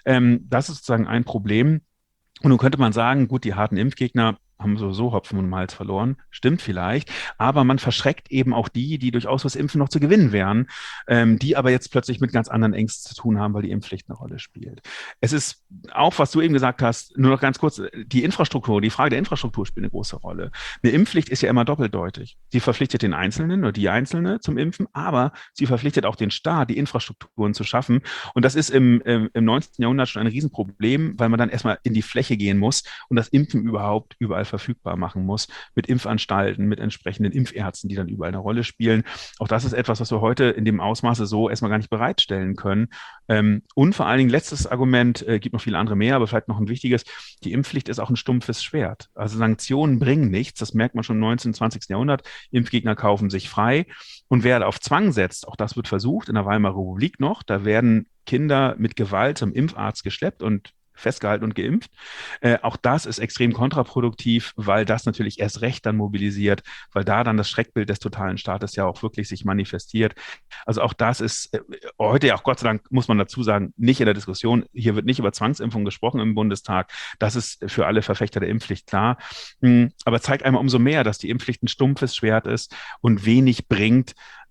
Das ist sozusagen ein Problem. Und nun könnte man sagen, gut, die harten Impfgegner haben sowieso Hopfen und Malz verloren. Stimmt vielleicht. Aber man verschreckt eben auch die durchaus was Impfen noch zu gewinnen wären, die aber jetzt plötzlich mit ganz anderen Ängsten zu tun haben, weil die Impfpflicht eine Rolle spielt. Es ist auch, was du eben gesagt hast, nur noch ganz kurz, die Frage der Infrastruktur spielt eine große Rolle. Eine Impfpflicht ist ja immer doppeldeutig. Sie verpflichtet den Einzelnen oder die Einzelne zum Impfen, aber sie verpflichtet auch den Staat, die Infrastrukturen zu schaffen. Und das ist im 19. Jahrhundert schon ein Riesenproblem, weil man dann erstmal in die Fläche gehen muss und das Impfen überhaupt überall verfügbar machen muss, mit Impfanstalten, mit entsprechenden Impfärzten, die dann überall eine Rolle spielen. Auch das ist etwas, was wir heute in dem Ausmaße so erstmal gar nicht bereitstellen können. Und vor allen Dingen, letztes Argument, gibt noch viele andere mehr, aber vielleicht noch ein wichtiges, die Impfpflicht ist auch ein stumpfes Schwert. Also Sanktionen bringen nichts, das merkt man schon im 19. und 20. Jahrhundert. Impfgegner kaufen sich frei. Und wer auf Zwang setzt, auch das wird versucht, in der Weimarer Republik noch, da werden Kinder mit Gewalt zum Impfarzt geschleppt und festgehalten und geimpft. Auch das ist extrem kontraproduktiv, weil das natürlich erst recht dann mobilisiert, weil da dann das Schreckbild des totalen Staates ja auch wirklich sich manifestiert. Also auch das ist heute ja auch Gott sei Dank, muss man dazu sagen, nicht in der Diskussion. Hier wird nicht über Zwangsimpfung gesprochen im Bundestag. Das ist für alle Verfechter der Impfpflicht klar. Aber zeigt einmal umso mehr, dass die Impfpflicht ein stumpfes Schwert ist und wenig bringt,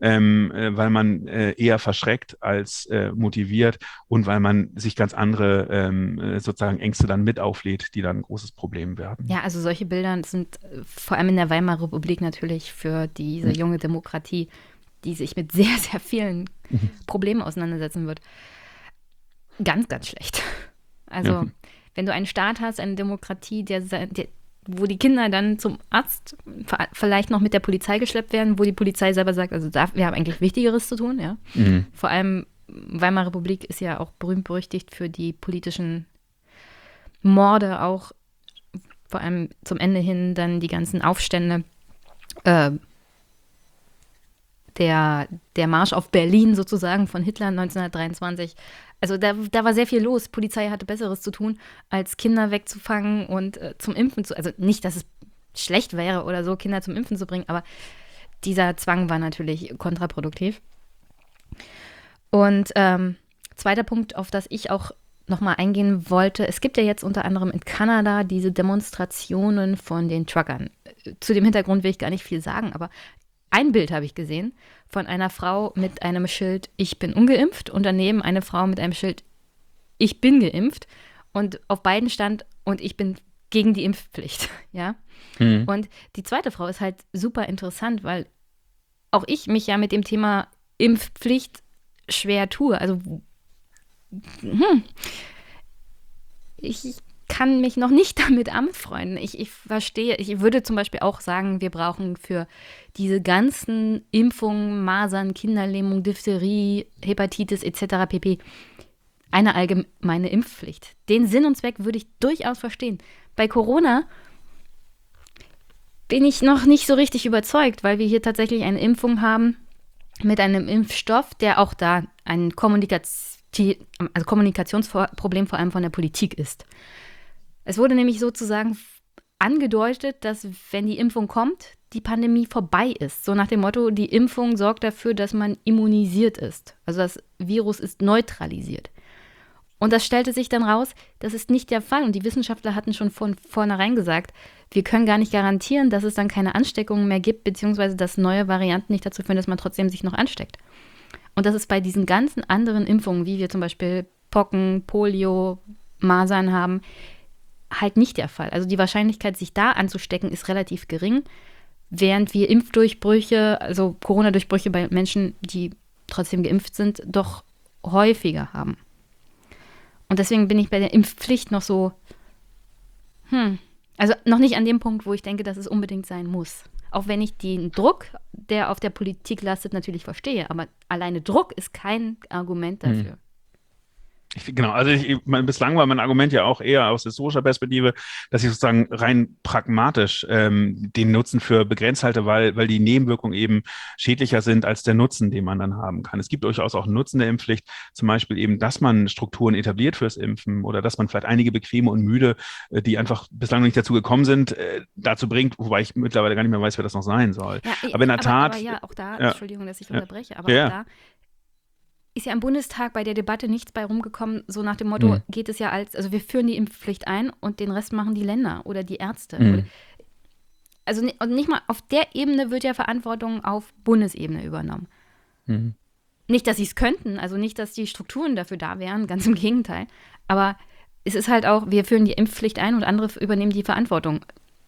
weil man eher verschreckt als motiviert und weil man sich ganz andere sozusagen Ängste dann mit auflädt, die dann ein großes Problem werden. Ja, also solche Bilder sind vor allem in der Weimarer Republik natürlich für diese junge Demokratie, die sich mit sehr, sehr vielen Problemen auseinandersetzen wird, ganz, ganz schlecht. Also wenn du einen Staat hast, eine Demokratie, wo die Kinder dann zum Arzt vielleicht noch mit der Polizei geschleppt werden, wo die Polizei selber sagt, also wir haben eigentlich Wichtigeres zu tun, ja. Vor allem Weimarer Republik ist ja auch berühmt-berüchtigt für die politischen Morde, auch vor allem zum Ende hin dann die ganzen Aufstände, der Marsch auf Berlin sozusagen von Hitler 1923. Also da war sehr viel los. Die Polizei hatte Besseres zu tun, als Kinder wegzufangen und zum Impfen also nicht, dass es schlecht wäre oder so, Kinder zum Impfen zu bringen, aber dieser Zwang war natürlich kontraproduktiv. Und zweiter Punkt, auf das ich auch nochmal eingehen wollte. Es gibt ja jetzt unter anderem in Kanada diese Demonstrationen von den Truckern. Zu dem Hintergrund will ich gar nicht viel sagen, aber ein Bild habe ich gesehen von einer Frau mit einem Schild, ich bin ungeimpft, und daneben eine Frau mit einem Schild, ich bin geimpft. Und auf beiden stand, und ich bin gegen die Impfpflicht. Ja? Und die zweite Frau ist halt super interessant, weil auch ich mich ja mit dem Thema Impfpflicht schwer tue. Also ich kann mich noch nicht damit anfreunden. Ich verstehe, ich würde zum Beispiel auch sagen, wir brauchen für diese ganzen Impfungen, Masern, Kinderlähmung, Diphtherie, Hepatitis etc. pp. eine allgemeine Impfpflicht. Den Sinn und Zweck würde ich durchaus verstehen. Bei Corona bin ich noch nicht so richtig überzeugt, weil wir hier tatsächlich eine Impfung haben mit einem Impfstoff, der auch da ein Kommunikationsproblem vor allem von der Politik ist. Es wurde nämlich sozusagen angedeutet, dass wenn die Impfung kommt, die Pandemie vorbei ist. So nach dem Motto, die Impfung sorgt dafür, dass man immunisiert ist. Also das Virus ist neutralisiert. Und das stellte sich dann raus, das ist nicht der Fall. Und die Wissenschaftler hatten schon von vornherein gesagt, wir können gar nicht garantieren, dass es dann keine Ansteckungen mehr gibt, beziehungsweise dass neue Varianten nicht dazu führen, dass man trotzdem sich noch ansteckt. Und das ist bei diesen ganzen anderen Impfungen, wie wir zum Beispiel Pocken, Polio, Masern haben, halt nicht der Fall. Also die Wahrscheinlichkeit, sich da anzustecken, ist relativ gering, während wir Impfdurchbrüche, also Corona-Durchbrüche bei Menschen, die trotzdem geimpft sind, doch häufiger haben. Und deswegen bin ich bei der Impfpflicht noch so, also noch nicht an dem Punkt, wo ich denke, dass es unbedingt sein muss. Auch wenn ich den Druck, der auf der Politik lastet, natürlich verstehe. Aber alleine Druck ist kein Argument dafür. Genau, also bislang war mein Argument ja auch eher aus historischer Perspektive, dass ich sozusagen rein pragmatisch den Nutzen für begrenzt halte, weil die Nebenwirkungen eben schädlicher sind als der Nutzen, den man dann haben kann. Es gibt durchaus auch einen Nutzen der Impfpflicht, zum Beispiel eben, dass man Strukturen etabliert fürs Impfen oder dass man vielleicht einige Bequeme und Müde, die einfach bislang noch nicht dazu gekommen sind, dazu bringt, wobei ich mittlerweile gar nicht mehr weiß, wer das noch sein soll. Ja, aber in der Tat... Aber ja, auch da, Entschuldigung, dass ich unterbreche, aber auch da ist ja im Bundestag bei der Debatte nichts bei rumgekommen, so nach dem Motto, geht es ja also wir führen die Impfpflicht ein und den Rest machen die Länder oder die Ärzte. Also nicht mal auf der Ebene wird ja Verantwortung auf Bundesebene übernommen. Nicht, dass sie es könnten, also nicht, dass die Strukturen dafür da wären, ganz im Gegenteil. Aber es ist halt auch, wir führen die Impfpflicht ein und andere übernehmen die Verantwortung.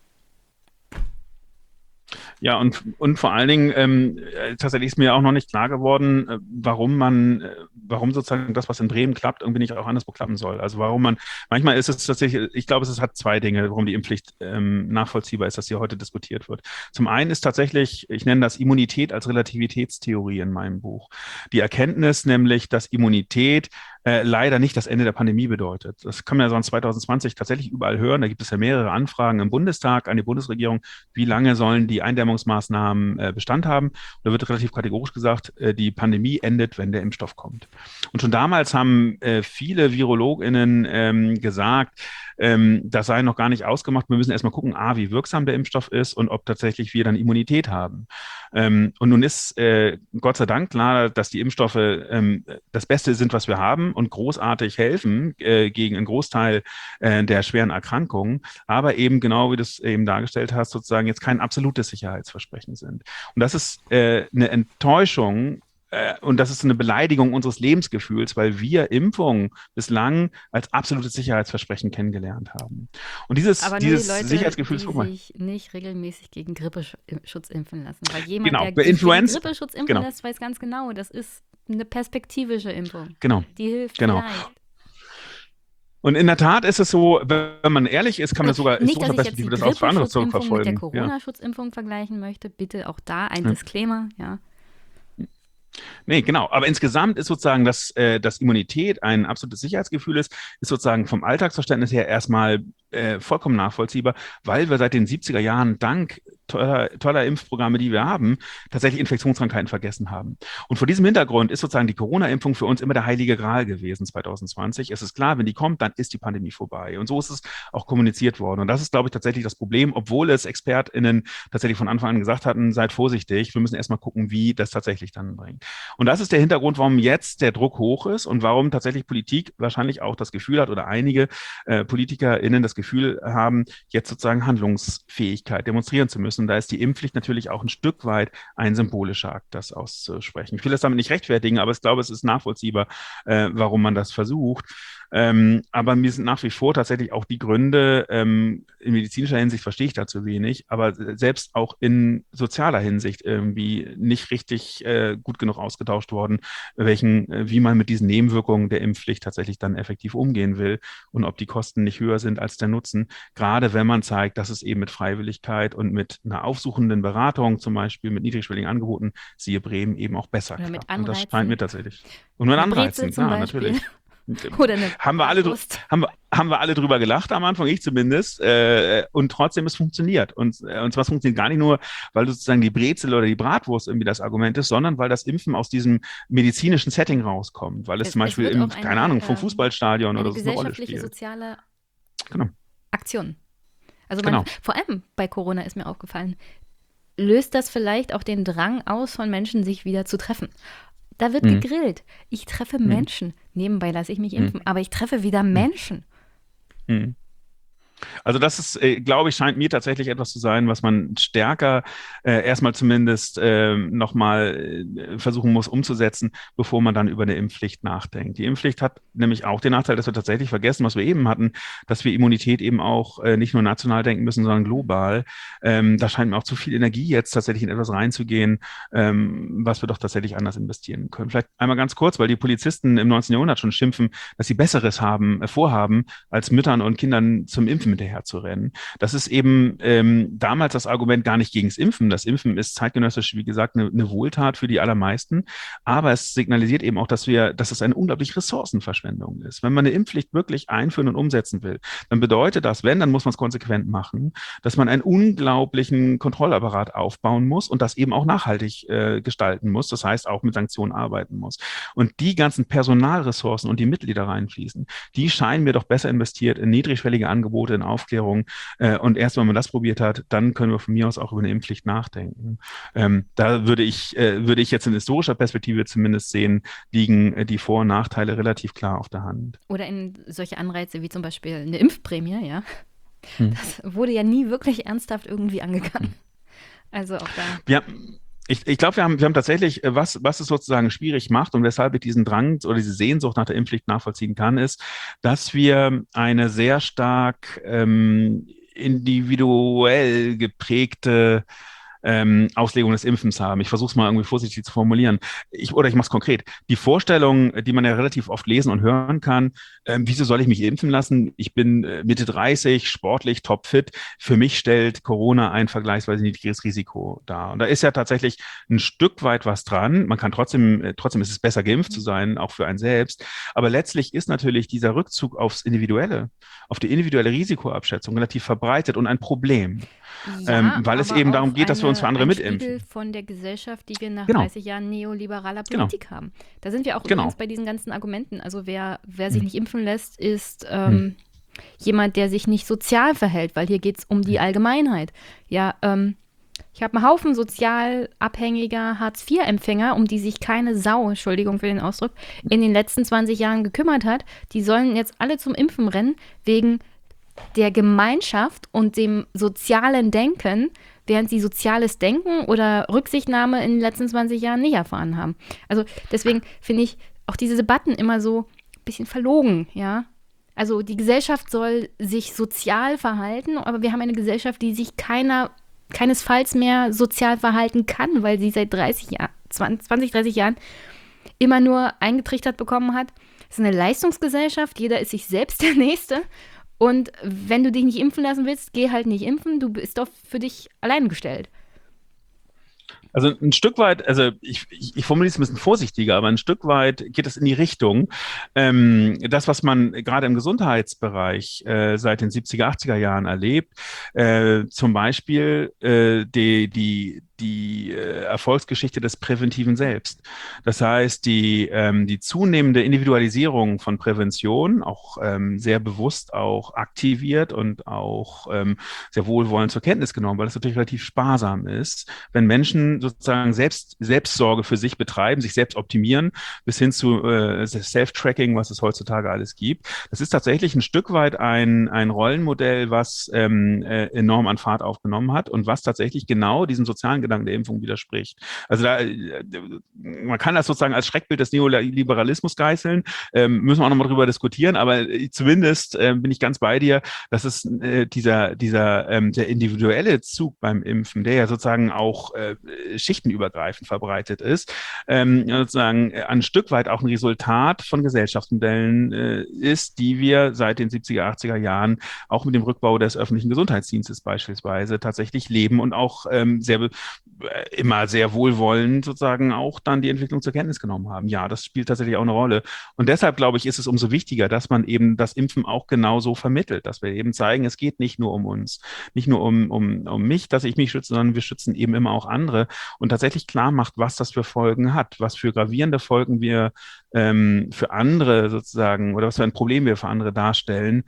Ja, und vor allen Dingen, tatsächlich ist mir auch noch nicht klar geworden, warum sozusagen das, was in Bremen klappt, irgendwie nicht auch anderswo klappen soll. Also manchmal ist es tatsächlich, ich glaube, es hat zwei Dinge, warum die Impfpflicht nachvollziehbar ist, dass sie heute diskutiert wird. Zum einen ist tatsächlich, ich nenne das Immunität als Relativitätstheorie in meinem Buch. Die Erkenntnis nämlich, dass Immunität leider nicht das Ende der Pandemie bedeutet. Das kann man ja so in 2020 tatsächlich überall hören. Da gibt es ja mehrere Anfragen im Bundestag an die Bundesregierung, wie lange sollen die Eindämmungsmaßnahmen Bestand haben. Und da wird relativ kategorisch gesagt, die Pandemie endet, wenn der Impfstoff kommt. Und schon damals haben viele VirologInnen gesagt, das sei noch gar nicht ausgemacht. Wir müssen erstmal gucken, wie wirksam der Impfstoff ist und ob tatsächlich wir dann Immunität haben. Und nun ist Gott sei Dank klar, dass die Impfstoffe das Beste sind, was wir haben und großartig helfen gegen einen Großteil der schweren Erkrankungen, aber eben genau, wie du es eben dargestellt hast, sozusagen jetzt kein absolutes Sicherheitsversprechen sind. Und das ist eine Enttäuschung, und das ist eine Beleidigung unseres Lebensgefühls, weil wir Impfungen bislang als absolutes Sicherheitsversprechen kennengelernt haben. Und dieses Leute, Sicherheitsgefühl die sich nicht regelmäßig gegen Grippeschutz impfen lassen. Weil jemand, genau, der bei gegen Grippeschutz impfen genau. lässt, weiß ganz genau, das ist eine perspektivische Impfung. Genau. Die hilft genau. vielleicht. Und in der Tat ist es so, wenn man ehrlich ist, kann man sogar nicht, dass ich jetzt die das auch für andere Grippeschutzimpfung mit der zurückverfolgen. Corona-Schutzimpfung vergleichen möchte. Bitte auch da ein Disclaimer, ja. Nee, genau. Aber insgesamt ist sozusagen, dass Immunität ein absolutes Sicherheitsgefühl ist sozusagen vom Alltagsverständnis her erstmal vollkommen nachvollziehbar, weil wir seit den 70er Jahren dank toller Impfprogramme, die wir haben, tatsächlich Infektionskrankheiten vergessen haben. Und vor diesem Hintergrund ist sozusagen die Corona-Impfung für uns immer der heilige Gral gewesen 2020. Es ist klar, wenn die kommt, dann ist die Pandemie vorbei. Und so ist es auch kommuniziert worden. Und das ist, glaube ich, tatsächlich das Problem, obwohl es ExpertInnen tatsächlich von Anfang an gesagt hatten, seid vorsichtig, wir müssen erstmal gucken, wie das tatsächlich dann bringt. Und das ist der Hintergrund, warum jetzt der Druck hoch ist und warum tatsächlich Politik wahrscheinlich auch das Gefühl hat oder einige PolitikerInnen das Gefühl haben, jetzt sozusagen Handlungsfähigkeit demonstrieren zu müssen. Und da ist die Impfpflicht natürlich auch ein Stück weit ein symbolischer Akt, das auszusprechen. Ich will das damit nicht rechtfertigen, aber ich glaube, es ist nachvollziehbar, warum man das versucht. Aber mir sind nach wie vor tatsächlich auch die Gründe, in medizinischer Hinsicht verstehe ich dazu wenig, aber selbst auch in sozialer Hinsicht irgendwie nicht richtig gut genug ausgetauscht worden, wie man mit diesen Nebenwirkungen der Impfpflicht tatsächlich dann effektiv umgehen will und ob die Kosten nicht höher sind als der Nutzen, gerade wenn man zeigt, dass es eben mit Freiwilligkeit und mit einer aufsuchenden Beratung, zum Beispiel mit niedrigschwelligen Angeboten, siehe Bremen, eben auch besser Oder mit klappt. Und das Anreizen. scheint mir tatsächlich. Und mit Eine Brezel Anreizen, zum klar, Beispiel. natürlich. Oder eine Haben wir alle, Bratwurst. haben wir alle drüber gelacht am Anfang, ich zumindest. Und trotzdem, es funktioniert. Und zwar es funktioniert gar nicht nur, weil sozusagen die Brezel oder die Bratwurst irgendwie das Argument ist, sondern weil das Impfen aus diesem medizinischen Setting rauskommt. Weil es zum Beispiel wird auch keine Ahnung, vom Fußballstadion eine oder so eine Rolle gesellschaftliche, spielt. soziale Genau. Aktion. Also Genau. vor allem bei Corona ist mir aufgefallen, löst das vielleicht auch den Drang aus von Menschen, sich wieder zu treffen. Da wird gegrillt. Ich treffe Menschen. Nebenbei lasse ich mich impfen, aber ich treffe wieder Menschen. Mhm. Also das ist, glaube ich, scheint mir tatsächlich etwas zu sein, was man stärker erstmal zumindest nochmal versuchen muss umzusetzen, bevor man dann über eine Impfpflicht nachdenkt. Die Impfpflicht hat nämlich auch den Nachteil, dass wir tatsächlich vergessen, was wir eben hatten, dass wir Immunität eben auch nicht nur national denken müssen, sondern global. Da scheint mir auch zu viel Energie jetzt tatsächlich in etwas reinzugehen, was wir doch tatsächlich anders investieren können. Vielleicht einmal ganz kurz, weil die Polizisten im 19. Jahrhundert schon schimpfen, dass sie Besseres vorhaben, als Müttern und Kindern zum Impfen hinterher zu rennen. Das ist eben damals das Argument gar nicht gegen das Impfen. Das Impfen ist zeitgenössisch, wie gesagt, eine Wohltat für die allermeisten. Aber es signalisiert eben auch, dass es eine unglaubliche Ressourcenverschwendung ist. Wenn man eine Impfpflicht wirklich einführen und umsetzen will, dann bedeutet das, dann muss man es konsequent machen, dass man einen unglaublichen Kontrollapparat aufbauen muss und das eben auch nachhaltig gestalten muss. Das heißt, auch mit Sanktionen arbeiten muss. Und die ganzen Personalressourcen und die Mittel, die da reinfließen, die scheinen mir doch besser investiert in niedrigschwellige Angebote, in Aufklärung. Und erst wenn man das probiert hat, dann können wir von mir aus auch über eine Impfpflicht nachdenken. Da würde ich jetzt in historischer Perspektive zumindest sehen, liegen die Vor- und Nachteile relativ klar auf der Hand. Oder in solche Anreize wie zum Beispiel eine Impfprämie, ja. Das wurde ja nie wirklich ernsthaft irgendwie angegangen. Also auch da. Ja. Ich glaube, wir haben tatsächlich, was es sozusagen schwierig macht und weshalb ich diesen Drang oder diese Sehnsucht nach der Impfpflicht nachvollziehen kann, ist, dass wir eine sehr stark individuell geprägte Auslegung des Impfens haben. Ich versuche es mal irgendwie vorsichtig zu formulieren. Ich mache es konkret. Die Vorstellung, die man ja relativ oft lesen und hören kann, wieso soll ich mich impfen lassen? Ich bin Mitte 30, sportlich, topfit. Für mich stellt Corona ein vergleichsweise niedriges Risiko dar. Und da ist ja tatsächlich ein Stück weit was dran. Man kann trotzdem ist es besser, geimpft zu sein, auch für einen selbst. Aber letztlich ist natürlich dieser Rückzug auf die individuelle Risikoabschätzung relativ verbreitet und ein Problem. Ja, weil es aber eben darum auch geht, dass wir uns für andere ein mitimpfen. Spiegel von der Gesellschaft, die wir nach Genau. 30 Jahren neoliberaler Politik haben. Da sind wir auch Genau. übrigens bei diesen ganzen Argumenten. Also wer sich nicht impfen lässt, ist jemand, der sich nicht sozial verhält, weil hier geht es um die Allgemeinheit. Ja, ich habe einen Haufen sozial abhängiger Hartz-IV-Empfänger, um die sich keine Sau, Entschuldigung für den Ausdruck, in den letzten 20 Jahren gekümmert hat. Die sollen jetzt alle zum Impfen rennen, wegen der Gemeinschaft und dem sozialen Denken, während sie soziales Denken oder Rücksichtnahme in den letzten 20 Jahren nicht erfahren haben. Also deswegen finde ich auch diese Debatten immer so ein bisschen verlogen, ja. Also die Gesellschaft soll sich sozial verhalten, aber wir haben eine Gesellschaft, die sich keinesfalls mehr sozial verhalten kann, weil sie seit 30 Jahren immer nur eingetrichtert bekommen hat. Es ist eine Leistungsgesellschaft, jeder ist sich selbst der Nächste. Und wenn du dich nicht impfen lassen willst, geh halt nicht impfen, du bist doch für dich allein gestellt. Also ein Stück weit, also ich formuliere es ein bisschen vorsichtiger, aber ein Stück weit geht es in die Richtung, das, was man gerade im Gesundheitsbereich seit den 70er, 80er Jahren erlebt, zum Beispiel die Erfolgsgeschichte des präventiven Selbst. Das heißt, die zunehmende Individualisierung von Prävention, auch sehr bewusst auch aktiviert und auch sehr wohlwollend zur Kenntnis genommen, weil es natürlich relativ sparsam ist, wenn Menschen sozusagen Selbstsorge für sich betreiben, sich selbst optimieren, bis hin zu Self-Tracking, was es heutzutage alles gibt. Das ist tatsächlich ein Stück weit ein Rollenmodell, was enorm an Fahrt aufgenommen hat und was tatsächlich genau diesem sozialen Gedanken der Impfung widerspricht. Also man kann das sozusagen als Schreckbild des Neoliberalismus geißeln, müssen wir auch nochmal drüber diskutieren, aber zumindest bin ich ganz bei dir, dass es der individuelle Zug beim Impfen, der ja sozusagen auch schichtenübergreifend verbreitet ist, sozusagen ein Stück weit auch ein Resultat von Gesellschaftsmodellen ist, die wir seit den 70er, 80er Jahren auch mit dem Rückbau des öffentlichen Gesundheitsdienstes beispielsweise tatsächlich leben und auch immer sehr wohlwollend sozusagen auch dann die Entwicklung zur Kenntnis genommen haben. Ja, das spielt tatsächlich auch eine Rolle. Und deshalb, glaube ich, ist es umso wichtiger, dass man eben das Impfen auch genauso vermittelt, dass wir eben zeigen, es geht nicht nur um uns, nicht nur um mich, dass ich mich schütze, sondern wir schützen eben immer auch andere und tatsächlich klar macht, was das für Folgen hat, was für gravierende Folgen wir für andere sozusagen oder was für ein Problem wir für andere darstellen,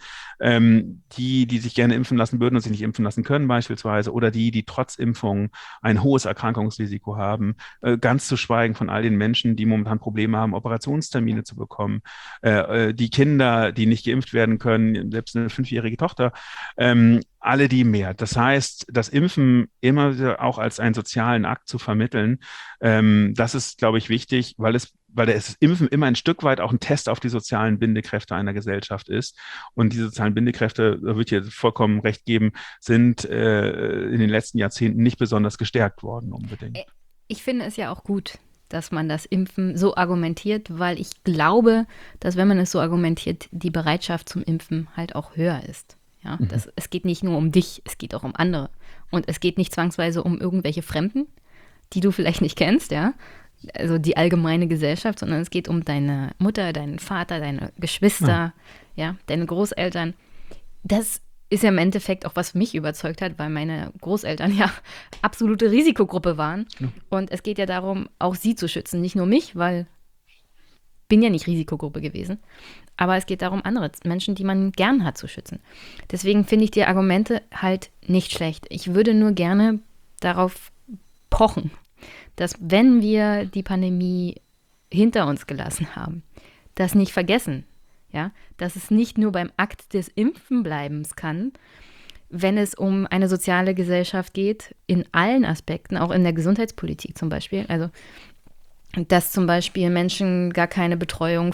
die sich gerne impfen lassen würden und sich nicht impfen lassen können beispielsweise oder die trotz Impfung ein hohes Erkrankungsrisiko haben, ganz zu schweigen von all den Menschen, die momentan Probleme haben, Operationstermine zu bekommen, die Kinder, die nicht geimpft werden können, selbst eine 5-jährige Tochter, alle die mehr. Das heißt, das Impfen immer wieder auch als einen sozialen Akt zu vermitteln, das ist, glaube ich, wichtig, weil das Impfen immer ein Stück weit auch ein Test auf die sozialen Bindekräfte einer Gesellschaft ist. Und diese sozialen Bindekräfte, da würde ich dir vollkommen recht geben, sind in den letzten Jahrzehnten nicht besonders gestärkt worden unbedingt. Ich finde es ja auch gut, dass man das Impfen so argumentiert, weil ich glaube, dass wenn man es so argumentiert, die Bereitschaft zum Impfen halt auch höher ist. Ja, es geht nicht nur um dich, es geht auch um andere. Und es geht nicht zwangsweise um irgendwelche Fremden, die du vielleicht nicht kennst, ja, also die allgemeine Gesellschaft, sondern es geht um deine Mutter, deinen Vater, deine Geschwister, ja, deine Großeltern. Das ist ja im Endeffekt auch, was mich überzeugt hat, weil meine Großeltern ja absolute Risikogruppe waren. Ja. Und es geht ja darum, auch sie zu schützen, nicht nur mich, weil ich bin ja nicht Risikogruppe gewesen, aber es geht darum, andere Menschen, die man gern hat, zu schützen. Deswegen finde ich die Argumente halt nicht schlecht. Ich würde nur gerne darauf pochen, dass wenn wir die Pandemie hinter uns gelassen haben, das nicht vergessen, ja, dass es nicht nur beim Akt des Impfenbleibens kann, wenn es um eine soziale Gesellschaft geht, in allen Aspekten, auch in der Gesundheitspolitik zum Beispiel, also dass zum Beispiel Menschen gar keine Betreuung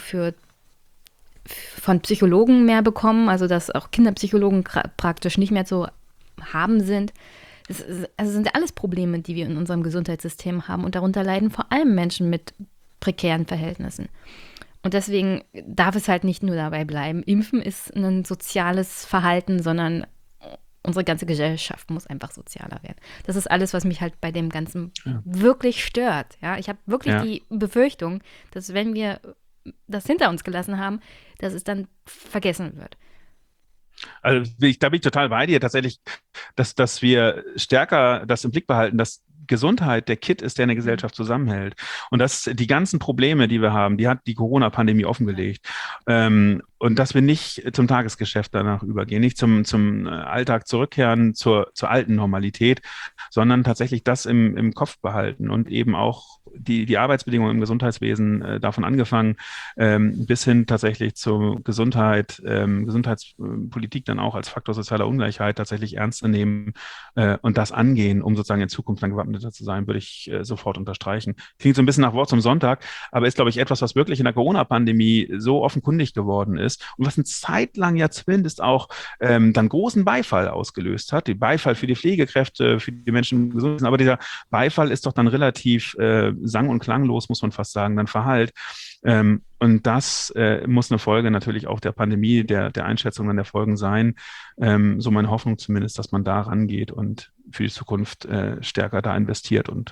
von Psychologen mehr bekommen, also dass auch Kinderpsychologen praktisch nicht mehr zu haben sind. Das sind ja alles Probleme, die wir in unserem Gesundheitssystem haben und darunter leiden vor allem Menschen mit prekären Verhältnissen. Und deswegen darf es halt nicht nur dabei bleiben, Impfen ist ein soziales Verhalten, sondern unsere ganze Gesellschaft muss einfach sozialer werden. Das ist alles, was mich halt bei dem Ganzen wirklich stört. Ja, ich habe wirklich die Befürchtung, dass wenn wir das hinter uns gelassen haben, dass es dann vergessen wird. Also da bin ich total bei dir tatsächlich, dass wir stärker das im Blick behalten, dass Gesundheit der Kitt ist, der eine Gesellschaft zusammenhält. Und dass die ganzen Probleme, die wir haben, die hat die Corona-Pandemie offengelegt. Und dass wir nicht zum Tagesgeschäft danach übergehen, nicht zum Alltag zurückkehren, zur alten Normalität, sondern tatsächlich das im Kopf behalten und eben auch die Arbeitsbedingungen im Gesundheitswesen, davon angefangen, bis hin tatsächlich zur Gesundheit, Gesundheitspolitik dann auch als Faktor sozialer Ungleichheit tatsächlich ernst zu nehmen und das angehen, um sozusagen in Zukunft dann gewappneter zu sein, würde ich sofort unterstreichen. Klingt so ein bisschen nach Wort zum Sonntag, aber ist, glaube ich, etwas, was wirklich in der Corona-Pandemie so offenkundig geworden ist und was eine Zeit lang ja zumindest auch dann großen Beifall ausgelöst hat. Die Beifall für die Pflegekräfte, für die Menschen gesund sind, aber dieser Beifall ist doch dann relativ sang- und klanglos, muss man fast sagen, dann verhallt. Und das muss eine Folge natürlich auch der Pandemie, der Einschätzung an der Folgen sein. So meine Hoffnung zumindest, dass man da rangeht und für die Zukunft stärker da investiert und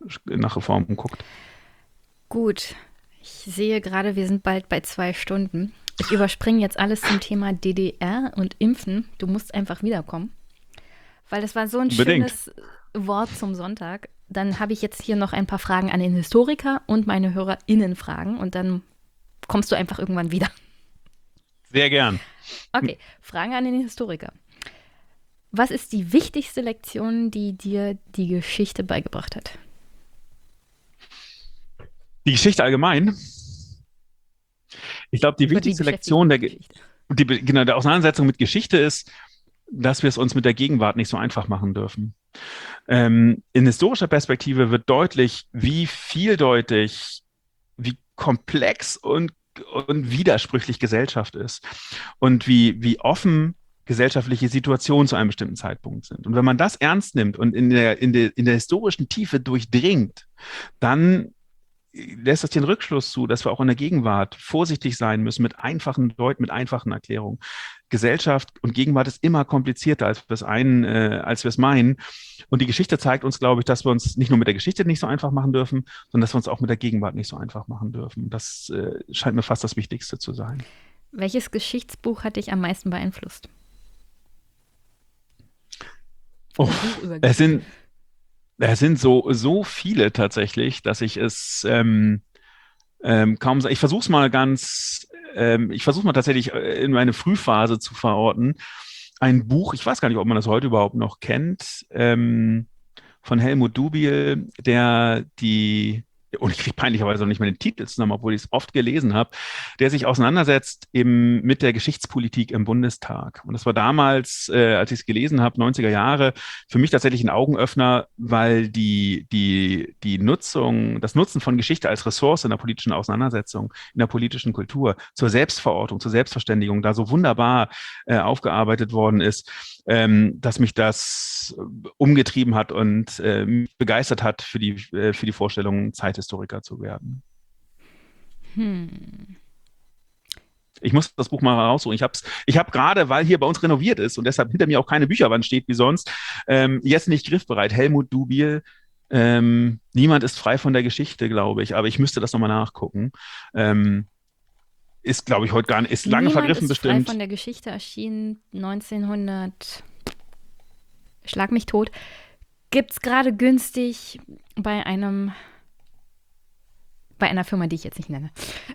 nach Reformen guckt. Gut, ich sehe gerade, wir sind bald bei 2 Stunden. Ich überspringe jetzt alles zum Thema DDR und Impfen. Du musst einfach wiederkommen, weil das war so ein Unbedingt. schönes Wort zum Sonntag. Dann habe ich jetzt hier noch ein paar Fragen an den Historiker und meine HörerInnen fragen und dann kommst du einfach irgendwann wieder. Sehr gern. Okay, Fragen an den Historiker. Was ist die wichtigste Lektion, die dir die Geschichte beigebracht hat? Die Geschichte allgemein. Ich glaube, die Über die wichtigste Lektion Geschichte. der Auseinandersetzung mit Geschichte ist, dass wir es uns mit der Gegenwart nicht so einfach machen dürfen. In historischer Perspektive wird deutlich, wie vieldeutig, wie komplex und widersprüchlich Gesellschaft ist und wie offen gesellschaftliche Situationen zu einem bestimmten Zeitpunkt sind. Und wenn man das ernst nimmt und in der historischen Tiefe durchdringt, dann lässt das den Rückschluss zu, dass wir auch in der Gegenwart vorsichtig sein müssen mit einfachen Leuten, mit einfachen Erklärungen. Gesellschaft und Gegenwart ist immer komplizierter, als wir es meinen. Und die Geschichte zeigt uns, glaube ich, dass wir uns nicht nur mit der Geschichte nicht so einfach machen dürfen, sondern dass wir uns auch mit der Gegenwart nicht so einfach machen dürfen. Das scheint mir fast das Wichtigste zu sein. Welches Geschichtsbuch hat dich am meisten beeinflusst? Oh, es sind so viele tatsächlich, dass ich es kaum sagen. Ich versuche mal tatsächlich in meine Frühphase zu verorten. Ein Buch, ich weiß gar nicht, ob man das heute überhaupt noch kennt, von Helmut Dubil, und ich kriege peinlicherweise noch nicht mehr den Titel zusammen, obwohl ich es oft gelesen habe, der sich auseinandersetzt mit der Geschichtspolitik im Bundestag. Und das war damals, als ich es gelesen habe, 90er Jahre, für mich tatsächlich ein Augenöffner, weil das Nutzen von Geschichte als Ressource in der politischen Auseinandersetzung, in der politischen Kultur, zur Selbstverortung, zur Selbstverständigung da so wunderbar aufgearbeitet worden ist, dass mich das umgetrieben hat und mich begeistert hat für die Vorstellung, Zeithistoriker zu werden. Ich muss das Buch mal raussuchen. Ich habe gerade, weil hier bei uns renoviert ist und deshalb hinter mir auch keine Bücherwand steht wie sonst, jetzt nicht griffbereit. Helmut Dubil, niemand ist frei von der Geschichte, glaube ich, aber ich müsste das nochmal nachgucken. Ist, glaube ich, heute gar nicht, ist lange vergriffen bestimmt. Niemand ist frei von der Geschichte, erschienen 1900, schlag mich tot, gibt es gerade günstig bei einer Firma, die ich jetzt nicht nenne.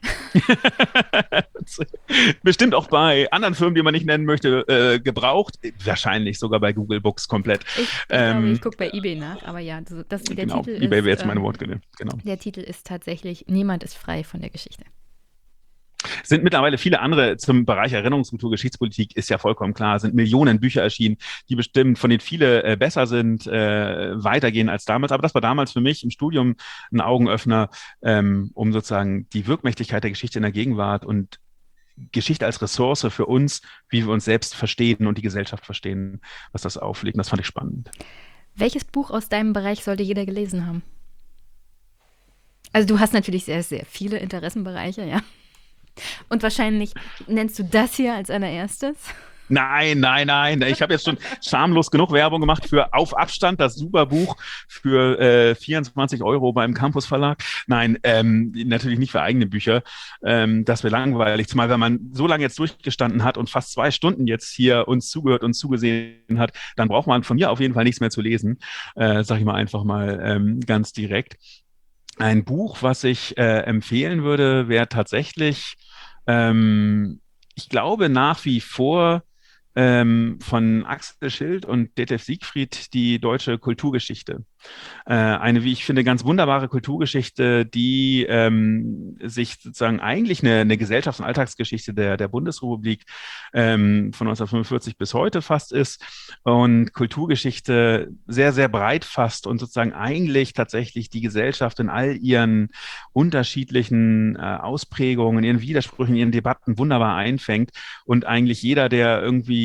Bestimmt auch bei anderen Firmen, die man nicht nennen möchte, gebraucht. Wahrscheinlich sogar bei Google Books komplett. Ich gucke bei eBay nach, aber ja, der genau, Titel eBay wäre ist, jetzt meine Wortquelle. Genau. Der Titel ist tatsächlich Niemand ist frei von der Geschichte. Sind mittlerweile viele andere zum Bereich Erinnerungskultur, Geschichtspolitik, ist ja vollkommen klar, sind Millionen Bücher erschienen, die bestimmt, von denen viele besser sind, weitergehen als damals. Aber das war damals für mich im Studium ein Augenöffner, um sozusagen die Wirkmächtigkeit der Geschichte in der Gegenwart und Geschichte als Ressource für uns, wie wir uns selbst verstehen und die Gesellschaft verstehen, was das auflegt. Und das fand ich spannend. Welches Buch aus deinem Bereich sollte jeder gelesen haben? Also du hast natürlich sehr, sehr viele Interessenbereiche, ja. Und wahrscheinlich nennst du das hier als allererstes? Nein. Ich habe jetzt schon schamlos genug Werbung gemacht für Auf Abstand, das super Buch für 24 € beim Campus Verlag. Nein, natürlich nicht für eigene Bücher. Das wäre langweilig. Zumal, wenn man so lange jetzt durchgestanden hat und fast 2 Stunden jetzt hier uns zugehört und zugesehen hat, dann braucht man von mir auf jeden Fall nichts mehr zu lesen. Sag ich mal einfach mal ganz direkt. Ein Buch, was ich empfehlen würde, wäre tatsächlich, ich glaube nach wie vor von Axel Schild und Detlev Siegfried, die deutsche Kulturgeschichte. Eine, wie ich finde, ganz wunderbare Kulturgeschichte, die sich sozusagen eigentlich eine Gesellschafts- und Alltagsgeschichte der Bundesrepublik von 1945 bis heute fast ist und Kulturgeschichte sehr, sehr breit fasst und sozusagen eigentlich tatsächlich die Gesellschaft in all ihren unterschiedlichen Ausprägungen, ihren Widersprüchen, ihren Debatten wunderbar einfängt und eigentlich jeder, der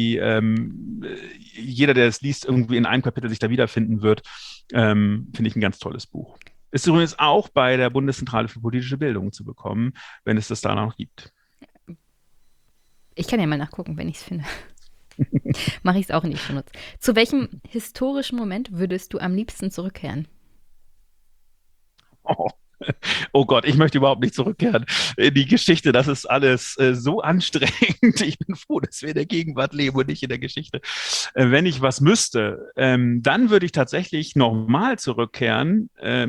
es liest, irgendwie in einem Kapitel sich da wiederfinden wird, finde ich ein ganz tolles Buch. Ist übrigens auch bei der Bundeszentrale für politische Bildung zu bekommen, wenn es das da noch gibt. Ich kann ja mal nachgucken, wenn ich es finde. Mache ich es auch in die Shownotes. Zu welchem historischen Moment würdest du am liebsten zurückkehren? Oh. Oh Gott, ich möchte überhaupt nicht zurückkehren in die Geschichte. Das ist alles so anstrengend. Ich bin froh, dass wir in der Gegenwart leben und nicht in der Geschichte. Wenn ich was müsste, dann würde ich tatsächlich nochmal zurückkehren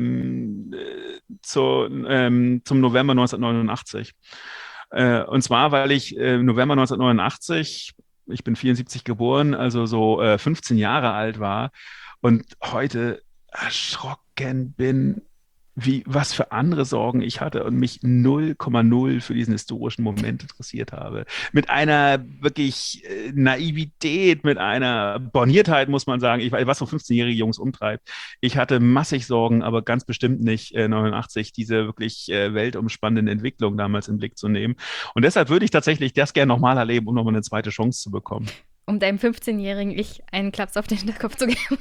zum November 1989. Und zwar, weil ich November 1989, ich bin 74 geboren, also so 15 Jahre alt war und heute erschrocken bin, was für andere Sorgen ich hatte und mich 0,0 für diesen historischen Moment interessiert habe. Mit einer wirklich Naivität, mit einer Borniertheit, muss man sagen. Ich weiß, was so 15-jährige Jungs umtreibt. Ich hatte massig Sorgen, aber ganz bestimmt nicht 89, diese wirklich weltumspannende Entwicklung damals in den Blick zu nehmen. Und deshalb würde ich tatsächlich das gerne nochmal erleben, um nochmal eine zweite Chance zu bekommen. Um deinem 15-jährigen Ich einen Klaps auf den Hinterkopf zu geben.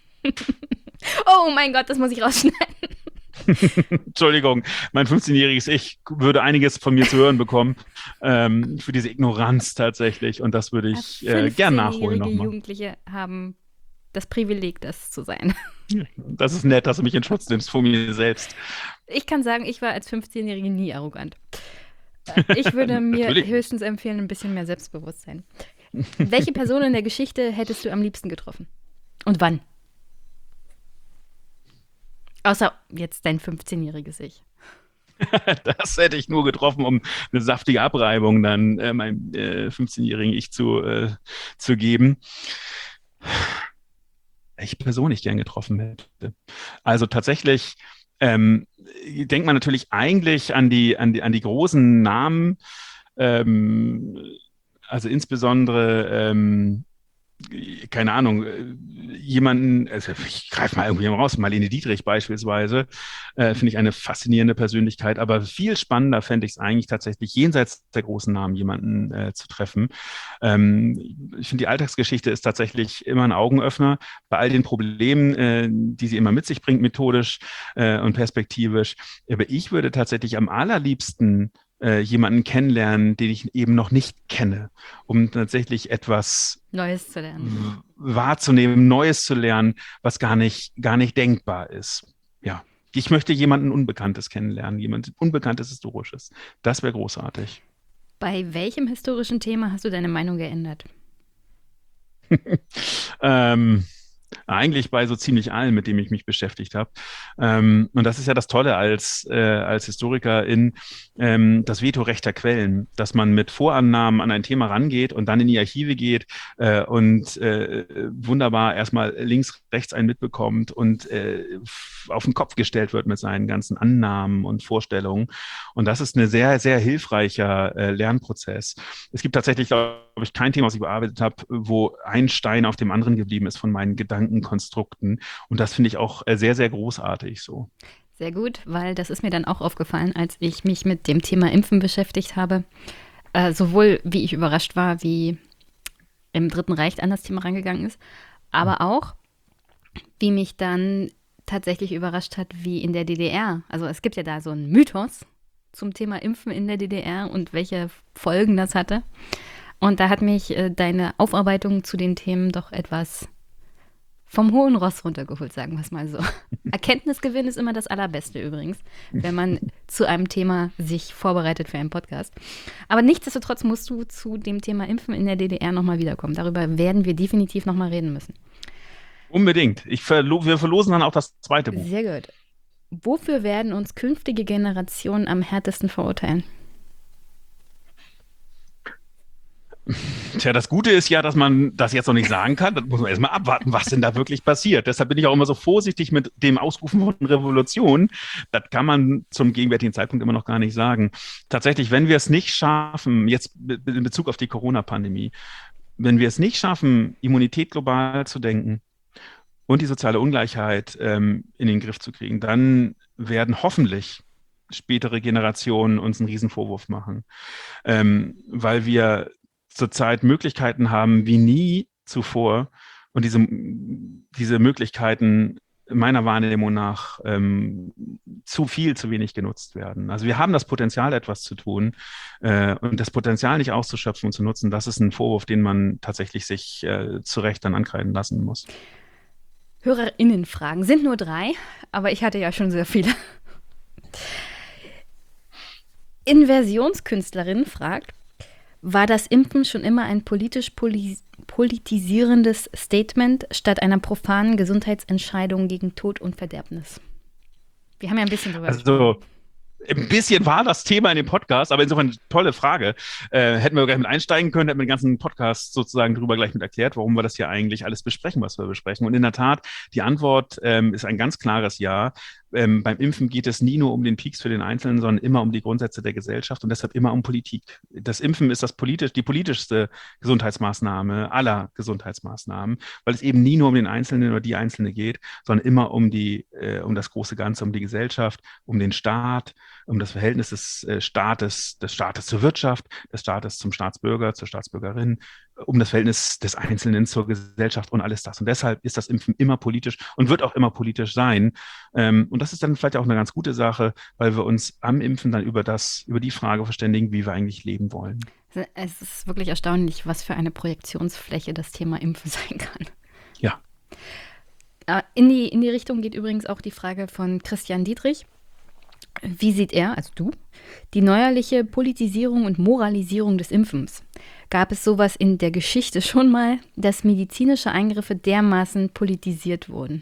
Oh mein Gott, das muss ich rausschneiden. Entschuldigung, mein 15-jähriges Ich würde einiges von mir zu hören bekommen für diese Ignoranz tatsächlich. Und das würde ich gern nachholen 15-jährige nochmal. Jugendliche haben das Privileg, das zu sein. Das ist nett, dass du mich in Schutz nimmst vor mir selbst. Ich kann sagen, ich war als 15-Jährige nie arrogant. Ich würde mir Natürlich. höchstens empfehlen, ein bisschen mehr Selbstbewusstsein. Welche Person in der Geschichte hättest du am liebsten getroffen? Und wann? Außer jetzt dein 15-jähriges Ich. Das hätte ich nur getroffen, um eine saftige Abreibung dann meinem 15-jährigen Ich zu geben. Welche Person ich gern getroffen hätte. Also tatsächlich denkt man natürlich eigentlich an die großen Namen, also insbesondere keine Ahnung, jemanden, also ich greife mal irgendwie raus, Marlene Dietrich beispielsweise, finde ich eine faszinierende Persönlichkeit, aber viel spannender fände ich es eigentlich tatsächlich, jenseits der großen Namen jemanden zu treffen. Ich finde, die Alltagsgeschichte ist tatsächlich immer ein Augenöffner bei all den Problemen, die sie immer mit sich bringt, methodisch und perspektivisch. Aber ich würde tatsächlich am allerliebsten jemanden kennenlernen, den ich eben noch nicht kenne, um tatsächlich etwas Neues zu lernen. wahrzunehmen, Neues zu lernen, was gar nicht denkbar ist. Ja, ich möchte jemanden Unbekanntes kennenlernen, jemand Unbekanntes Historisches. Das wäre großartig. Bei welchem historischen Thema hast du deine Meinung geändert? Eigentlich bei so ziemlich allem, mit dem ich mich beschäftigt habe. Und das ist ja das Tolle als Historikerin, das Vetorecht der Quellen, dass man mit Vorannahmen an ein Thema rangeht und dann in die Archive geht und wunderbar erstmal links, rechts einen mitbekommt und auf den Kopf gestellt wird mit seinen ganzen Annahmen und Vorstellungen. Und das ist ein sehr, sehr hilfreicher Lernprozess. Es gibt tatsächlich, glaube ich, kein Thema, was ich bearbeitet habe, wo ein Stein auf dem anderen geblieben ist von meinen Gedankenkonstrukten. Und das finde ich auch sehr, sehr großartig so. Sehr gut, weil das ist mir dann auch aufgefallen, als ich mich mit dem Thema Impfen beschäftigt habe. Sowohl wie ich überrascht war, wie im Dritten Reich an das Thema rangegangen ist, aber auch, wie mich dann tatsächlich überrascht hat, wie in der DDR. Also es gibt ja da so einen Mythos zum Thema Impfen in der DDR und welche Folgen das hatte. Und da hat mich deine Aufarbeitung zu den Themen doch etwas vom hohen Ross runtergeholt, sagen wir es mal so. Erkenntnisgewinn ist immer das Allerbeste übrigens, wenn man zu einem Thema sich vorbereitet für einen Podcast. Aber nichtsdestotrotz musst du zu dem Thema Impfen in der DDR nochmal wiederkommen. Darüber werden wir definitiv nochmal reden müssen. Unbedingt. Wir verlosen dann auch das zweite Buch. Sehr gut. Wofür werden uns künftige Generationen am härtesten verurteilen? Tja, das Gute ist ja, dass man das jetzt noch nicht sagen kann. Das muss man erstmal abwarten, was denn da wirklich passiert. Deshalb bin ich auch immer so vorsichtig mit dem Ausrufen von Revolution. Das kann man zum gegenwärtigen Zeitpunkt immer noch gar nicht sagen. Tatsächlich, wenn wir es nicht schaffen, jetzt in Bezug auf die Corona-Pandemie, wenn wir es nicht schaffen, Immunität global zu denken und die soziale Ungleichheit in den Griff zu kriegen, dann werden hoffentlich spätere Generationen uns einen Riesenvorwurf machen, weil wir zurzeit Möglichkeiten haben wie nie zuvor und diese Möglichkeiten meiner Wahrnehmung nach zu wenig genutzt werden. Also wir haben das Potenzial, etwas zu tun und das Potenzial nicht auszuschöpfen und zu nutzen, das ist ein Vorwurf, den man tatsächlich sich zu Recht dann ankreiden lassen muss. HörerInnenfragen sind nur 3, aber ich hatte ja schon sehr viele. Inversionskünstlerin fragt, war das Impfen schon immer ein politisch politisierendes Statement statt einer profanen Gesundheitsentscheidung gegen Tod und Verderbnis? Wir haben ja ein bisschen drüber gesprochen. Also ein bisschen war das Thema in dem Podcast, aber insofern tolle Frage. Hätten wir gleich mit einsteigen können, hätten wir den ganzen Podcast sozusagen drüber gleich mit erklärt, warum wir das hier eigentlich alles besprechen, was wir besprechen. Und in der Tat, die Antwort ist ein ganz klares Ja. Beim Impfen geht es nie nur um den Peaks für den Einzelnen, sondern immer um die Grundsätze der Gesellschaft und deshalb immer um Politik. Das Impfen ist die politischste Gesundheitsmaßnahme aller Gesundheitsmaßnahmen, weil es eben nie nur um den Einzelnen oder die Einzelne geht, sondern immer um das große Ganze, um die Gesellschaft, um den Staat, um das Verhältnis des Staates zur Wirtschaft, des Staates zum Staatsbürger, zur Staatsbürgerin, um das Verhältnis des Einzelnen zur Gesellschaft und alles das. Und deshalb ist das Impfen immer politisch und wird auch immer politisch sein. Und das ist dann vielleicht auch eine ganz gute Sache, weil wir uns am Impfen dann über die Frage verständigen, wie wir eigentlich leben wollen. Es ist wirklich erstaunlich, was für eine Projektionsfläche das Thema Impfen sein kann. Ja. In die Richtung geht übrigens auch die Frage von Christian Dietrich. Wie sieht er, also du, die neuerliche Politisierung und Moralisierung des Impfens? Gab es sowas in der Geschichte schon mal, dass medizinische Eingriffe dermaßen politisiert wurden?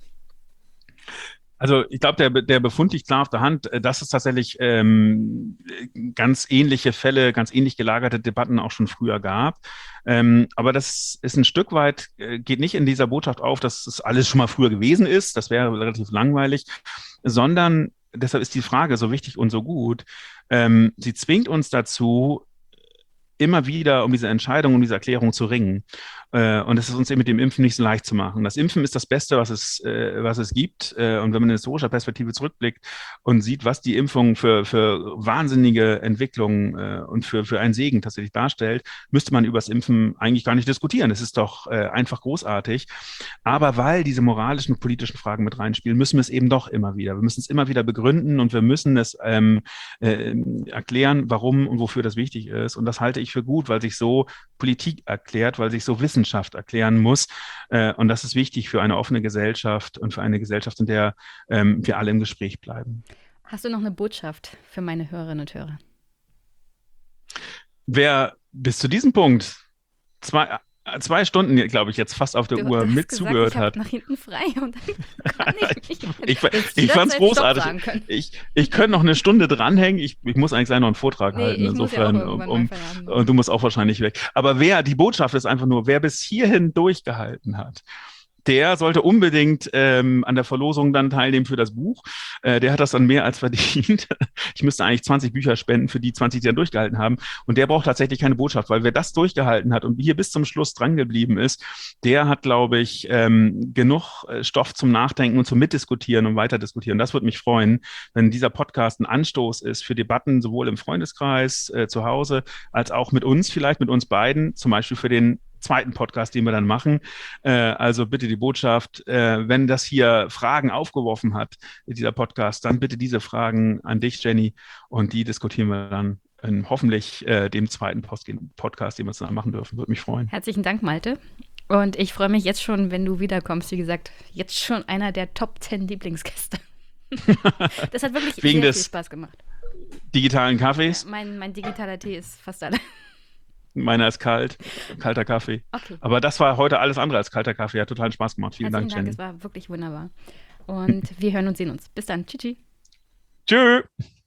Also ich glaube, der Befund liegt klar auf der Hand, dass es tatsächlich ganz ähnliche Fälle, ganz ähnlich gelagerte Debatten auch schon früher gab. Aber das ist ein Stück weit, geht nicht in dieser Botschaft auf, dass es alles schon mal früher gewesen ist. Das wäre relativ langweilig, sondern deshalb ist die Frage so wichtig und so gut. Sie zwingt uns dazu, immer wieder um diese Entscheidung, um diese Erklärung zu ringen. Und es ist uns eben mit dem Impfen nicht so leicht zu machen. Das Impfen ist das Beste, was es gibt. Und wenn man in historischer Perspektive zurückblickt und sieht, was die Impfung für wahnsinnige Entwicklungen und für einen Segen tatsächlich darstellt, müsste man über das Impfen eigentlich gar nicht diskutieren. Es ist doch einfach großartig. Aber weil diese moralischen und politischen Fragen mit reinspielen, müssen wir es eben doch immer wieder. Wir müssen es immer wieder begründen und wir müssen es erklären, warum und wofür das wichtig ist. Und das halte ich für gut, weil sich so Politik erklärt, weil sich so Wissenschaft erklären muss. Und das ist wichtig für eine offene Gesellschaft und für eine Gesellschaft, in der wir alle im Gespräch bleiben. Hast du noch eine Botschaft für meine Hörerinnen und Hörer? Wer bis zu diesem Punkt 2 Stunden, glaube ich, jetzt fast auf der Uhr mit zugehört hat. Ich habe nach hinten frei und dann kann ich fand es großartig. Ich könnte noch eine Stunde dranhängen. Ich muss eigentlich gleich noch einen Vortrag halten. Insofern, und du musst auch wahrscheinlich weg. Aber die Botschaft ist einfach nur, wer bis hierhin durchgehalten hat, der sollte unbedingt an der Verlosung dann teilnehmen für das Buch. Der hat das dann mehr als verdient. Ich müsste eigentlich 20 Bücher spenden für die 20, die dann durchgehalten haben. Und der braucht tatsächlich keine Botschaft, weil wer das durchgehalten hat und hier bis zum Schluss dran geblieben ist, der hat, glaube ich, genug Stoff zum Nachdenken und zum Mitdiskutieren und Weiterdiskutieren. Das würde mich freuen, wenn dieser Podcast ein Anstoß ist für Debatten, sowohl im Freundeskreis, zu Hause, als auch mit uns, vielleicht mit uns beiden, zum Beispiel für den zweiten Podcast, den wir dann machen. Also bitte die Botschaft, wenn das hier Fragen aufgeworfen hat, dieser Podcast, dann bitte diese Fragen an dich, Jenny, und die diskutieren wir dann in hoffentlich dem zweiten Podcast, den wir zusammen machen dürfen. Würde mich freuen. Herzlichen Dank, Malte. Und ich freue mich jetzt schon, wenn du wiederkommst. Wie gesagt, jetzt schon einer der Top 10 Lieblingsgäste. Das hat wirklich sehr viel Spaß gemacht. Digitalen Kaffees? Ja, mein digitaler Tee ist fast alle. Meiner ist kalter Kaffee. Okay. Aber das war heute alles andere als kalter Kaffee. Hat total Spaß gemacht. Vielen Dank, Jenny. Es war wirklich wunderbar. Und wir hören und sehen uns. Bis dann. Tschüssi. Tschö.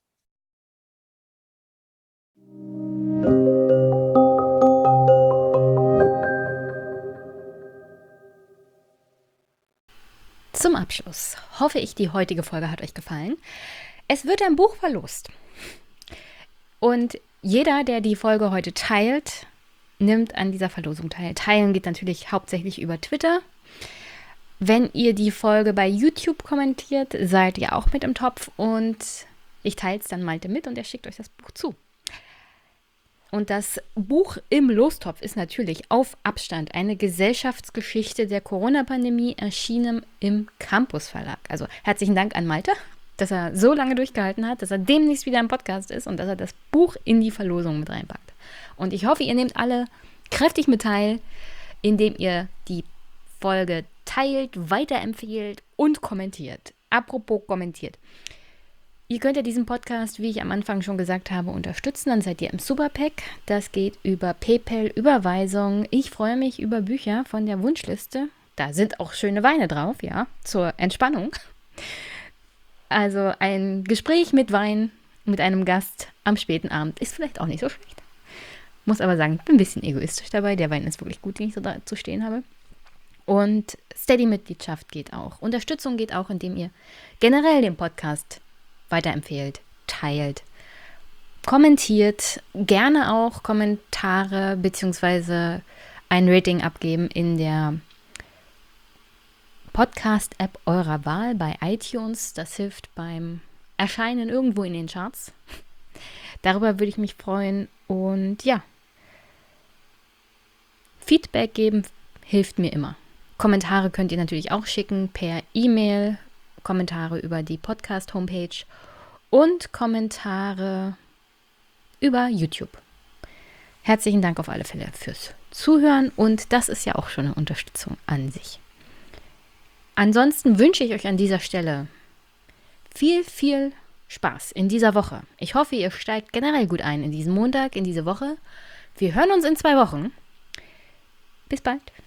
Zum Abschluss hoffe ich, die heutige Folge hat euch gefallen. Es wird ein Buch verlost. Und jeder, der die Folge heute teilt, nimmt an dieser Verlosung teil. Teilen geht natürlich hauptsächlich über Twitter. Wenn ihr die Folge bei YouTube kommentiert, seid ihr auch mit im Topf und ich teile es dann Malte mit und er schickt euch das Buch zu. Und das Buch im Lostopf ist natürlich auf Abstand eine Gesellschaftsgeschichte der Corona-Pandemie, erschienen im Campus Verlag. Also herzlichen Dank an Malte, dass er so lange durchgehalten hat, dass er demnächst wieder im Podcast ist und dass er das Buch in die Verlosung mit reinpackt. Und ich hoffe, ihr nehmt alle kräftig mit teil, indem ihr die Folge teilt, weiterempfehlt und kommentiert. Apropos kommentiert. Ihr könnt ja diesen Podcast, wie ich am Anfang schon gesagt habe, unterstützen. Dann seid ihr im Superpack. Das geht über PayPal-Überweisung. Ich freue mich über Bücher von der Wunschliste. Da sind auch schöne Weine drauf, ja, zur Entspannung. Also ein Gespräch mit Wein, mit einem Gast am späten Abend ist vielleicht auch nicht so schlecht. Muss aber sagen, ich bin ein bisschen egoistisch dabei. Der Wein ist wirklich gut, den ich so da zu stehen habe. Und Steady-Mitgliedschaft geht auch. Unterstützung geht auch, indem ihr generell den Podcast weiterempfehlt, teilt, kommentiert, gerne auch Kommentare bzw. ein Rating abgeben in der Podcast-App eurer Wahl bei iTunes. Das hilft beim Erscheinen irgendwo in den Charts. Darüber würde ich mich freuen. Und ja, Feedback geben hilft mir immer. Kommentare könnt ihr natürlich auch schicken per E-Mail, Kommentare über die Podcast-Homepage und Kommentare über YouTube. Herzlichen Dank auf alle Fälle fürs Zuhören und das ist ja auch schon eine Unterstützung an sich. Ansonsten wünsche ich euch an dieser Stelle viel, viel Spaß in dieser Woche. Ich hoffe, ihr steigt generell gut ein in diesen Montag, in diese Woche. Wir hören uns in 2 Wochen. Bis bald.